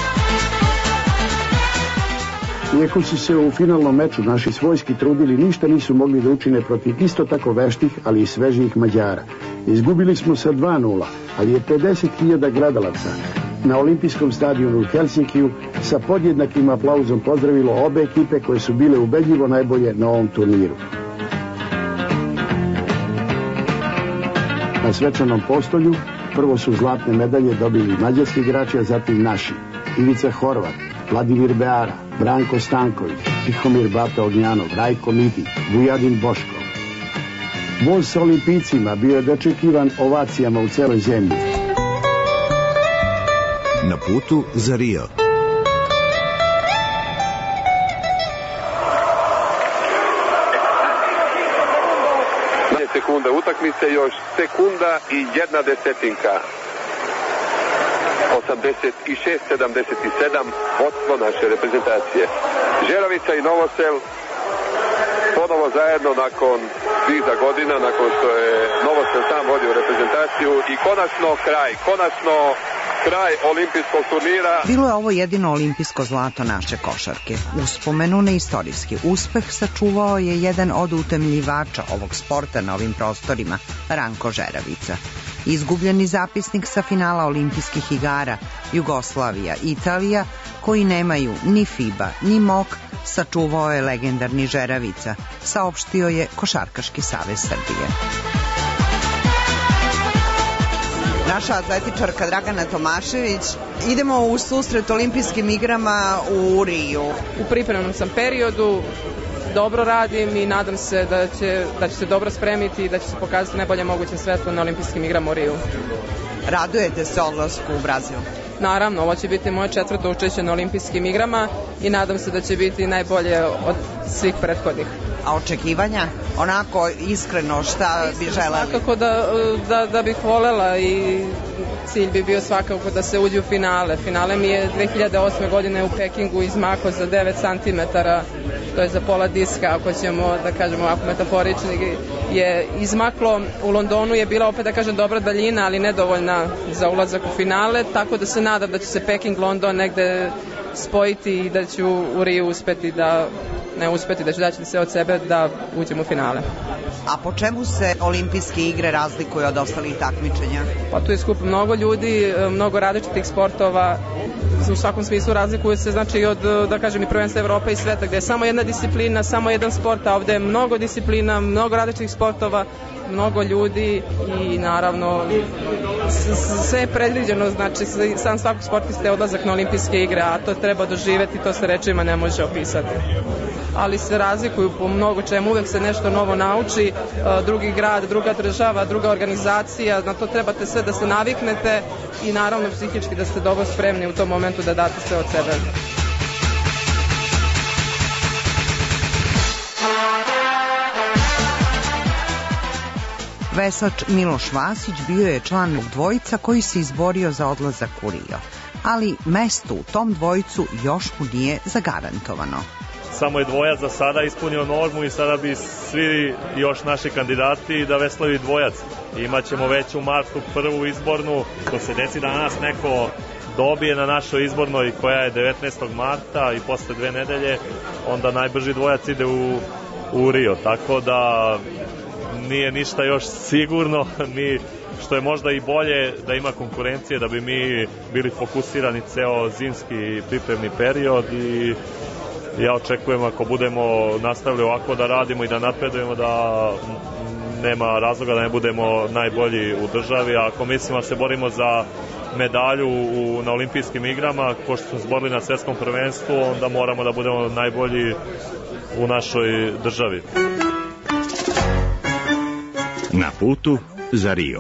Iako su se u finalnom meču naši svojski trudili, ništa nisu mogli da učine protiv isto tako veštih, ali i svežijih Mađara. Izgubili smo sa 2:0, ali je 50.000 gledalaca na olimpijskom stadionu u Helsinkiju sa podjednakim aplauzom pozdravilo obe ekipe koje su bile ubedljivo najbolje na ovom turniru. Na svečanom postolju prvo su zlatne medalje dobili mađarski igrači, a zatim naši. Ivica Horvat, Vladimir Beara, Branko Stanković, Tihomir Bata Ognjanov, Rajko Mitić, Vujadin Boškov. Voz sa olimpijcima bio je dočekivan ovacijama u celoj zemlji. Na putu za Rio. Sekunde utakmice, još sekunda i 1/10. 86-77, vodstvo naše reprezentacije. Žeravica i Novosel ponovo zajedno nakon niza godina, nakon što je Novosel sam vodio reprezentaciju i konačno kraj olimpijskog turnira. Bilo je ovo jedino olimpijsko zlato naše košarke. Uspomenu na istorijski uspeh sačuvao je jedan od utemeljivača ovog sporta na ovim prostorima, Ranko Žeravica. Izgubljeni zapisnik sa finala olimpijskih igara Jugoslavija, Italija, koji nemaju ni FIBA, ni MOK, sačuvao je legendarni Žeravica, saopštio je Košarkaški savez Srbije. Naša atletičarka Dragana Tomašević. Idemo u susret olimpijskim igrama u Riju. U pripremnom sam periodu, dobro radim i nadam se da će se dobro spremiti i da će se pokazati najbolje moguće svetlo na olimpijskim igrama u Riju. Radujete se odlasku u Brazil? Naravno, ovo će biti moje 4. učešće na olimpijskim igrama i nadam se da će biti najbolje od svih prethodnih. A očekivanja? Onako iskreno šta bi želeli? Svakako da bih volela i cilj bi bio svakako da se uđe u finale. Finale mi je 2008. godine u Pekingu izmakao za 9 cm, to je za pola diska, ako ćemo da kažemo ovako metaforični, je izmaklo. U Londonu je bila opet da kažem dobra daljina, ali nedovoljna za ulazak u finale, tako da se nadam da će se Peking-London negde spojiti i da ću u Riju uspeti da ću daći sve od sebe da uđem u finale. A po čemu se olimpijske igre razlikuju od ostalih takmičenja? Pa tu je skup mnogo ljudi, mnogo različitih sportova, u svakom smislu razlikuje se znači od, da kažem, i prvenstva Evrope i sveta, gde je samo jedna disciplina, samo jedan sport, a ovde je mnogo disciplina, mnogo različitih sportova, mnogo ljudi i naravno sve je predviđeno, znači sam svakog sportista je odlazak na olimpijske igre, a to treba doživeti, to se rečima ne može opisati. Ali se razlikuju po mnogo čemu, uvek se nešto novo nauči, drugi grad, druga država, druga organizacija, na to trebate sve da se naviknete i naravno psihički da ste dobro spremni u tom momentu da date sve od sebe. Veslač Miloš Vasić bio je član dvojica koji se izborio za odlazak u Rio, ali mesto u tom dvojcu još mu nije zagarantovano. Samo je dvojac za sada ispunio normu i sada bi svi još naši kandidati da veslaju dvojac. Imaćemo već u martu prvu izbornu, ko se desi da nas neko dobije na našoj izbornoj koja je 19. marta i posle 2 nedelje, onda najbrži dvojac ide u Rio, tako da nije ništa još sigurno, ni što je možda i bolje da ima konkurencije, da bi mi bili fokusirani ceo zimski pripremni period i ja očekujem ako budemo nastavili ovako da radimo i da napredujemo da nema razloga da ne budemo najbolji u državi, a ako mislimo da se borimo za medalju na olimpijskim igrama, ko što smo zborili na svetskom prvenstvu, onda moramo da budemo najbolji u našoj državi. Na putu za Rio.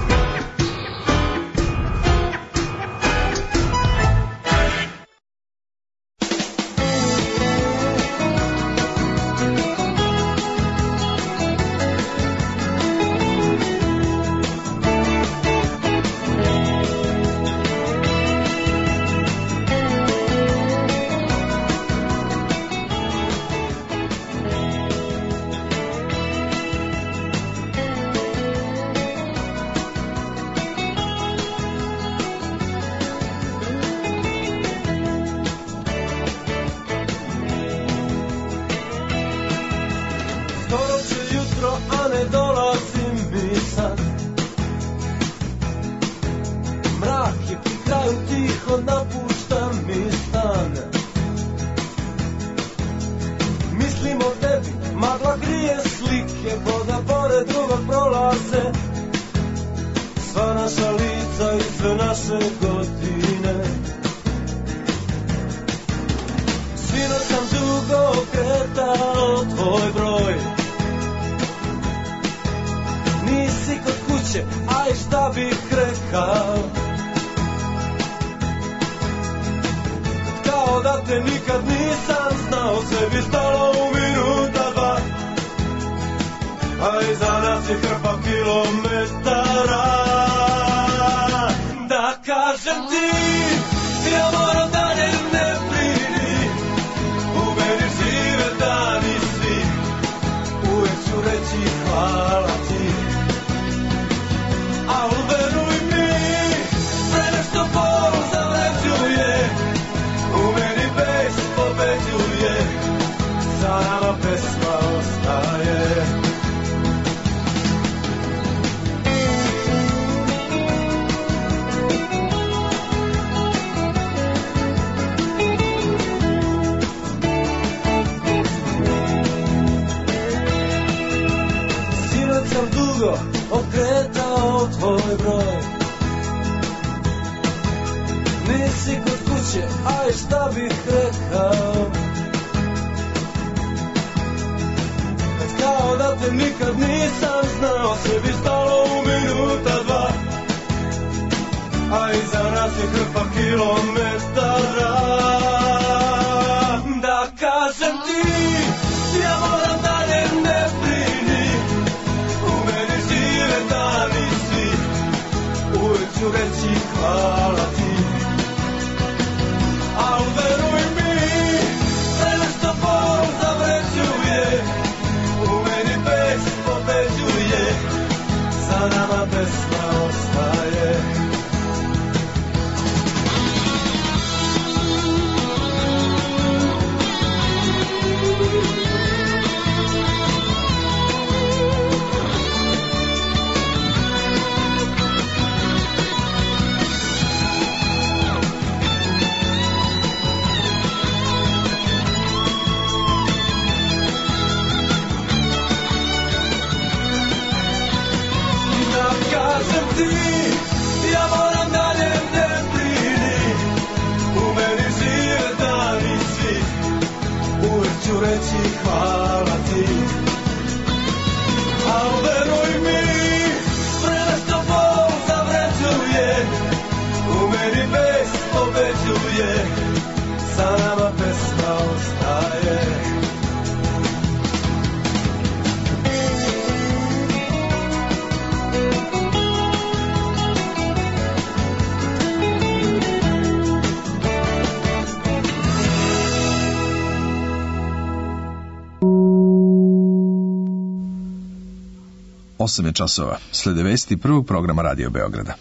Osam je časova. Slede vesti prvog programa Radio Beograda.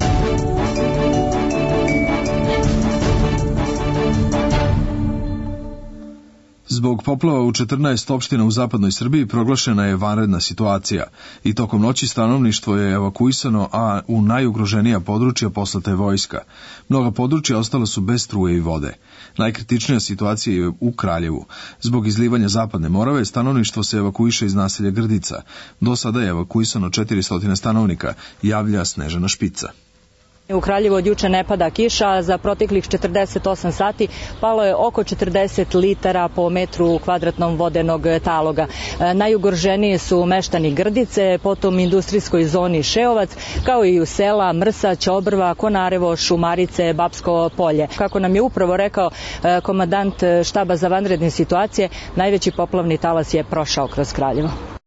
Zbog poplava u 14 opština u zapadnoj Srbiji proglašena je vanredna situacija i tokom noći stanovništvo je evakuisano, a u najugroženija područja poslata je vojska. Mnoga područja ostala su bez struje i vode. Najkritičnija situacija je u Kraljevu. Zbog izlivanja Zapadne Morave stanovništvo se evakuiše iz naselja Grdica. Do sada je evakuisano 400 stanovnika, javlja Snežana Špica. U Kraljevu od juče ne pada kiša, a za proteklih 48 sati palo je oko 40 litara po metru kvadratnom vodenog taloga. Najugroženiji su meštani Grdice, potom industrijskoj zoni Šeovac, kao i u sela Mrsa, Ćobrva, Konarevo, Šumarice, Bapsko polje. Kako nam je upravo rekao komandant štaba za vanredne situacije, najveći poplavni talas je prošao kroz Kraljevo.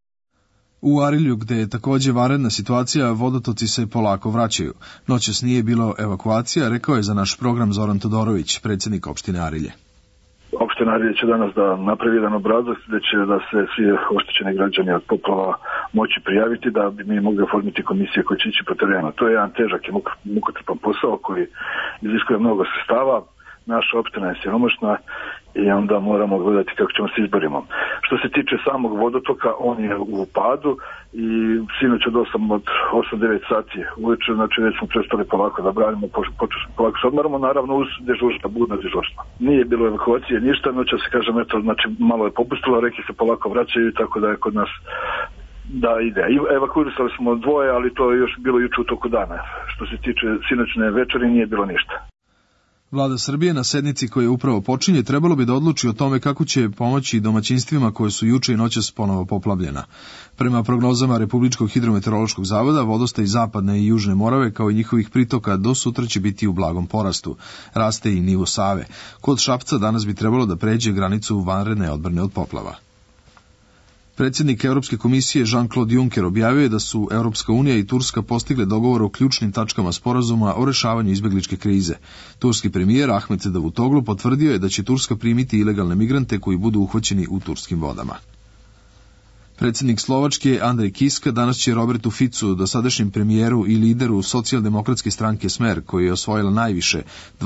U Arilju, gde je takođe vanredna situacija, vodotoci se polako vraćaju. Noćas nije bilo evakuacija, rekao je za naš program Zoran Todorović, predsjednik opštine Arilje. Opština Arilje će danas da napravi jedan obrazac gde će da se svi oštećeni građani od poplava moći prijaviti da bi mi mogli oformiti komisije koje će ići po terenu. To je jedan težak i mukotrpan posao koji iziskuje mnogo sredstava. Naša opština je siromašna i onda moramo gledati kako ćemo se izborimo. Što se tiče samog vodotoka, on je u padu i sinoć od 8-9 sati uveče, znači već smo prestali polako da branimo, polako se odmaramo, naravno uz dežurstva, budna dežurstva. Nije bilo evakuacije ništa, noća se kažem, eto, znači malo je popustilo, reke se polako vraćaju, tako da je kod nas da ide. Evakuirali smo 2, ali to je još bilo juče u toku dana. Što se tiče sinoćne večeri, nije bilo ništa. Vlada Srbije na sednici koja upravo počinje trebalo bi da odluči o tome kako će pomoći domaćinstvima koje su juče i noćas ponovo poplavljena. Prema prognozama Republičkog hidrometeorološkog zavoda, vodostaj zapadne i južne Morave kao i njihovih pritoka do sutra će biti u blagom porastu. Raste i nivo Save. Kod Šapca danas bi trebalo da pređe granicu vanredne odbrane od poplava. Predsjednik Europske komisije Jean-Claude Juncker objavio je da su Europska unija i Turska postigle dogovor o ključnim tačkama sporazuma o rešavanju izbegličke krize. Turski premijer Ahmet Davutoglu potvrdio je da će Turska primiti ilegalne migrante koji budu uhvaćeni u turskim vodama. Predsjednik Slovačke Andrej Kiska danas će Robertu Ficu, dosadašnjem premijeru i lideru socijaldemokratske stranke Smer, koji je osvojila najviše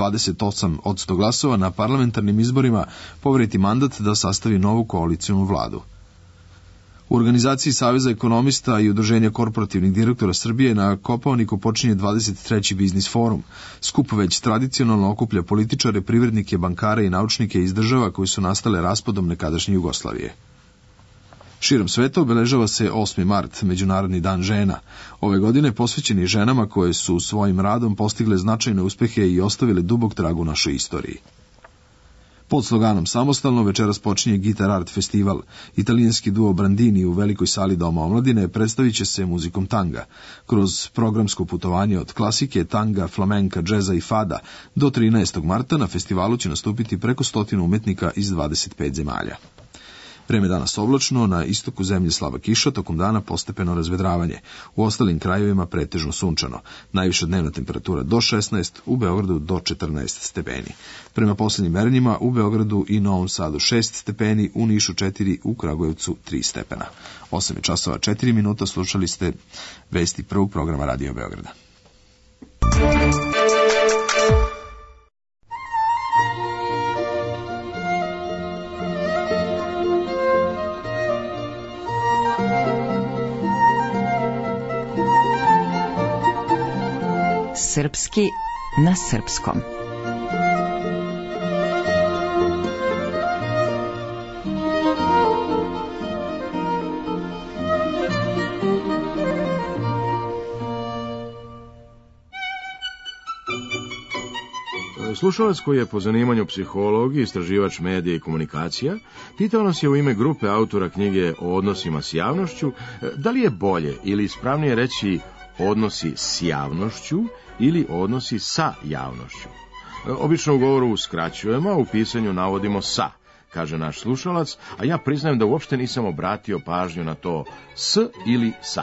28% glasova na parlamentarnim izborima, poveriti mandat da sastavi novu koalicijnu vladu. U organizaciji Saveza ekonomista i Udruženja korporativnih direktora Srbije na Kopaoniku počinje 23. biznis forum. Skup već tradicionalno okuplja političare, privrednike, bankare i naučnike iz država koji su nastale raspadom nekadašnje Jugoslavije. Širom sveta obeležava se 8. mart, Međunarodni dan žena. Ove godine posvećeni ženama koje su svojim radom postigle značajne uspehe i ostavile dubok trag u našoj istoriji. Pod sloganom Samostalno večeras počinje Guitar Art festival. Italijanski duo Brandini u velikoj sali Doma omladine predstavit će se muzikom tanga. Kroz programsko putovanje od klasike, tanga, flamenka, džeza i fada do 13. marta na festivalu će nastupiti preko 100 umetnika iz 25 zemalja. Vreme danas oblačno, na istoku zemlje slaba kiša, tokom dana postepeno razvedravanje. U ostalim krajevima pretežno sunčano. Najviša dnevna temperatura do 16, u Beogradu do 14 stepeni. Prema poslednjim merenjima u Beogradu i Novom Sadu 6 stepeni, u Nišu 4, u Kragujevcu 3 stepena. 8:04, slušali ste vesti prvog programa Radio Beograda. Srpski na srpskom. Slušalac koji je po zanimanju psiholog i istraživač medija i komunikacija, pitao nas je u ime grupe autora knjige o odnosima s javnošću, da li je bolje ili ispravnije reći odnosi s javnošću ili odnosi sa javnošću. Obično u govoru skraćujemo, a u pisanju navodimo sa, kaže naš slušalac, a ja priznajem da uopšte nisam obratio pažnju na to s ili sa.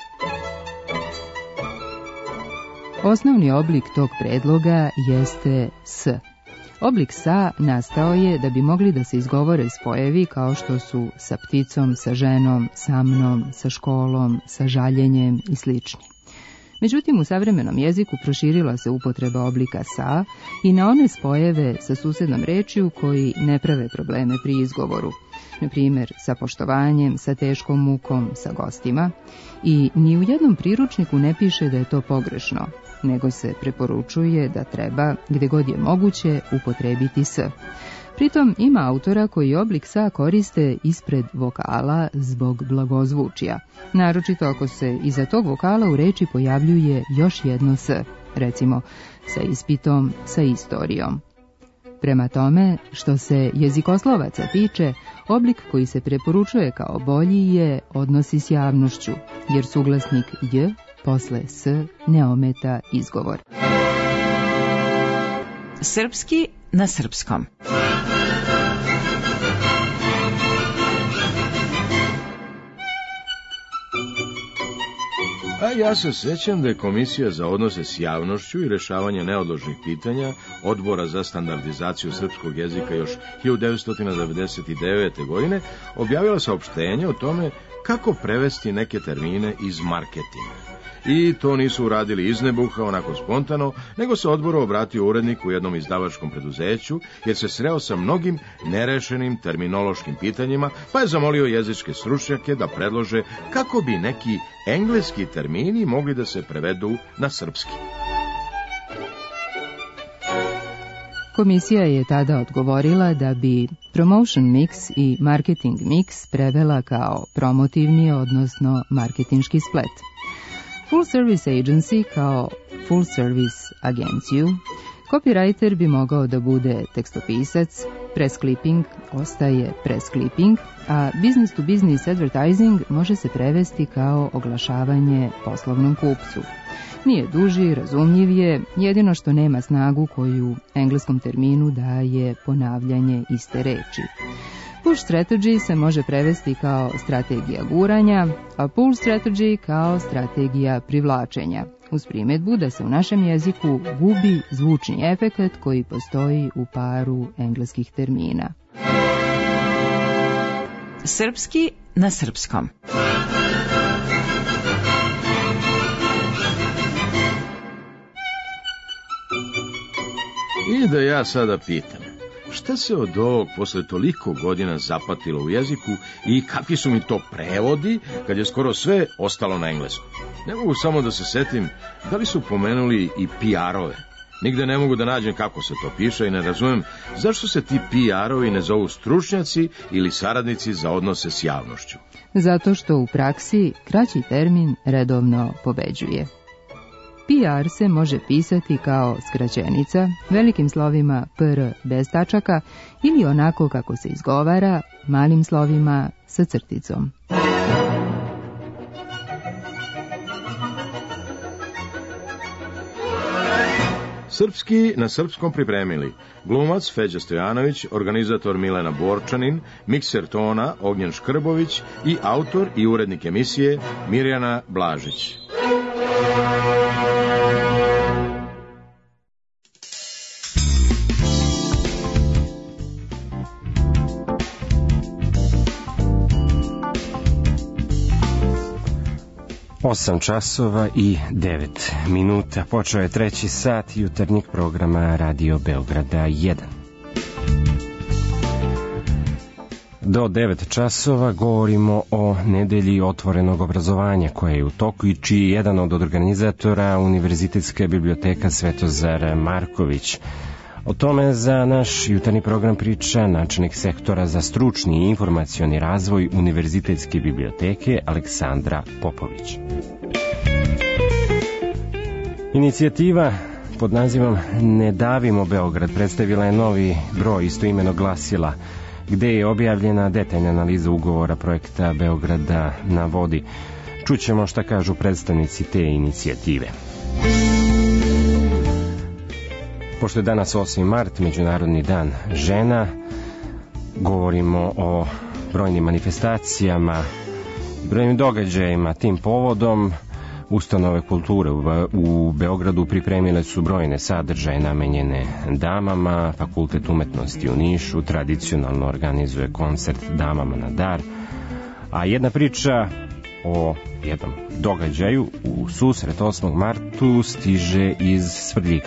Osnovni oblik tog predloga jeste s. Oblik sa nastao je da bi mogli da se izgovore spojevi kao što su sa pticom, sa ženom, sa mnom, sa školom, sa žaljenjem i slični. Međutim, u savremenom jeziku proširila se upotreba oblika sa i na one spojeve sa susednom rečju koji ne prave probleme pri izgovoru. Na primjer, sa poštovanjem, sa teškom mukom, sa gostima. I ni u jednom priručniku ne piše da je to pogrešno, nego se preporučuje da treba, gde god je moguće, upotrebiti s. Pritom ima autora koji oblik sa koriste ispred vokala zbog blagozvučja, naročito ako se iza tog vokala u reči pojavljuje još jedno s, recimo sa ispitom, sa istorijom. Prema tome, što se jezikoslovaca tiče, oblik koji se preporučuje kao bolji je odnosi s javnošću, jer suglasnik j posle s ne ometa izgovor. Srpski na srpskom. A ja se sećam da je Komisija za odnose s javnošću i rešavanje neodložnih pitanja Odbora za standardizaciju srpskog jezika još 1999. godine objavila saopštenje o tome kako prevesti neke termine iz marketinga. I to nisu uradili iz nebuha, onako spontano, nego se odboru obratio urednik u jednom izdavačkom preduzeću, jer se sreo sa mnogim nerešenim terminološkim pitanjima, pa je zamolio jezičke stručnjake da predlože kako bi neki engleski termini mogli da se prevedu na srpski. Komisija je tada odgovorila da bi promotion mix i marketing mix prevela kao promotivni, odnosno marketinški splet. Full service agency kao full service agenciju, copywriter bi mogao da bude tekstopisac, press clipping ostaje press clipping, a business to business advertising može se prevesti kao oglašavanje poslovnom kupcu. Nije duži, razumljiv je, jedino što nema snagu koju engleskom terminu daje ponavljanje iste reči. Push strategy se može prevesti kao strategija guranja, a pull strategy kao strategija privlačenja, uz primjedbu da se u našem jeziku gubi zvučni efekat koji postoji u paru engleskih termina. Srpski na srpskom. I da ja sada pitam, šta se od ovog posle toliko godina zapatilo u jeziku i kakvi su mi to prevodi kad je skoro sve ostalo na engleskom? Ne mogu samo da se setim da li su pomenuli i PR-ove. Nigde ne mogu da nađem kako se to piše i ne razumem zašto se ti PR-ovi ne zovu stručnjaci ili saradnici za odnose s javnošću. Zato što u praksi kraći termin redovno pobeđuje. PR se može pisati kao skraćenica, velikim slovima PR bez tačaka ili onako kako se izgovara, malim slovima sa crticom. Srpski na srpskom pripremili glumac Feđa Stojanović, organizator Milena Borčanin, mikser tona Ognjen Škrbović i autor i urednik emisije Mirjana Blažić. Osam časova i 9 minuta. Počeo je 3. sat jutarnjeg programa Radio Beograda 1. Do 9 časova govorimo o nedelji otvorenog obrazovanja koja je u toku i čiji je jedan od organizatora Univerzitetska biblioteka Svetozar Marković. O tome za naš jutarnji program priča načelnik sektora za stručni i informacioni razvoj Univerzitetske biblioteke Aleksandra Popović. Inicijativa pod nazivom Ne davimo Beograd predstavila je novi broj istoimenog glasila gde je objavljena detaljna analiza ugovora projekta Beograda na vodi. Čućemo šta kažu predstavnici te inicijative. Pošto je danas 8. mart, Međunarodni dan žena, govorimo o brojnim manifestacijama, brojnim događajima tim povodom. Ustanove kulture u Beogradu pripremile su brojne sadržaje namenjene damama. Fakultet umetnosti u Nišu tradicionalno organizuje koncert Damama na dar. A jedna priča o jednom događaju u susret 8. martu stiže iz Svrljiga.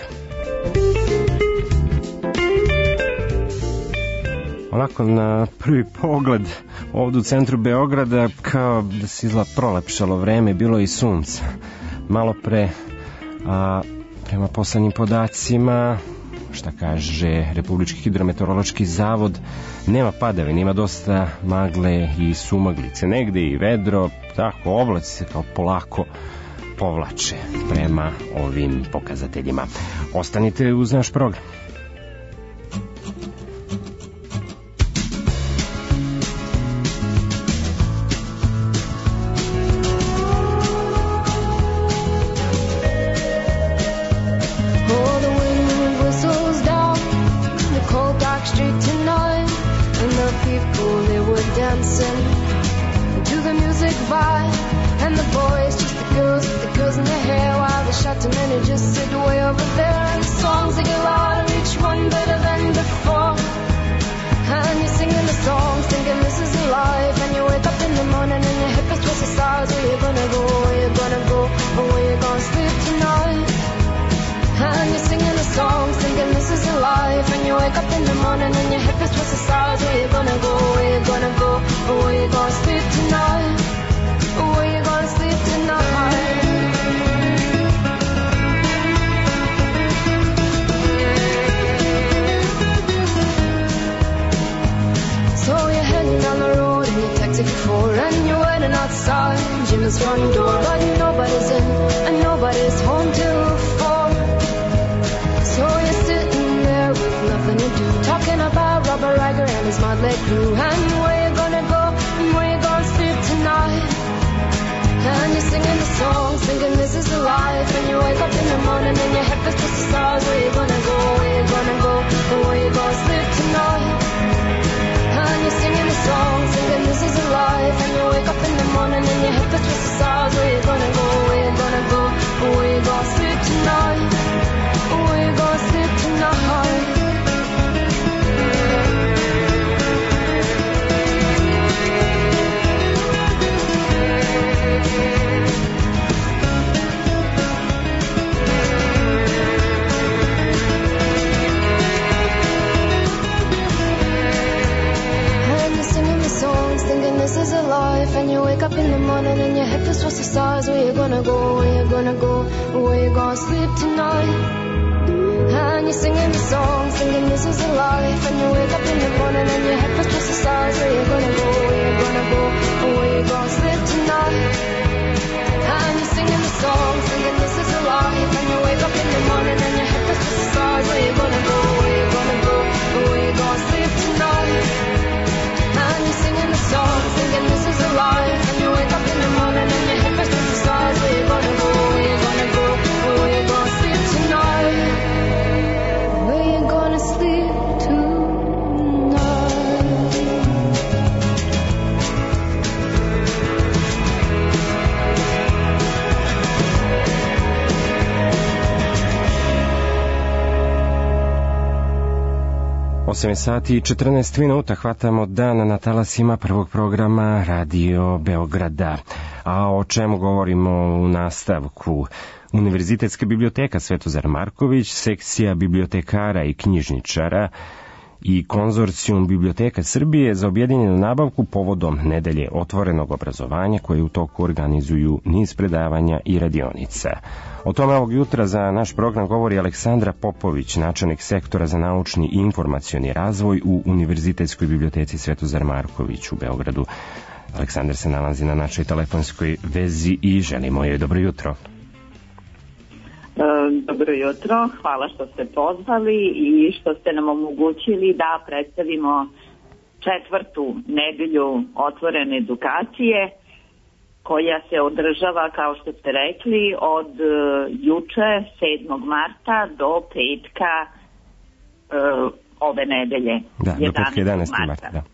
Onako na prvi pogled ovdje u centru Beograda kao da se izgleda prolepšalo vreme, bilo i sunce. Malo pre, prema poslednjim podacima, šta kaže Republički hidrometeorološki zavod, nema padavina, ima dosta magle i sumaglice, negde i vedro, tako oblaci se kao polako povlače prema ovim pokazateljima. Ostanite uz naš program. Front door, but nobody's in and nobody's home till 4. So you're sitting there with nothing to do, talking about Robert Riger and his motley crew, and where you gonna go and where you gonna sleep tonight. And you're singing the songs, thinking this is the life, and you wake up in the morning and your head feels just the stars. Where you gonna go, where you gonna go, and where you gonna sleep tonight. And you're singing the songs, thinking this is a life, and you wake up in the morning and your head feels just the stars. Where you gonna go, where you gonna go, where you gonna sleep tonight, where you gonna sleep tonight. Thinking this is a life, and you wake up in the morning and your head feels towards the stars. Where you gonna go, where you gonna go, where you gonna sleep tonight. And you're singing the song, thinking this is a life, and you wake up in the morning and your head feels towards the stars. Where you gonna go, where you gonna go, where you gonna sleep tonight. And you're singing the song, thinking this is a life, and you wake up in the morning and your head feels towards the stars. Where you gonna go, where you gonna go, where you gonna sleep tonight. And you're singing the song, thinking this is a life, and you wake up in the morning and your head feels towards the stars. Where you gonna go, where you gonna go, where you gonna sleep tonight. Where you gonna sleep tonight. Osam sati i 14 minuta hvatamo dan na talasima prvog programa Radio Beograda. A o čemu govorimo u nastavku? Univerzitetska biblioteka Svetozar Marković, sekcija bibliotekara i knjižničara i konzorcijum Biblioteka Srbije za objedinjenu nabavku povodom nedelje otvorenog obrazovanja koje u toku organizuju niz predavanja i radionica. O tome ovog jutra za naš program govori Aleksandra Popović, načelnik sektora za naučni i informacioni razvoj u Univerzitetskoj biblioteci Svetozar Marković u Beogradu. Aleksandar se nalazi na našoj telefonskoj vezi i želimo joj dobro jutro. Dobro jutro, hvala što ste pozvali i što ste nam omogućili da predstavimo četvrtu nedelju otvorene edukacije koja se održava, kao što ste rekli, od juče 7. marta do petka ove nedelje. Da, do petka 11. marta. Da.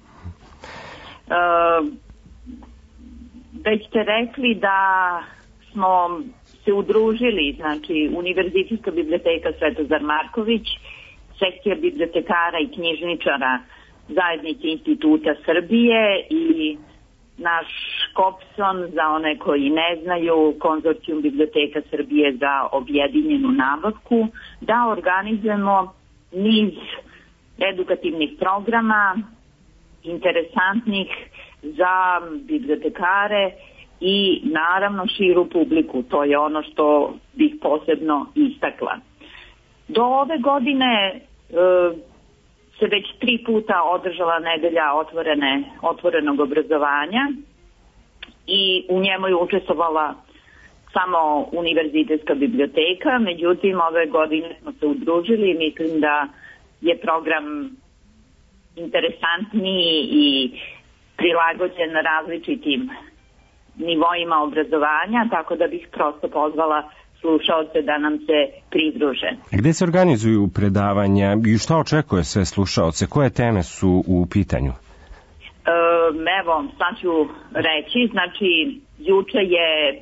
Već ste rekli da smo se udružili, znači Univerzitetska biblioteka Svetozar Marković, sekcija bibliotekara i knjižničara Zajednice Instituta Srbije i naš KOPSON, za one koji ne znaju, konzorcijum Biblioteka Srbije za objedinjenu nabavku, da organizujemo niz edukativnih programa, interesantnih za bibliotekare i naravno širu publiku. To je ono što bih posebno istakla. Do ove godine se već 3 puta održala nedelja otvorenog obrazovanja i u njemu je učestvovala samo univerzitetska biblioteka, međutim ove godine smo se udružili i mislim da je program interesantniji i prilagođen različitim nivoima obrazovanja, tako da bih prosto pozvala slušaoce da nam se pridruže. Gde se organizuju predavanja i šta očekuje sve slušaoce? Koje teme su u pitanju? Evo, sad ću reći, znači juče je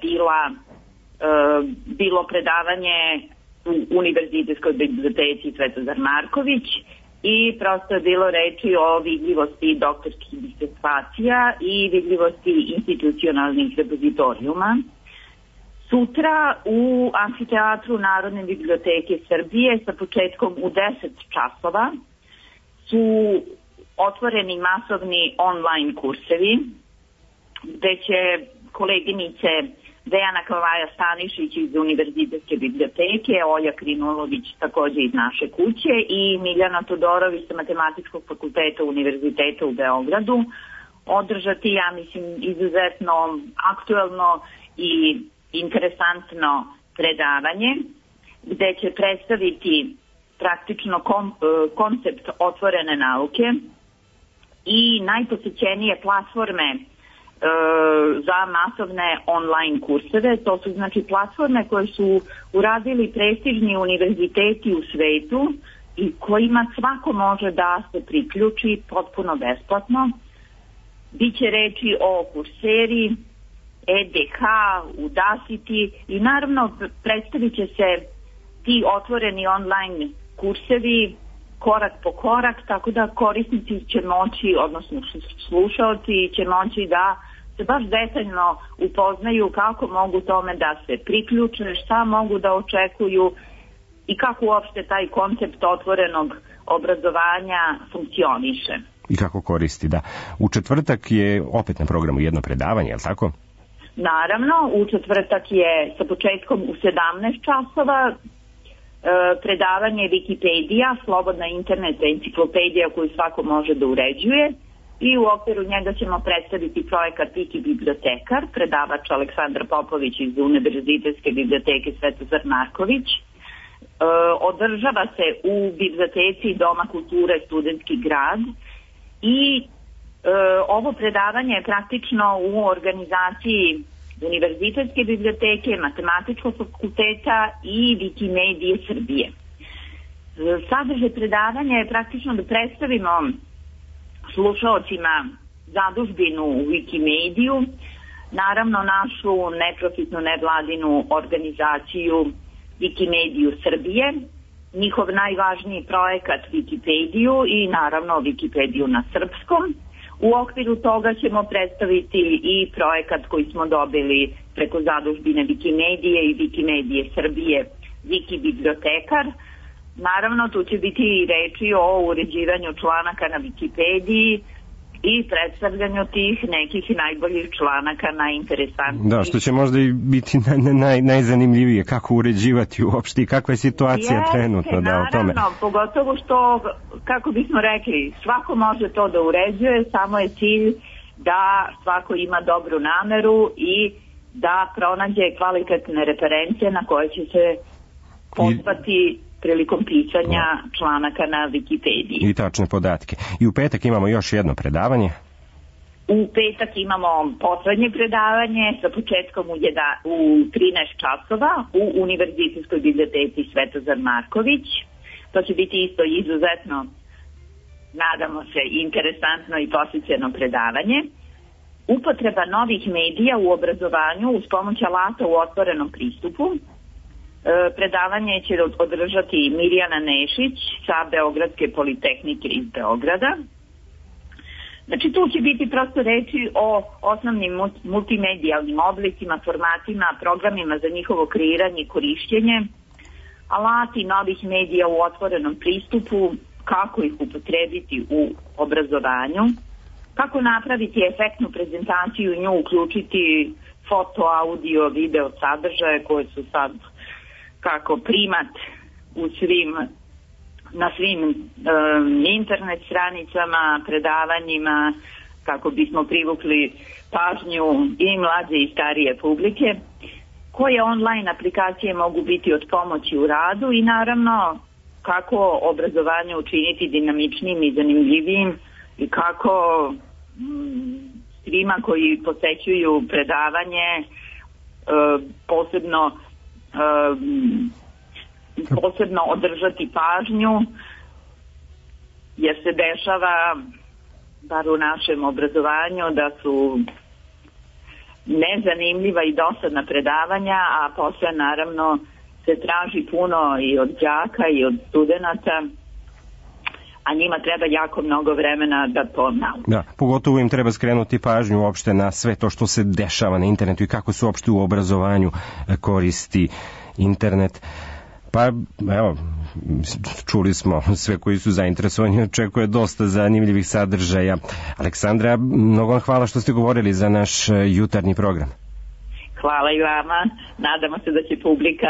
bilo predavanje u Univerzitetskoj biblioteci Svetozar Marković i prosto je bilo reči o vidljivosti doktorskih disertacija i vidljivosti institucionalnih repozitorijuma. Sutra u amfiteatru Narodne biblioteke Srbije sa početkom u 10 časova su otvoreni masovni online kursevi gde će koleginice Dejana Kavaja Stanišić iz Univerzitetske biblioteke, Olja Krinulović takođe iz naše kuće i Miljana Todorović sa Matematičkog fakulteta Univerziteta u Beogradu održati, ja mislim, izuzetno aktuelno i interesantno predavanje gde će predstaviti praktično koncept otvorene nauke i najposećenije platforme za masovne online kurseve. To su znači platforme koje su uradili prestižni univerziteti u svetu i kojima svako može da se priključi potpuno besplatno. Biće reči o Courseri, EDH, Udacity i naravno predstavit će se ti otvoreni online kursevi korak po korak, tako da korisnici će moći, odnosno slušaoci će moći da se baš detaljno upoznaju kako mogu tome da se priključe, šta mogu da očekuju i kako uopšte taj koncept otvorenog obrazovanja funkcioniše. I kako koristi, da. U četvrtak je opet na programu jedno predavanje, je li tako? Naravno, u četvrtak je sa početkom u 17 časova predavanje Wikipedija, slobodna internet enciklopedija koju svako može da uređuje i u okviru njega ćemo predstaviti projekat Wiki bibliotekar, predavač Aleksandar Popović iz Univerzitetske biblioteke Svetozar Marković. Održava se u biblioteci Doma kulture Studentski grad i ovo predavanje je praktično u organizaciji Univerzitetske biblioteke, Matematičkog fakulteta i Wikimedije Srbije. Sadržaj predavanja je praktično da predstavimo slušaocima zadužbinu u Wikimediju, naravno našu neprofitnu nevladinu organizaciju Wikimediju Srbije, njihov najvažniji projekat Wikipediju i naravno Wikipediju na srpskom. U okviru toga ćemo predstaviti i projekat koji smo dobili preko zadužbine Wikimedije i Wikimedije Srbije, Wiki bibliotekar. Naravno, tu će biti i reči o uređivanju članaka na Wikipediji i predstavljanju tih nekih najboljih članaka, najinteresantnijih. Da, što će možda i biti najzanimljivije, kako uređivati uopšte i kakva je situacija trenutno. Naravno, pogotovo što, kako bismo rekli, svako može to da uređuje, samo je cilj da svako ima dobru nameru i da pronađe kvalitetne reference na koje će se pozvati prilikom pisanja članaka na Wikipediji. I tačne podatke. I u petak imamo još jedno predavanje? U petak imamo poslednje predavanje sa početkom u 13 časova u Univerzitetskoj biblioteci Svetozar Marković. To će biti isto izuzetno, nadamo se, interesantno i posvećeno predavanje. Upotreba novih medija u obrazovanju uz pomoć alata u otvorenom pristupu. Predavanje će održati Mirjana Nešić sa Beogradske politehnike iz Beograda. Znači, tu će biti prosto reči o osnovnim multimedijalnim oblicima, formatima, programima za njihovo kreiranje i korišćenje, alati novih medija u otvorenom pristupu, kako ih upotrebiti u obrazovanju, kako napraviti efektnu prezentaciju i nju uključiti foto, audio, video sadržaje koje su sad kako primat u svim na svim internet stranicama, predavanjima, kako bismo privukli pažnju i mlađe i starije publike. Koje online aplikacije mogu biti od pomoći u radu i naravno kako obrazovanje učiniti dinamičnim i zanimljivijim i kako svima koji posećuju predavanje posebno održati pažnju, jer se dešava, bar u našem obrazovanju, da su nezanimljiva i dosadna predavanja, a posle naravno se traži puno i od đaka i od studenata, a njima treba jako mnogo vremena da to nauče. Da, pogotovo im treba skrenuti pažnju uopšte na sve to što se dešava na internetu i kako se uopšte u obrazovanju koristi internet. Pa, evo, čuli smo sve koji su zainteresovani, očekuje dosta zanimljivih sadržaja. Aleksandra, mnogo vam hvala što ste govorili za naš jutarnji program. Hvala i vama. Nadamo se da će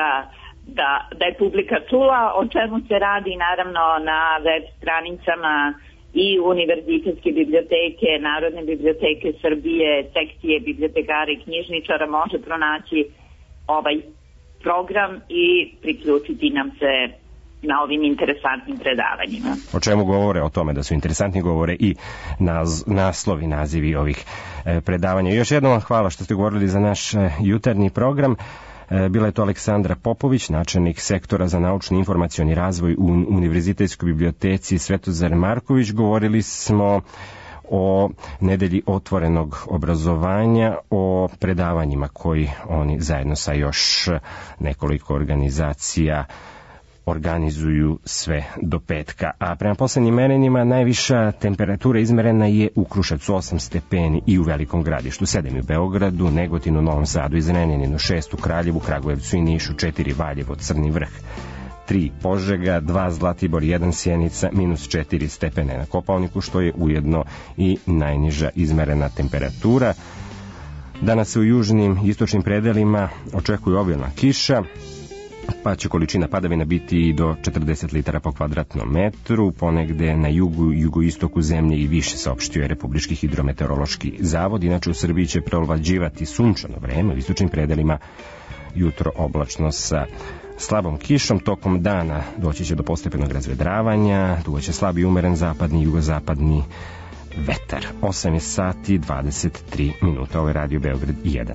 da je publika čula o čemu se radi, naravno na web stranicama i Univerzitetske biblioteke, Narodne biblioteke Srbije, sekcije bibliotekara i knjižničara može pronaći ovaj program i priključiti nam se na ovim interesantnim predavanjima. O čemu govore? O tome da su interesantni govore i naslovi, nazivi ovih predavanja. Još jednom vam hvala što ste govorili za naš jutarnji program. Bila je to Aleksandra Popović, načelnik sektora za naučni informacioni razvoj u Univerzitetskoj biblioteci Svetozar Marković. Govorili smo o nedelji otvorenog obrazovanja, o predavanjima koji oni zajedno sa još nekoliko organizacija organizuju sve do petka. A prema poslednjim merenjima najviša temperatura izmerena je u Kruševcu 8 stepeni i u Velikom Gradištu 7 u Beogradu, Negotinu, Novom Sadu i Zrenjaninu 6 u Kraljevu, Kragujevcu i Nišu 4 Valjevo, Crni Vrh 3 Požega, 2 Zlatibor, 1 Sjenica, -4 stepene na Kopaoniku, što je ujedno i najniža izmerena temperatura. Danas se u južnim i istočnim predelima očekuje obilna kiša, pa će količina padavina biti i do 40 litara po kvadratnom metru, ponegde na jugu i jugoistoku zemlje i više, saopštio je Republički hidrometeorološki zavod. Inače u Srbiji će preovlađivati sunčano vreme, u istočnim predelima jutro oblačno sa slabom kišom, tokom dana doći će do postepenog razvedravanja, duvaće slab i umeren zapadni i jugozapadni vetar. 8 je sati 23 minuta. Ovo je Radio Beograd 1.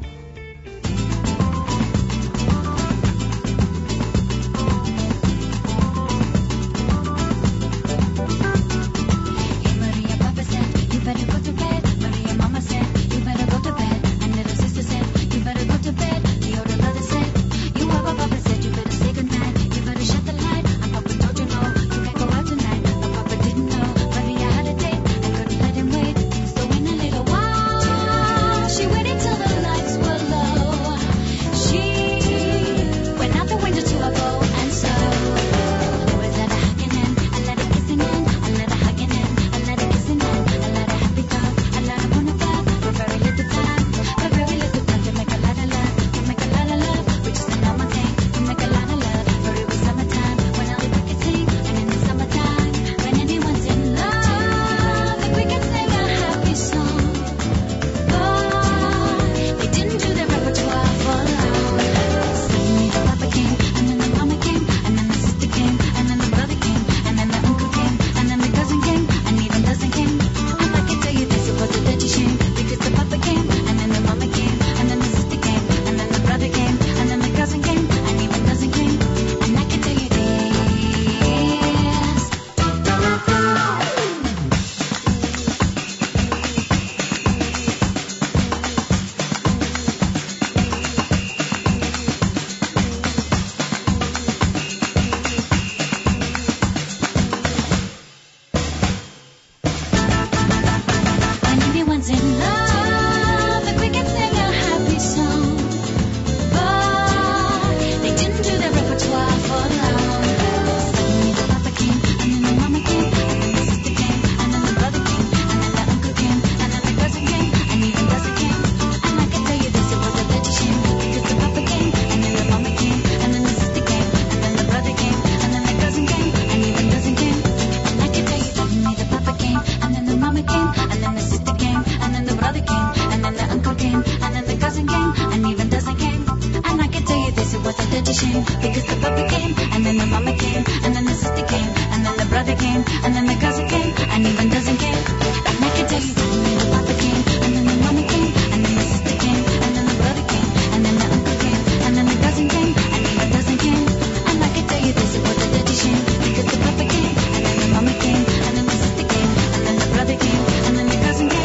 came, and then the sister came, and then the brother came, and then the uncle came, and then the cousin came, and even dozen came. And I can tell you this, it was a dirty shame, because the papa came, and then the mama came, and then the sister came, and then the brother came, and then the cousin came, and even dozen came. And I can tell you this, the papa came, and then the mama came, and then the sister came, and then the brother came, and then the uncle came, and then the cousin came, and even dozen came. And I can tell you this, it was a dirty shame, because the papa came, and then the mama came, and then the sister came, and then the brother came, and then the cousin came.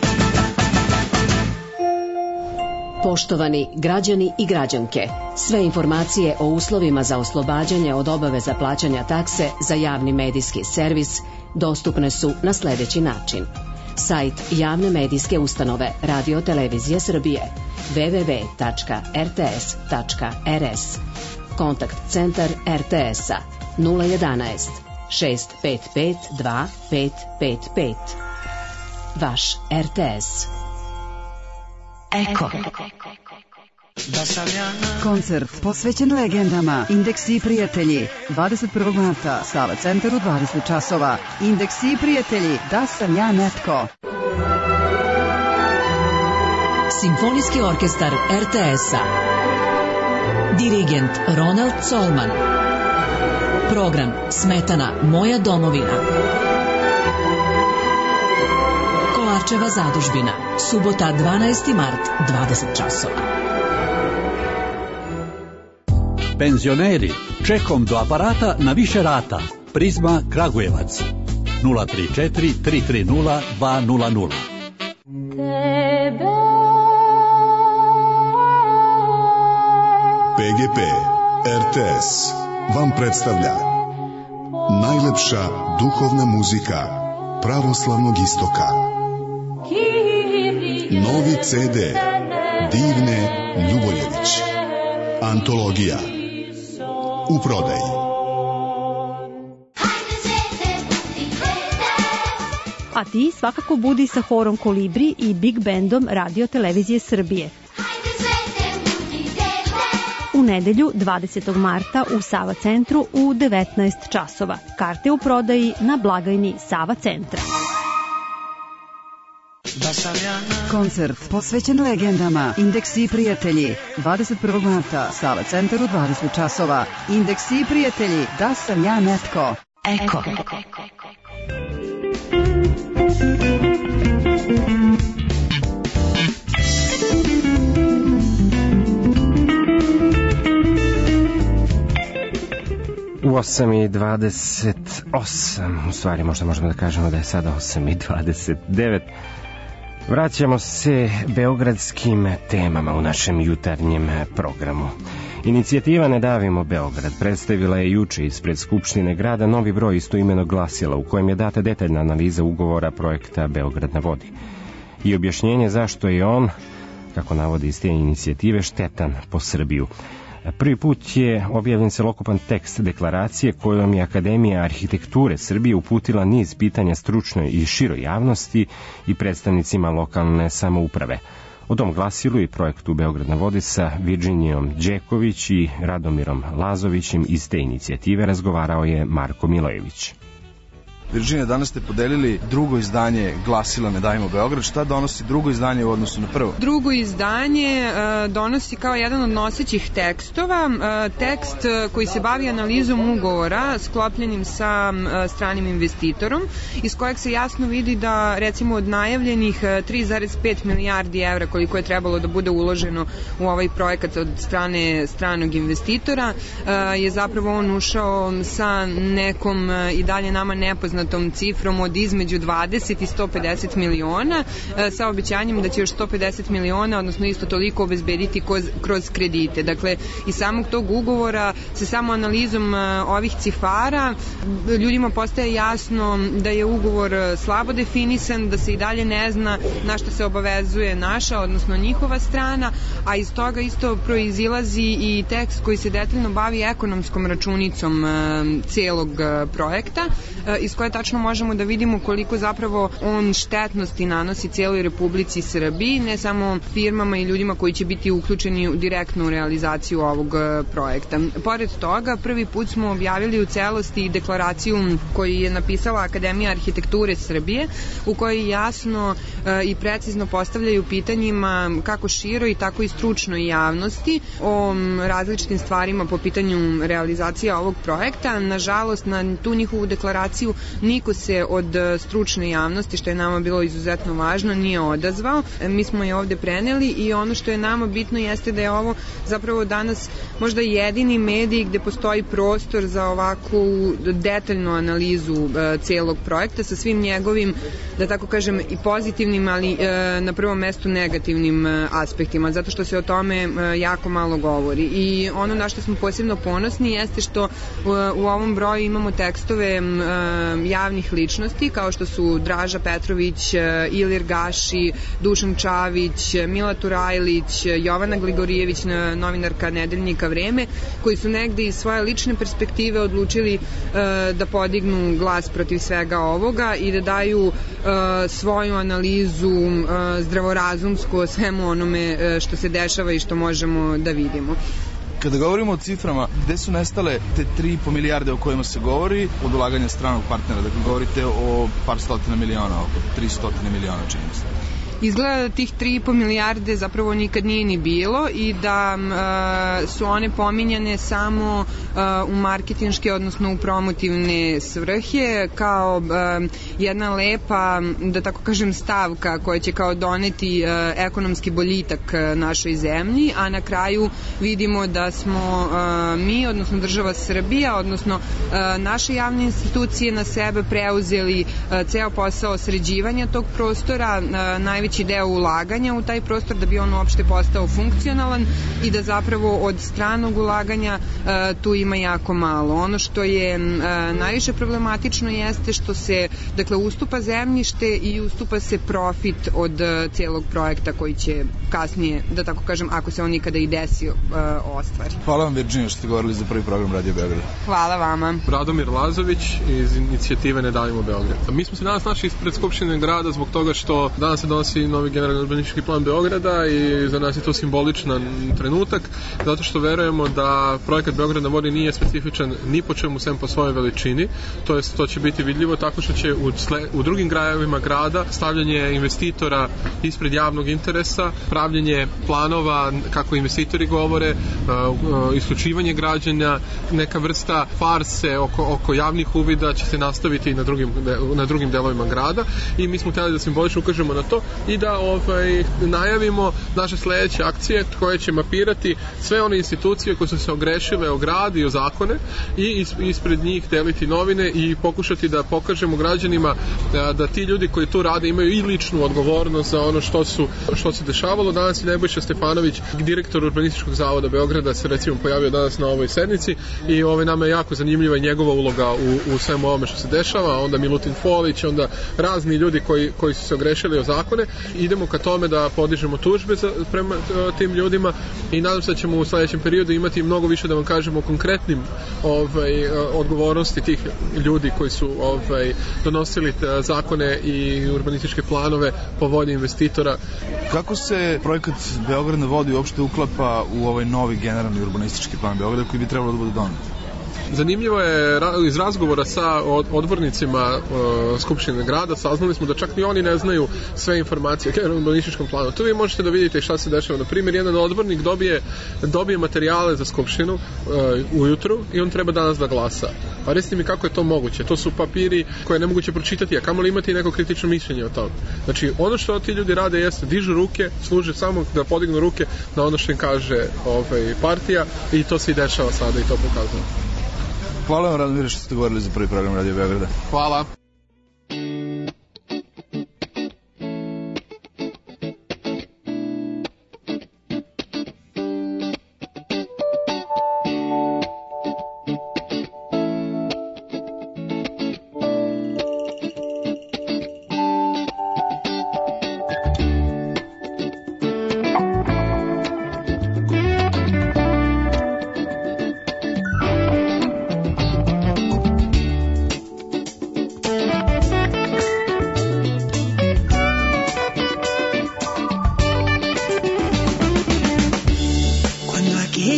Poštovani građani i građanke, sve informacije o uslovima za oslobađanje od obaveza plaćanja takse za javni medijski servis dostupne su na sljedeći način. Sajt javne medijske ustanove Radio Televizije Srbije www.rts.rs. Kontakt centar RTS-a 011 655 2555. Vaš RTS. Eko. Koncert posvećen legendama. Indeksi i prijatelji. 21. marta, Sava centar u 20 časova. Indeksi i prijatelji, da sam ja netko. Simfonijski orkestar RTS-a. Dirigent Ronald Colman. Program Smetana Moja domovina. Kolarčeva zadužbina. Subota 12. mart, 20 časova. Penzioneri, čekom do aparata na više rata. Prizma Kragujevac. 034 330 200. PGP RTS vam predstavlja najlepša duhovna muzika pravoslavnog istoka. Novi CD Divne Ljuboljević. Antologija. U prodaji. A ti svakako budi sa horom Kolibri i Big Bandom Radio Televizije Srbije. U nedelju 20. marta u Sava centru u 19 časova. Karte u prodaji na blagajni Sava centra. Koncert posvećen legendama. Indeksi i prijatelji. 21. marta, Sava centar u 20 časova. Indeksi i prijatelji, da sam ja netko. Eko. U 8:28, u stvari možda možemo da kažemo da je sada 8:29. Vraćamo se beogradskim temama u našem jutarnjem programu. Inicijativa Ne davimo Beograd predstavila je juče ispred Skupštine grada novi broj istoimenog glasila u kojem je data detaljna analiza ugovora projekta Beograd na vodi i objašnjenje zašto je on, kako navodi iz te inicijative, štetan po Srbiju. Prvi put je objavljen celokupan tekst deklaracije kojom je Akademija arhitekture Srbije uputila niz pitanja stručnoj i široj javnosti i predstavnicima lokalne samouprave. O tom glasilu i projektu Beograd na vodi sa Virginijom Đeković i Radomirom Lazovićem iz te inicijative razgovarao je Marko Milojević. Virginija, danas ste podelili drugo izdanje glasila Ne davimo Beograd. Šta donosi drugo izdanje u odnosu na prvo? Drugo izdanje donosi kao jedan od nosećih tekstova, tekst koji se bavi analizom ugovora sklopljenim sa stranim investitorom, iz kojeg se jasno vidi da recimo od najavljenih 3,5 milijardi evra koliko je trebalo da bude uloženo u ovaj projekat od strane stranog investitora, je zapravo on ušao sa nekom i dalje nama nepoznatom cifrom od između 20 i 150 miliona, sa obećanjem da će još 150 miliona, odnosno isto toliko obezbediti kroz kredite. Dakle, iz samog tog ugovora sa samo analizom ovih cifara ljudima postaje jasno da je ugovor slabo definisan, da se i dalje ne zna na što se obavezuje naša, odnosno njihova strana, a iz toga isto proizilazi i tekst koji se detaljno bavi ekonomskom računicom celog projekta, iz koje koje tačno možemo da vidimo koliko zapravo on štetnosti nanosi cijeloj Republici Srbiji, ne samo firmama i ljudima koji će biti uključeni direktno u realizaciju ovog projekta. Pored toga, prvi put smo objavili u celosti deklaraciju koju je napisala Akademija arhitekture Srbije, u kojoj jasno i precizno postavljaju pitanjima kako široj, tako i stručnoj javnosti o različitim stvarima po pitanju realizacije ovog projekta. Nažalost, na tu njihovu deklaraciju niko se od stručne javnosti, što je nama bilo izuzetno važno, nije odazvao. Mi smo je ovde preneli i ono što je nama bitno jeste da je ovo zapravo danas možda jedini medij gde postoji prostor za ovakvu detaljnu analizu celog projekta sa svim njegovim, da tako kažem, i pozitivnim, ali na prvom mestu negativnim aspektima, zato što se o tome jako malo govori. I ono na što smo posebno ponosni jeste što u ovom broju imamo tekstove javnih ličnosti, kao što su Draža Petrović, Ilir Gaši, Dušan Čavić, Mila Turajlić, Jovana Gligorijević, novinarka Nedeljnika Vreme, koji su negde iz svoje lične perspektive odlučili da podignu glas protiv svega ovoga i da daju svoju analizu zdravorazumsku o svemu onome što se dešava i što možemo da vidimo. Kada govorimo o ciframa, gde su nestale te 3,5 milijarde o kojima se govori od ulaganja stranog partnera? Dakle, govorite o par stotina miliona, oko 300 miliona, čini se. Izgleda da tih 3,5 milijarde zapravo nikad nije ni bilo i da su one pominjane samo u marketinške, odnosno u promotivne svrhe, kao jedna lepa, da tako kažem, stavka koja će kao doneti ekonomski boljitak našoj zemlji, a na kraju vidimo da smo mi, odnosno država Srbija, odnosno naše javne institucije na sebe preuzeli ceo posao sređivanja tog prostora, najveći deo ulaganja u taj prostor da bi on uopšte postao funkcionalan i da zapravo od stranog ulaganja tu ima jako malo. Ono što je najviše problematično jeste što se, dakle, ustupa zemljište i ustupa se profit od cijelog projekta koji će kasnije, da tako kažem, ako se on nikada i desi, ostvari. Hvala vam, Virginija, što ste govorili za prvi program Radio Beograd. Hvala vama. Radomir Lazović iz inicijative Ne davimo Beograd. Mi smo se danas našli ispred Skupštine grada zbog toga što danas se donosi novi generalni urbanistički plan Beograda i za nas je to simboličan trenutak, zato što verujemo da projekat Beograd na vodi nije specifičan ni po čemu sem po svojoj veličini, to jest to će biti vidljivo tako što će u drugim krajevima grada stavljanje investitora ispred javnog interesa, pravljenje planova kako investitori govore, isključivanje građana, neka vrsta farse oko javnih uvida će se nastaviti na drugim delovima grada i mi smo htjeli da simbolično ukažemo na to i da najavimo naše sledeće akcije koje će mapirati sve one institucije koje su se ogrešile o grad i o zakone i ispred njih deliti novine i pokušati da pokažemo građanima da ti ljudi koji tu rade imaju i ličnu odgovornost za ono što se dešavalo. Danas je Nebojša Stefanović, direktor Urbanističkog zavoda Beograda, se recimo pojavio danas na ovoj sednici i nama je jako zanimljiva i njegova uloga u svemu ovome što se dešava, onda Milutin Folić, onda razni ljudi koji su se ogrešili o zakone. Idemo ka tome da podižemo tužbe prema tim ljudima i nadam se da ćemo u sledećem periodu imati mnogo više da vam kažemo o konkretnim odgovornosti tih ljudi koji su donosili zakone i urbanističke planove po volji investitora. Kako se projekat Beograd na vodi uopšte uklapa u ovaj novi generalni urbanistički plan Beograda koji bi trebalo da bude donet? Zanimljivo je, iz razgovora sa odbornicima Skupštine grada saznali smo da čak ni oni ne znaju sve informacije o generalnom urbanističkom planu. Tu vi možete da vidite šta se dešava. Na primjer, jedan odbornik dobije materijale za Skupštinu ujutru i on treba danas da glasa. Pa recite mi kako je to moguće? To su papiri koje je nemoguće pročitati, a kamoli imati neko kritično mišljenje o tome. Znači, ono što ti ljudi rade jeste dižu ruke, služe samo da podignu ruke na ono što im kaže partija i to se i dešava sada i to pokazuje. Hvala vam, Radomir, što ste govorili za prvi program Radio Beograda. Hvala.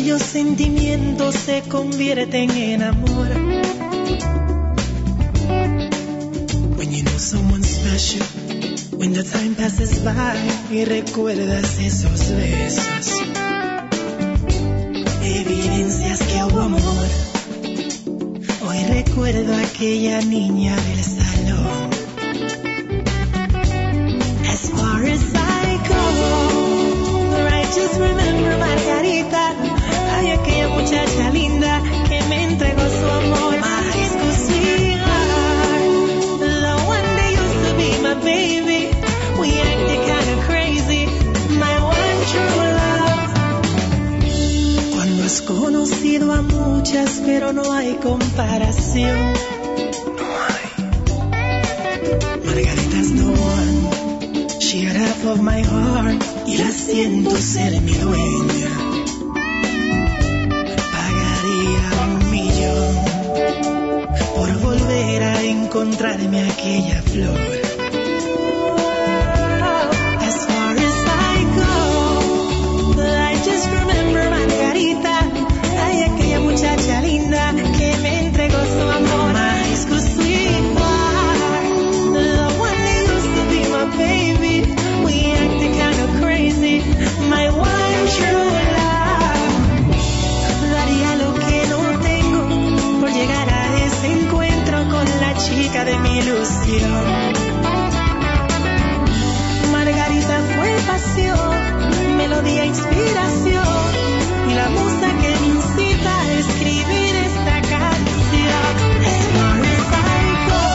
bellos sentimientos se convierten en amor. When you know someone special, when the time passes by y recuerdas esos besos, evidencias que hubo amor. Hoy recuerdo a aquella niña del salón. As far as I go, I just remember Margarita, ay, aquella muchacha linda que me entregó su amor. My high school sweetheart, the one that used to be my baby. We acted kind of crazy, my one true love. Cuando has conocido a muchas, pero no hay comparación. No hay. Margarita's the one, she had half of my heart y la siento ser mi dueña. Pagaría 1,000,000 por volver a encontrarme aquella flor. As far as I go, I just remember Margarita, ay, aquella muchacha linda que me entregó su amor. My high school sweetheart, the one that used to be my baby. We acted kind of crazy, my one true love. Daría lo que no tengo por llegar a ese encuentro con la chica de mi ilusión. Margarita fue pasión, melodía, inspiración y la musa que me incita a escribir esta canción. As far as I go.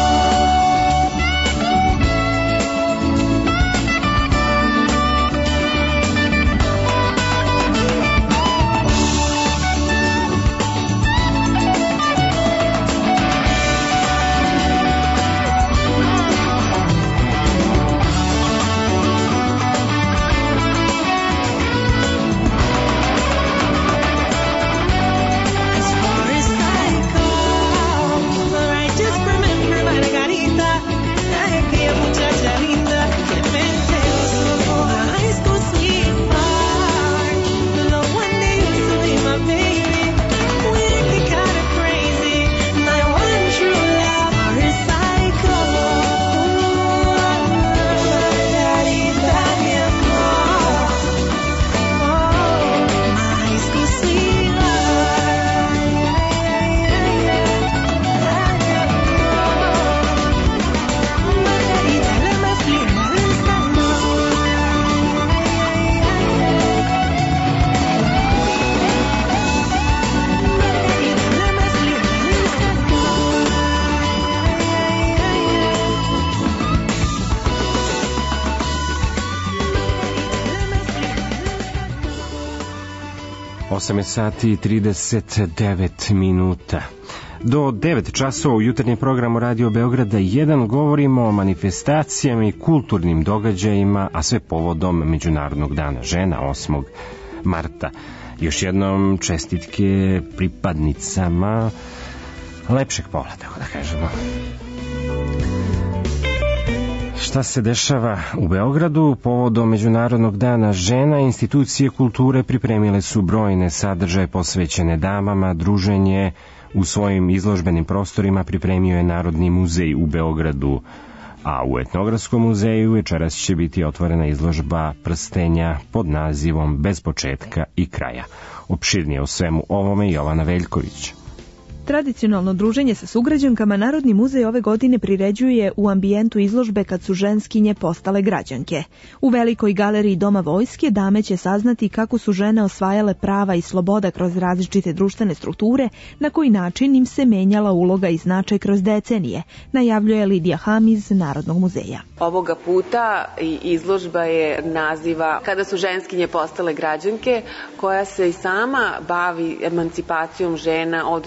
Sati i 39 minuta. Do 9 časova u jutarnjem programu Radio Beograda 1 govorimo o manifestacijama i kulturnim događajima, a sve povodom Međunarodnog dana žena 8. marta. Još jednom čestitke pripadnicama lepšeg pola, tako da kažemo. Šta se dešava u Beogradu? Povodom Međunarodnog dana žena, institucije kulture pripremile su brojne sadržaje posvećene damama. Druženje u svojim izložbenim prostorima pripremio je Narodni muzej u Beogradu, a u Etnografskom muzeju večeras će biti otvorena izložba prstenja pod nazivom Bez početka i kraja. Opširnije o svemu ovome Jovana Veljković. Tradicionalno druženje sa sugrađankama Narodni muzej ove godine priređuje u ambijentu izložbe Kad su ženskinje postale građanke. U velikoj galeriji Doma vojske dame će saznati kako su žene osvajale prava i sloboda kroz različite društvene strukture, na koji način im se menjala uloga i značaj kroz decenije, najavljuje Lidija Ham iz Narodnog muzeja. Ovoga puta izložba je naziva Kada su ženskinje postale građanke, koja se i sama bavi emancipacijom žena od 19.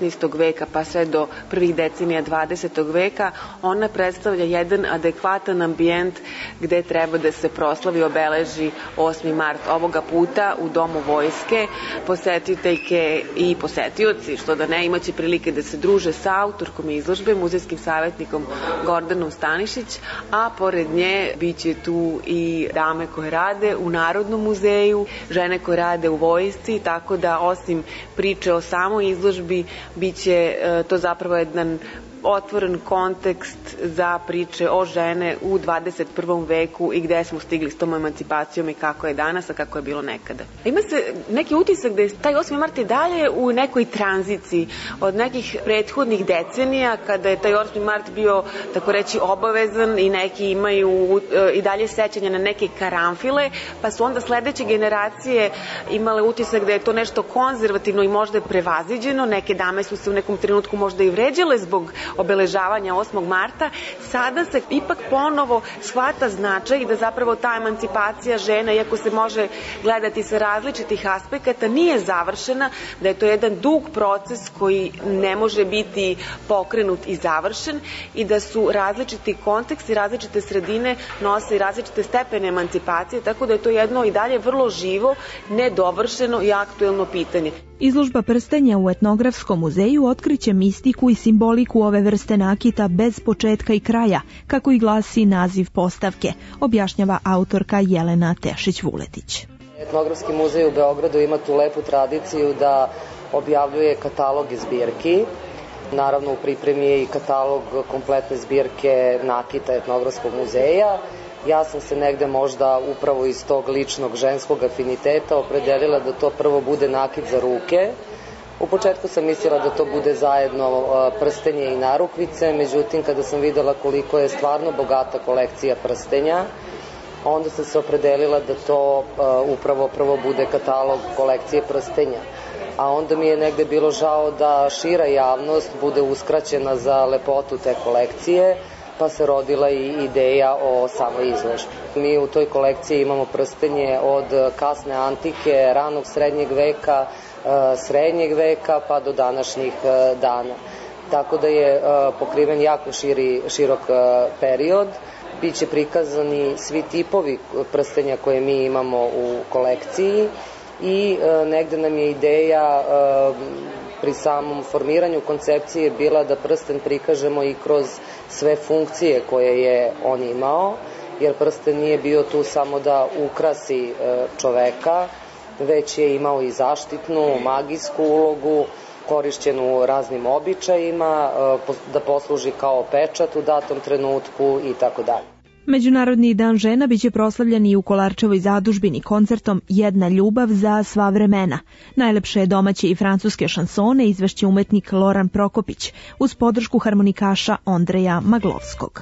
19. veka pa sve do prvih decenija 20. veka, ona predstavlja jedan adekvatan ambijent gde treba da se proslavi, obeleži 8. mart. Ovoga puta u Domu vojske posetiteljke i posetioci, što da ne, imaće prilike da se druže sa autorkom izložbe, muzejskim savjetnikom Gordanom Stanišić, a pored nje biće tu i dame koje rade u Narodnom muzeju, žene koje rade u vojsci, tako da osim priče o samoj izložbi biće to zapravo jedan otvoren kontekst za priče o žene u 21. veku i gde smo stigli s tom emancipacijom i kako je danas, a kako je bilo nekada. Ima se neki utisak da je taj 8. mart i dalje u nekoj tranziciji od nekih prethodnih decenija kada je taj 8. mart bio, tako reći, obavezan i neki imaju i dalje sećanja na neke karanfile, pa su onda sledeće generacije imale utisak da je to nešto konzervativno i možda prevaziđeno. Neke dame su se u nekom trenutku možda i vređale zbog obeležavanja 8. marta, sada se ipak ponovo shvata značaj da zapravo ta emancipacija žena, iako se može gledati sa različitih aspekata, nije završena, da je to jedan dug proces koji ne može biti pokrenut i završen i da su različiti konteksti, različite sredine nose i različite stepene emancipacije, tako da je to jedno i dalje vrlo živo, nedovršeno i aktuelno pitanje. Izložba prstenja u Etnografskom muzeju otkriće mistiku i simboliku ove vrste nakita bez početka i kraja, kako i glasi naziv postavke, objašnjava autorka Jelena Tešić-Vuletić. Etnografski muzej u Beogradu ima tu lepu tradiciju da objavljuje katalog zbirki. Naravno, u pripremi je i katalog kompletne zbirke nakita Etnografskog muzeja. Ja sam se negde možda upravo iz tog ličnog ženskog afiniteta opredelila da to prvo bude nakit za ruke. U početku sam mislila da to bude zajedno prstenje i narukvice, međutim kada sam videla koliko je stvarno bogata kolekcija prstenja, onda sam se opredelila da to upravo prvo bude katalog kolekcije prstenja. A onda mi je negde bilo žao da šira javnost bude uskraćena za lepotu te kolekcije, pa se rodila i ideja o samoj izložbi. Mi u toj kolekciji imamo prstenje od kasne antike, ranog srednjeg veka, srednjeg veka pa do današnjih dana. Tako da je pokriven jako širok period. Biće prikazani svi tipovi prstenja koje mi imamo u kolekciji i negde nam je ideja pri samom formiranju koncepcije bila da prsten prikažemo i kroz sve funkcije koje je on imao, jer prsten nije bio tu samo da ukrasi čoveka, već je imao i zaštitnu, magijsku ulogu, korišćenu raznim običajima, da posluži kao pečat u datom trenutku i tako dalje. Međunarodni dan žena biće proslavljen i u Kolarčevoj zadužbini koncertom Jedna ljubav za sva vremena. Najlepše domaće i francuske šansone izvešće umetnik Loran Prokopić uz podršku harmonikaša Ondreja Maglovskog.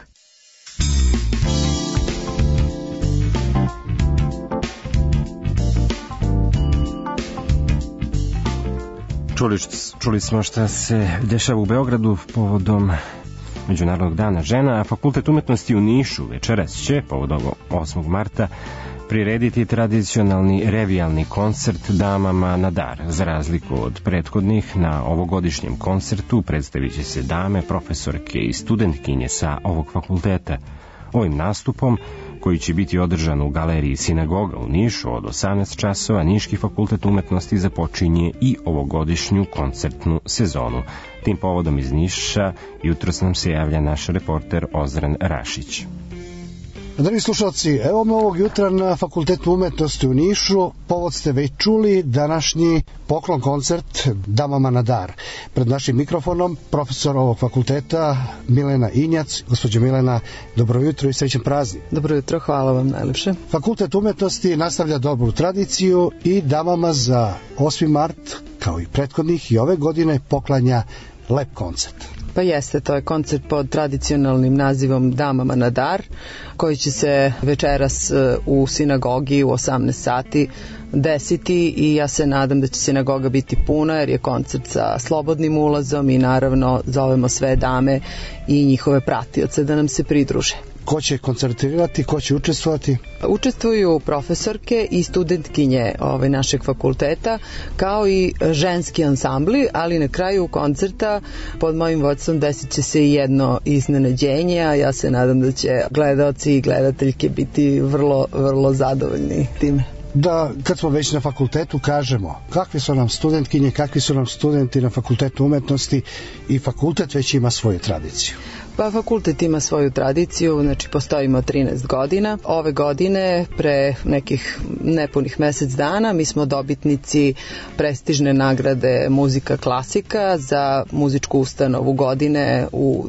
Čuli smo šta se dešava u Beogradu povodom Međunarodnog dana žena, a Fakultet umetnosti u Nišu večeras će, povodom 8. marta, prirediti tradicionalni revijalni koncert Damama na dar. Za razliku od prethodnih, na ovogodišnjem koncertu predstavit će se dame, profesorke i studentkinje sa ovog fakulteta. Ovim nastupom, koji će biti održan u galeriji Sinagoga u Nišu od 18 časova, Niški fakultet umetnosti započinje i ovogodišnju koncertnu sezonu. Tim povodom iz Niša jutros nam se javlja naš reporter Ozren Rašić. Dragi slušalci, evo me ovog jutra na Fakultetu umetnosti u Nišu. Povod ste već čuli, današnji poklon koncert Damama na dar. Pred našim mikrofonom profesor ovog fakulteta Milena Injac. Gospođo Milena, dobro jutro i srećan praznik. Dobro jutro, hvala vam najlepše. Fakultet umetnosti nastavlja dobru tradiciju i damama za 8. mart, kao i prethodnih i ove godine, poklanja lep koncert. Pa jeste, to je koncert pod tradicionalnim nazivom Damama na dar, koji će se večeras u sinagogi u 18 sati desiti i ja se nadam da će sinagoga biti puna jer je koncert sa slobodnim ulazom i naravno zovemo sve dame i njihove pratioce da nam se pridruže. Ko će koncertirati, ko će učestvovati? Učestvuju profesorke i studentkinje našeg fakulteta, kao i ženski ansambli, ali na kraju koncerta pod mojim vodstvom desit će se i jedno iznenađenje, a ja se nadam da će gledaoci i gledateljke biti vrlo, vrlo zadovoljni time. Da, kad smo već na fakultetu, kažemo kakvi su nam studentkinje, kakvi su nam studenti na fakultetu umetnosti, i fakultet već ima svoju tradiciju. Pa fakultet ima svoju tradiciju, znači postojimo 13 godina. Ove godine, pre nekih nepunih mesec dana, mi smo dobitnici prestižne nagrade Muzika klasika za muzičku ustanovu godine u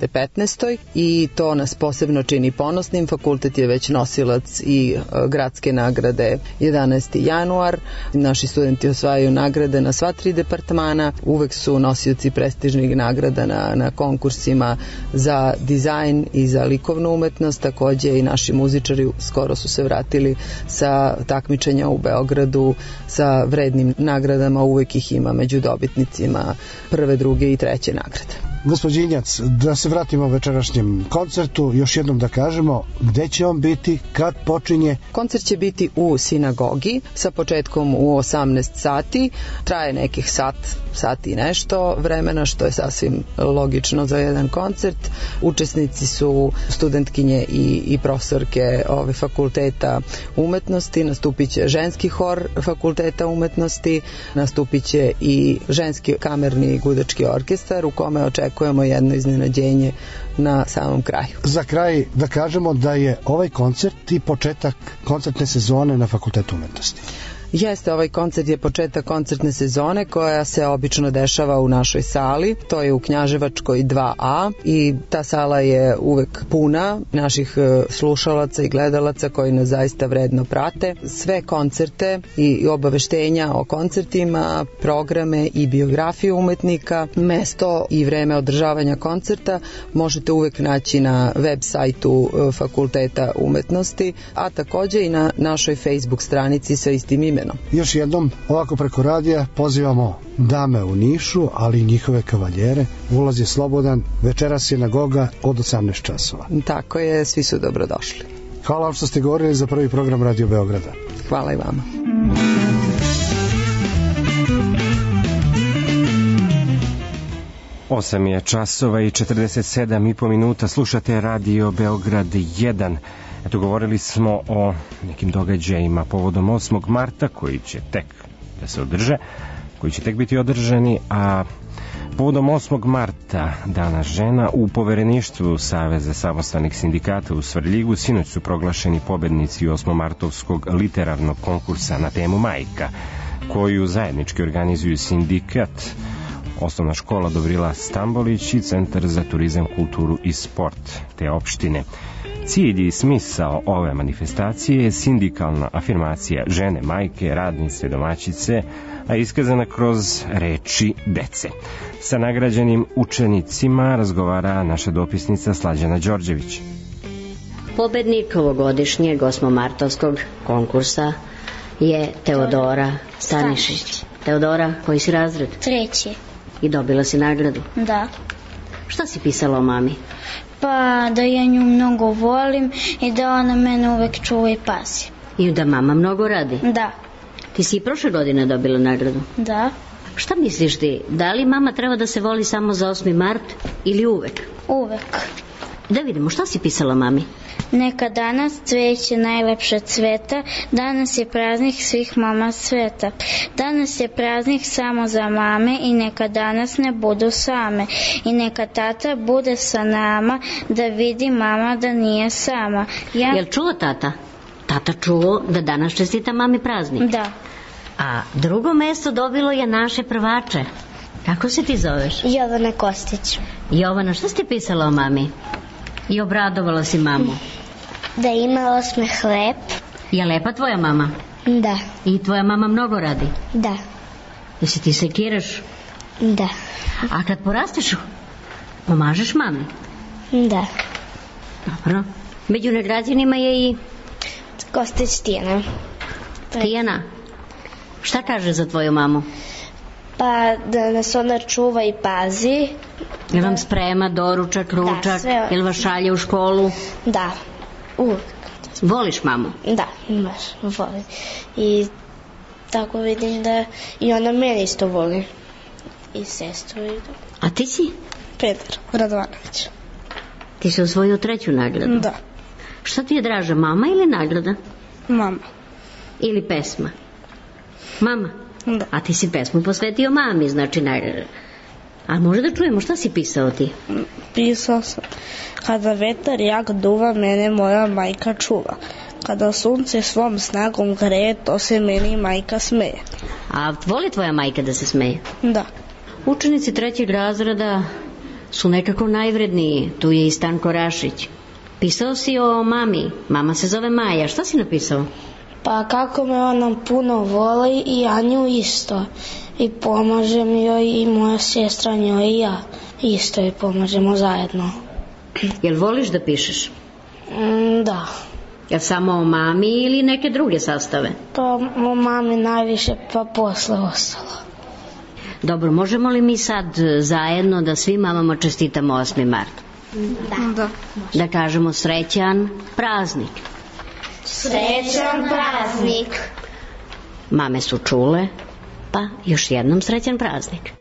2015. i to nas posebno čini ponosnim. Fakultet je već nosilac i gradske nagrade 11. januar. Naši studenti osvajaju nagrade na sva 3 departmana, uvek su nosioci prestižnih nagrada na konkursima za dizajn i za likovnu umetnost. Takođe i naši muzičari skoro su se vratili sa takmičenja u Beogradu sa vrednim nagradama, uvek ih ima među dobitnicima prve, druge i treće nagrade. Gospođinjac, da se vratimo večerašnjem koncertu, još jednom da kažemo gde će on biti, kad počinje. Koncert će biti u sinagogi sa početkom u 18 sati, traje nekih sat i nešto vremena, što je sasvim logično za jedan koncert. Učesnici su studentkinje i profesorke fakulteta umetnosti, nastupit će ženski hor fakulteta umetnosti, nastupit će i ženski kamerni gudački orkestar, u kome očekujemo jedno iznenađenje na samom kraju. Za kraj da kažemo da je ovaj koncert i početak koncertne sezone na fakultetu umetnosti. Jeste, ovaj koncert je početak koncertne sezone koja se obično dešava u našoj sali, to je u Knjaževačkoj 2A i ta sala je uvek puna naših slušalaca i gledalaca koji nas zaista vredno prate. Sve koncerte i obaveštenja o koncertima, programe i biografiju umetnika, mesto i vreme održavanja koncerta možete uvek naći na web sajtu Fakulteta umetnosti, a takođe i na našoj Facebook stranici sa istim imenom. Još jednom, ovako preko radija pozivamo dame u Nišu, ali i njihove kavaljere. Ulaz je slobodan, večeras sinagoga od 18 časova. Tako je, svi su dobrodošli. Hvala vam što ste govorili za prvi program Radio Beograda. Hvala i vama. Osam je časova i 47,5 minuta. Slušate Radio Beograd 1. Eto, govorili smo o nekim događajima povodom 8. marta koji će tek da se održe, koji će tek biti održani, a povodom 8. marta, Dana žena, u povereništvu Saveza samostalnih sindikata u Svrljigu sinoć su proglašeni pobednici 8-martovskog literarnog konkursa na temu Majka, koju zajednički organizuju sindikat, Osnovna škola Dobrila Stambolić i Centar za turizam, kulturu i sport te opštine. Cilj i smisao ove manifestacije je sindikalna afirmacija žene, majke, radnice, domaćice, a iskazana kroz reči dece. Sa nagrađenim učenicima razgovara naša dopisnica Slađana Đorđević. Pobednik ovogodišnjeg 8-martovskog konkursa je Teodora Stanišić. Teodora, koji si razred? 3. I dobila si nagradu? Da. Šta si pisala o mami? Pa da ja nju mnogo volim i da ona mene uvek čuva i pazi. I da mama mnogo radi? Da. Ti si i prošle godine dobila nagradu? Da. Šta misliš ti, da li mama treba da se voli samo za 8. mart ili uvek? Uvek. Da vidimo, šta si pisala mami? Neka danas cveće najlepše cveta, danas je praznik svih mama sveta. Danas je praznik samo za mame i neka danas ne budu same. I neka tata bude sa nama da vidi mama da nije sama. Jel čuo tata? Tata čuo da danas čestita mami praznik? Da. A drugo mesto dobilo je naše prvače. Kako se ti zoveš? Jovana Kostić. Jovana, šta si ti pisala o mami? I obradovala si mamu? Da ima osmeh lep. Je lepa tvoja mama? Da. I tvoja mama mnogo radi? Da. Jesi ti sekiraš? Da. A kad porasteš, pomažeš mami? Da. Dobro. Među nagrađenima je i Kostić Tijana. Tijana, šta kaže za tvoju mamu? Pa da nas ona čuva i pazi. Jel vam sprema doručak, ručak? Jel vas šalje u školu? Da, uvek. Voliš mamu? Da, baš volim. I tako vidim da i ona mene isto voli. I sestru idu. A ti si? Pedar Radovanović. Ti si osvojio 3. nagradu? Da. Šta ti je draža, mama ili nagrada? Mama. Ili pesma? Mama? Da. A ti si pesmu posvetio mami, znači nagrada. A može da čujemo, šta si pisao ti? Pisao sam: kada vetar jak duva, mene moja majka čuva. Kada sunce svom snagom greje, to se meni majka smeje. A voli tvoja majka da se smeje? Da. Učenici 3. razreda su nekako najvredniji. Tu je i Stanko Rašić. Pisao si o mami. Mama se zove Maja. Šta si napisao? Pa kako me ona puno voli i ja nju isto. I pomažem joj i moja sestra njoj i ja. Isto i pomažemo zajedno. Jel voliš da pišeš? Da. Jel samo o mami ili neke druge sastave? Pa o mami najviše, pa posle ostalo. Dobro, možemo li mi sad zajedno da svim mamama čestitamo 8. mart? Da. Da kažemo srećan praznik. Srećan praznik. Mame su čule, pa još jednom srećan praznik.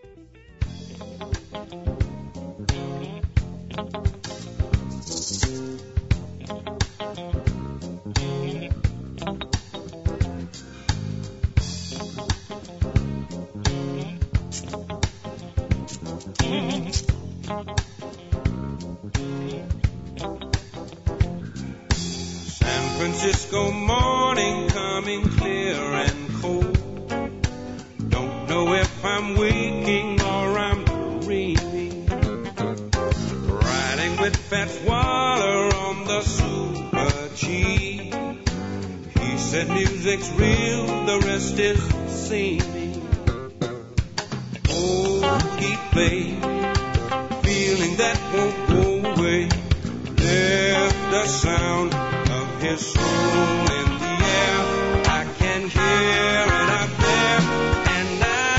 Francisco morning coming clear and cold. Don't know if I'm waking or I'm dreaming. Riding with Fats Waller on the Super G. He said music's real, the rest is seeming. Oh, he played, feeling that won't go away. Left the sound of his soul in the air. I can hear it up there, and I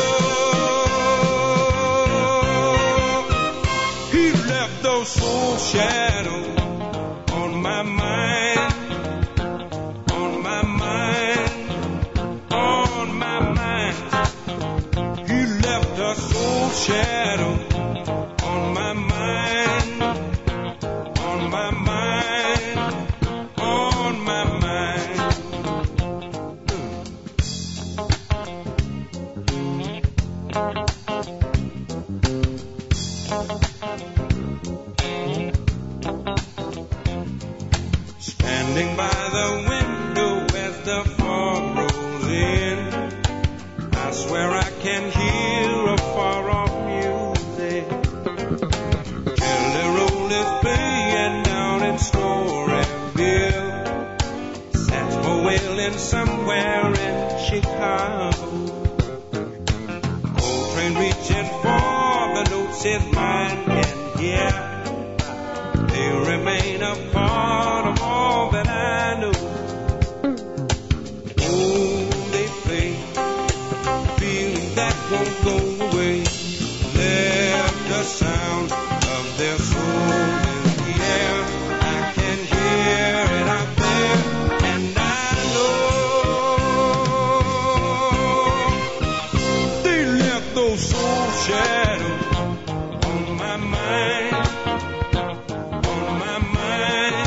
know he left those soul shadows on my mind, on my mind, on my mind. He left a soul shadow on my mind, on my mind, on my mind. Standing by the window as the fog rolls in, I swear I can hear a far-off music. Kelly Roll is playing down in Storyville. Satchmo wailing somewhere in Chicago. Coltrane reaching for the notes his mind can hear. They remain a part of all that I know. Oh, they play, feeling that won't go away. Left the sound of their soul in the air. I can hear it out there, and I know they left those soul shadows on my mind, on my mind.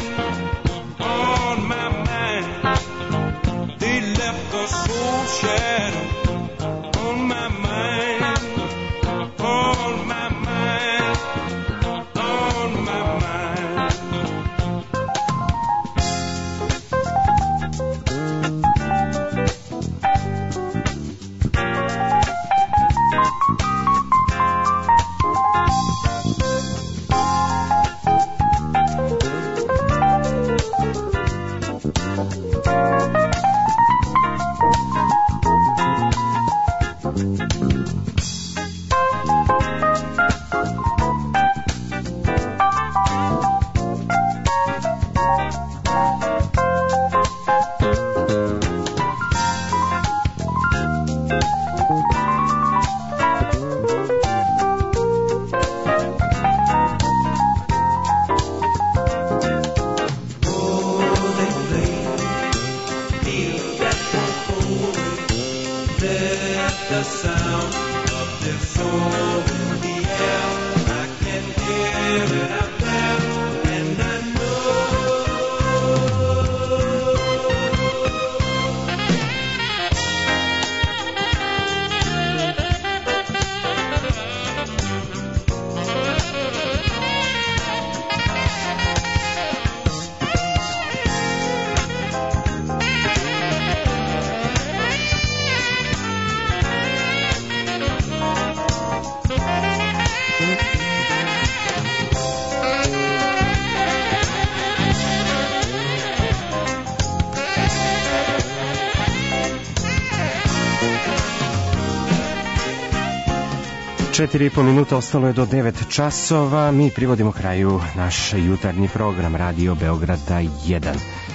4,5 minuta ostalo je do 9 časova. Mi privodimo kraju naš jutarnji program Radio Beograda 1.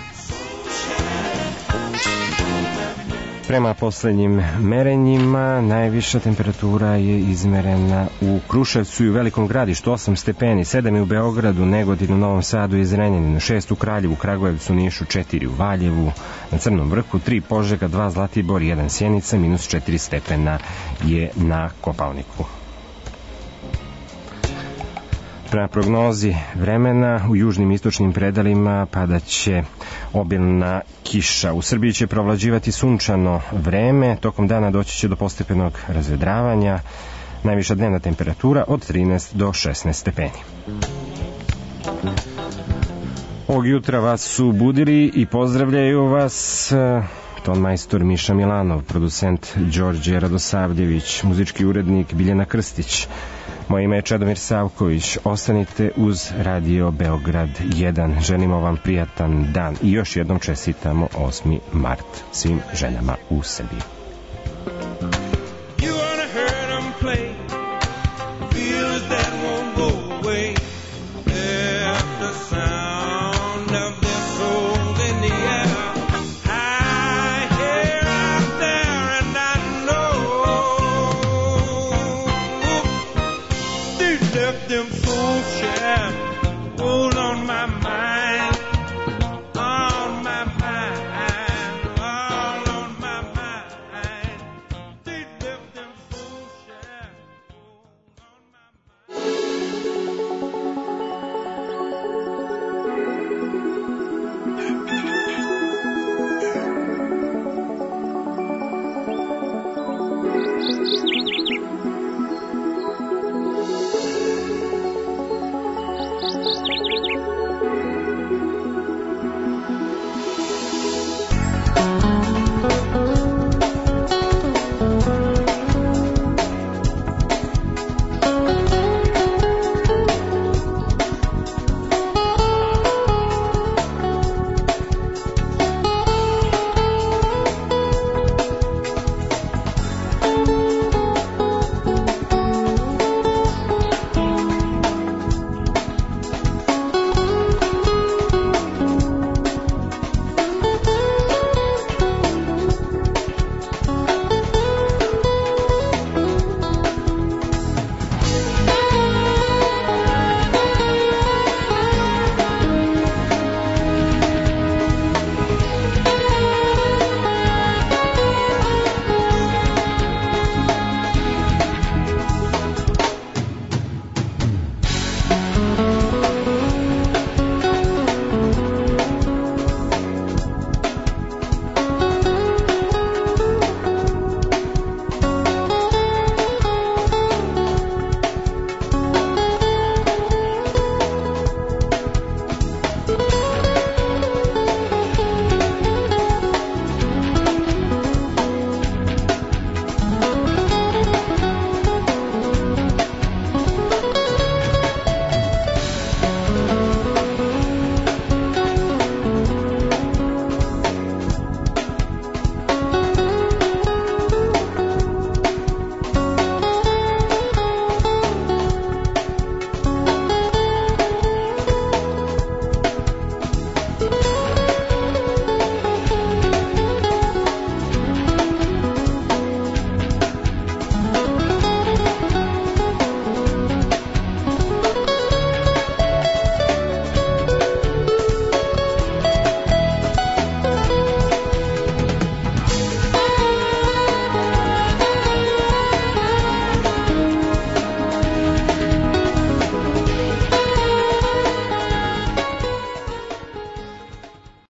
Prema poslednjim merenjima, najviša temperatura je izmerena u Kruševcu i u Velikom Gradištu 8 stepeni, 7 je u Beogradu, Negodinu, Novom Sadu i Zrenjaninu, 6 u Kraljevu, Kragujevcu, Nišu, 4 u Valjevu, na Crnom Vrhu, 3 Požega, 2 Zlatibor, 1 Sjenica, minus 4 stepena je na Kopaoniku. Prema prognozi vremena, u južnim i istočnim predalima padaće obilna kiša. U Srbiji će provlađivati sunčano vreme, tokom dana doći će do postepenog razvedravanja, najviša dnevna temperatura od 13 do 16 stepeni. Ovog jutra vas su budili i pozdravljaju vas ton majstor Miša Milanov, producent Đorđe Radosavljević, muzički urednik Biljana Krstić. Moje ime je Čedomir Savković. Ostanite uz Radio Beograd 1. Želimo vam prijatan dan i još jednom čestitamo 8. mart svim ženama u Srbiji.